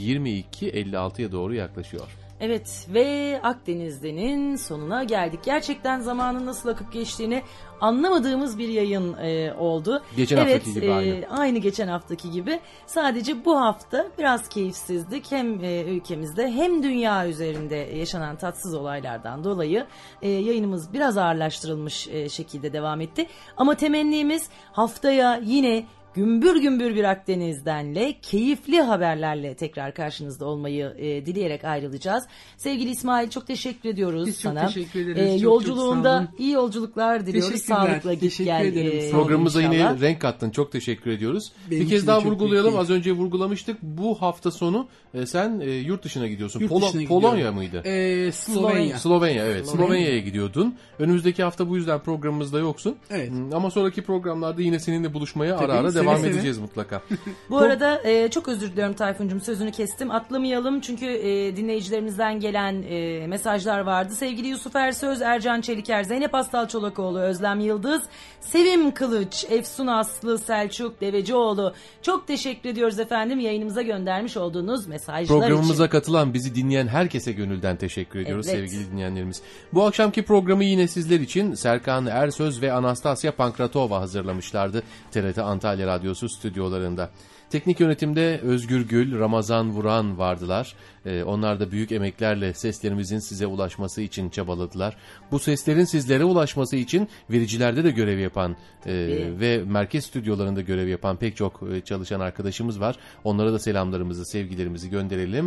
22.56'ya doğru yaklaşıyor. Evet ve Akdeniz'denin sonuna geldik. Gerçekten zamanın nasıl akıp geçtiğini anlamadığımız bir yayın oldu. Geçen haftaki gibi aynı. Aynı geçen haftaki gibi. Sadece bu hafta biraz keyifsizdik. Hem ülkemizde hem dünya üzerinde yaşanan tatsız olaylardan dolayı yayınımız biraz ağırlaştırılmış şekilde devam etti. Ama temennimiz haftaya yine gümbür gümbür bir Akdeniz'denle keyifli haberlerle tekrar karşınızda olmayı dileyerek ayrılacağız. Sevgili İsmail çok teşekkür ediyoruz Biz sana. Çok teşekkür ederiz. Yolculuğunda iyi yolculuklar diliyoruz. Sağlıkla git gel. Programımıza yine renk kattın. Çok teşekkür ediyoruz. Benim bir kez daha vurgulayalım. keyifli. Az önce vurgulamıştık. Bu hafta sonu sen yurt dışına gidiyorsun. Yurt dışına Polonya mıydı? Slovenya. Slovenya evet. Slovenya'ya gidiyordun. Önümüzdeki hafta bu yüzden programımızda yoksun. Evet. Ama sonraki programlarda yine seninle buluşmaya Tabii, ara ara seve devam seve. edeceğiz mutlaka. Bu arada çok özür diliyorum Tayfun'cum, sözünü kestim. Atlamayalım çünkü dinleyicilerimizden gelen mesajlar vardı. Sevgili Yusuf Ersöz, Ercan Çeliker, Zeynep Astal Çolakoğlu, Özlem Yıldız, Sevim Kılıç, Efsun Aslı, Selçuk Devecioğlu. Çok teşekkür ediyoruz efendim yayınımıza göndermiş olduğunuz mesajlar için. Programımıza katılan, bizi dinleyen herkese gönülden teşekkür ediyoruz sevgili dinleyenlerimiz. Bu akşamki programı yine sizler için Serkan Ersöz ve Anastasia Pankratova hazırlamışlardı TRT Antalya Radyosu stüdyolarında. Teknik yönetimde Özgür Gül, Ramazan Vuran vardılar. Onlar da büyük emeklerle seslerimizin size ulaşması için çabaladılar. Bu seslerin sizlere ulaşması için vericilerde de görev yapan ve merkez stüdyolarında görev yapan pek çok çalışan arkadaşımız var. Onlara da selamlarımızı, sevgilerimizi gönderelim.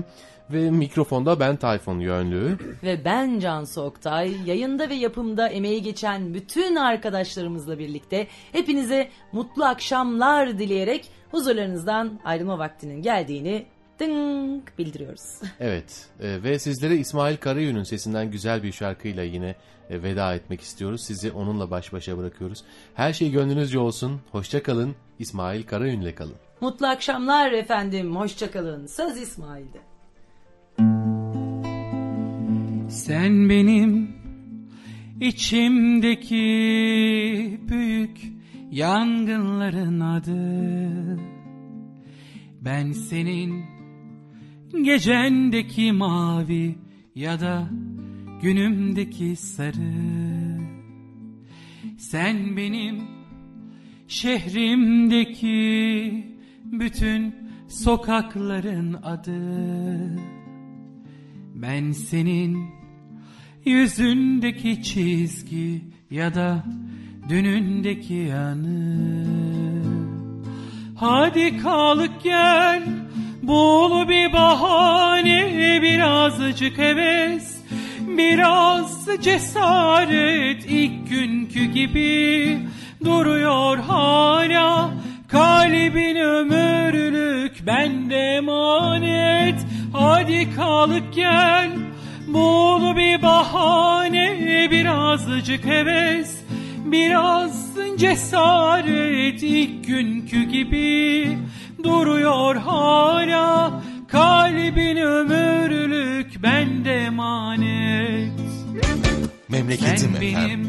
Ve mikrofonda ben Tayfun Yönlü. Ve ben Cansu Oktay. Yayında ve yapımda emeği geçen bütün arkadaşlarımızla birlikte hepinize mutlu akşamlar dileyerek huzurlarınızdan ayrılma vaktinin geldiğini dınk bildiriyoruz. Evet ve sizlere İsmail Karayün'ün sesinden güzel bir şarkıyla yine veda etmek istiyoruz. Sizi onunla baş başa bırakıyoruz. Her şey gönlünüzce olsun. Hoşça kalın. İsmail Karayün'le kalın. Mutlu akşamlar efendim. Hoşça kalın. Söz İsmail'de. Sen benim içimdeki büyük yangınların adı. Ben senin gecendeki mavi ya da günümdeki sarı. Sen benim şehrimdeki bütün sokakların adı. Ben senin yüzündeki çizgi ya da dünündeki yanı. Hadi kalk gel, bul bir bahane, birazcık heves, biraz cesaret. İlk günkü gibi duruyor hala, kalbin ömürlük bende emanet. Hadi kalk gel, bul bir bahane, birazcık heves, biraz cesaret. İlk günkü gibi duruyor hala, kalbin ömürlük bende emanet. Memleketim Sen benim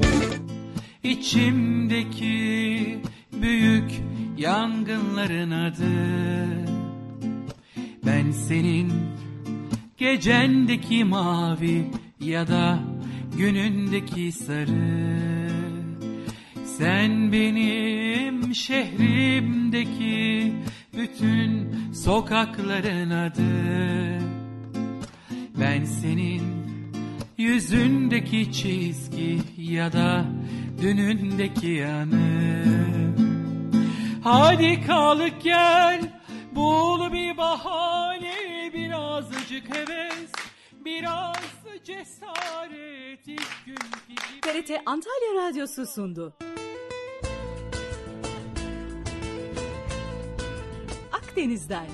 içimdeki büyük yangınların adı. Ben senin gecendeki mavi ya da günündeki sarı. Sen benim şehrimdeki bütün sokakların adı. Ben senin yüzündeki çizgi ya da dünündeki yanı. Hadi kalk gel, bul bir bahane, birazcık heves, biraz cesaret. İlk günkü gibi... TRT Antalya Radyosu sundu. Akdeniz'den.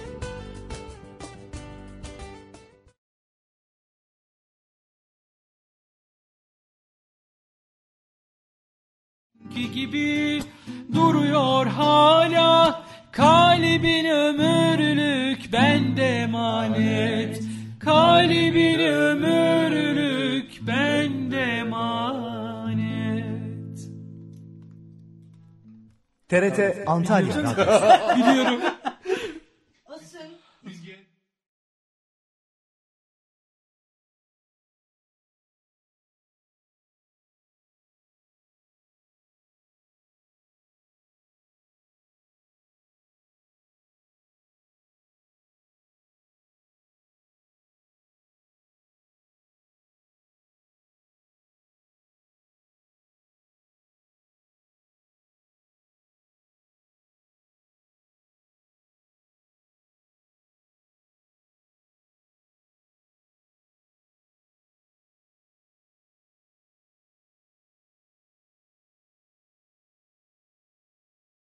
gibi duruyor hala, kalbin ömürlük bende emanet. Kalbin ömürlük bende emanet. TRT Antalya Radyosu. Biliyorum.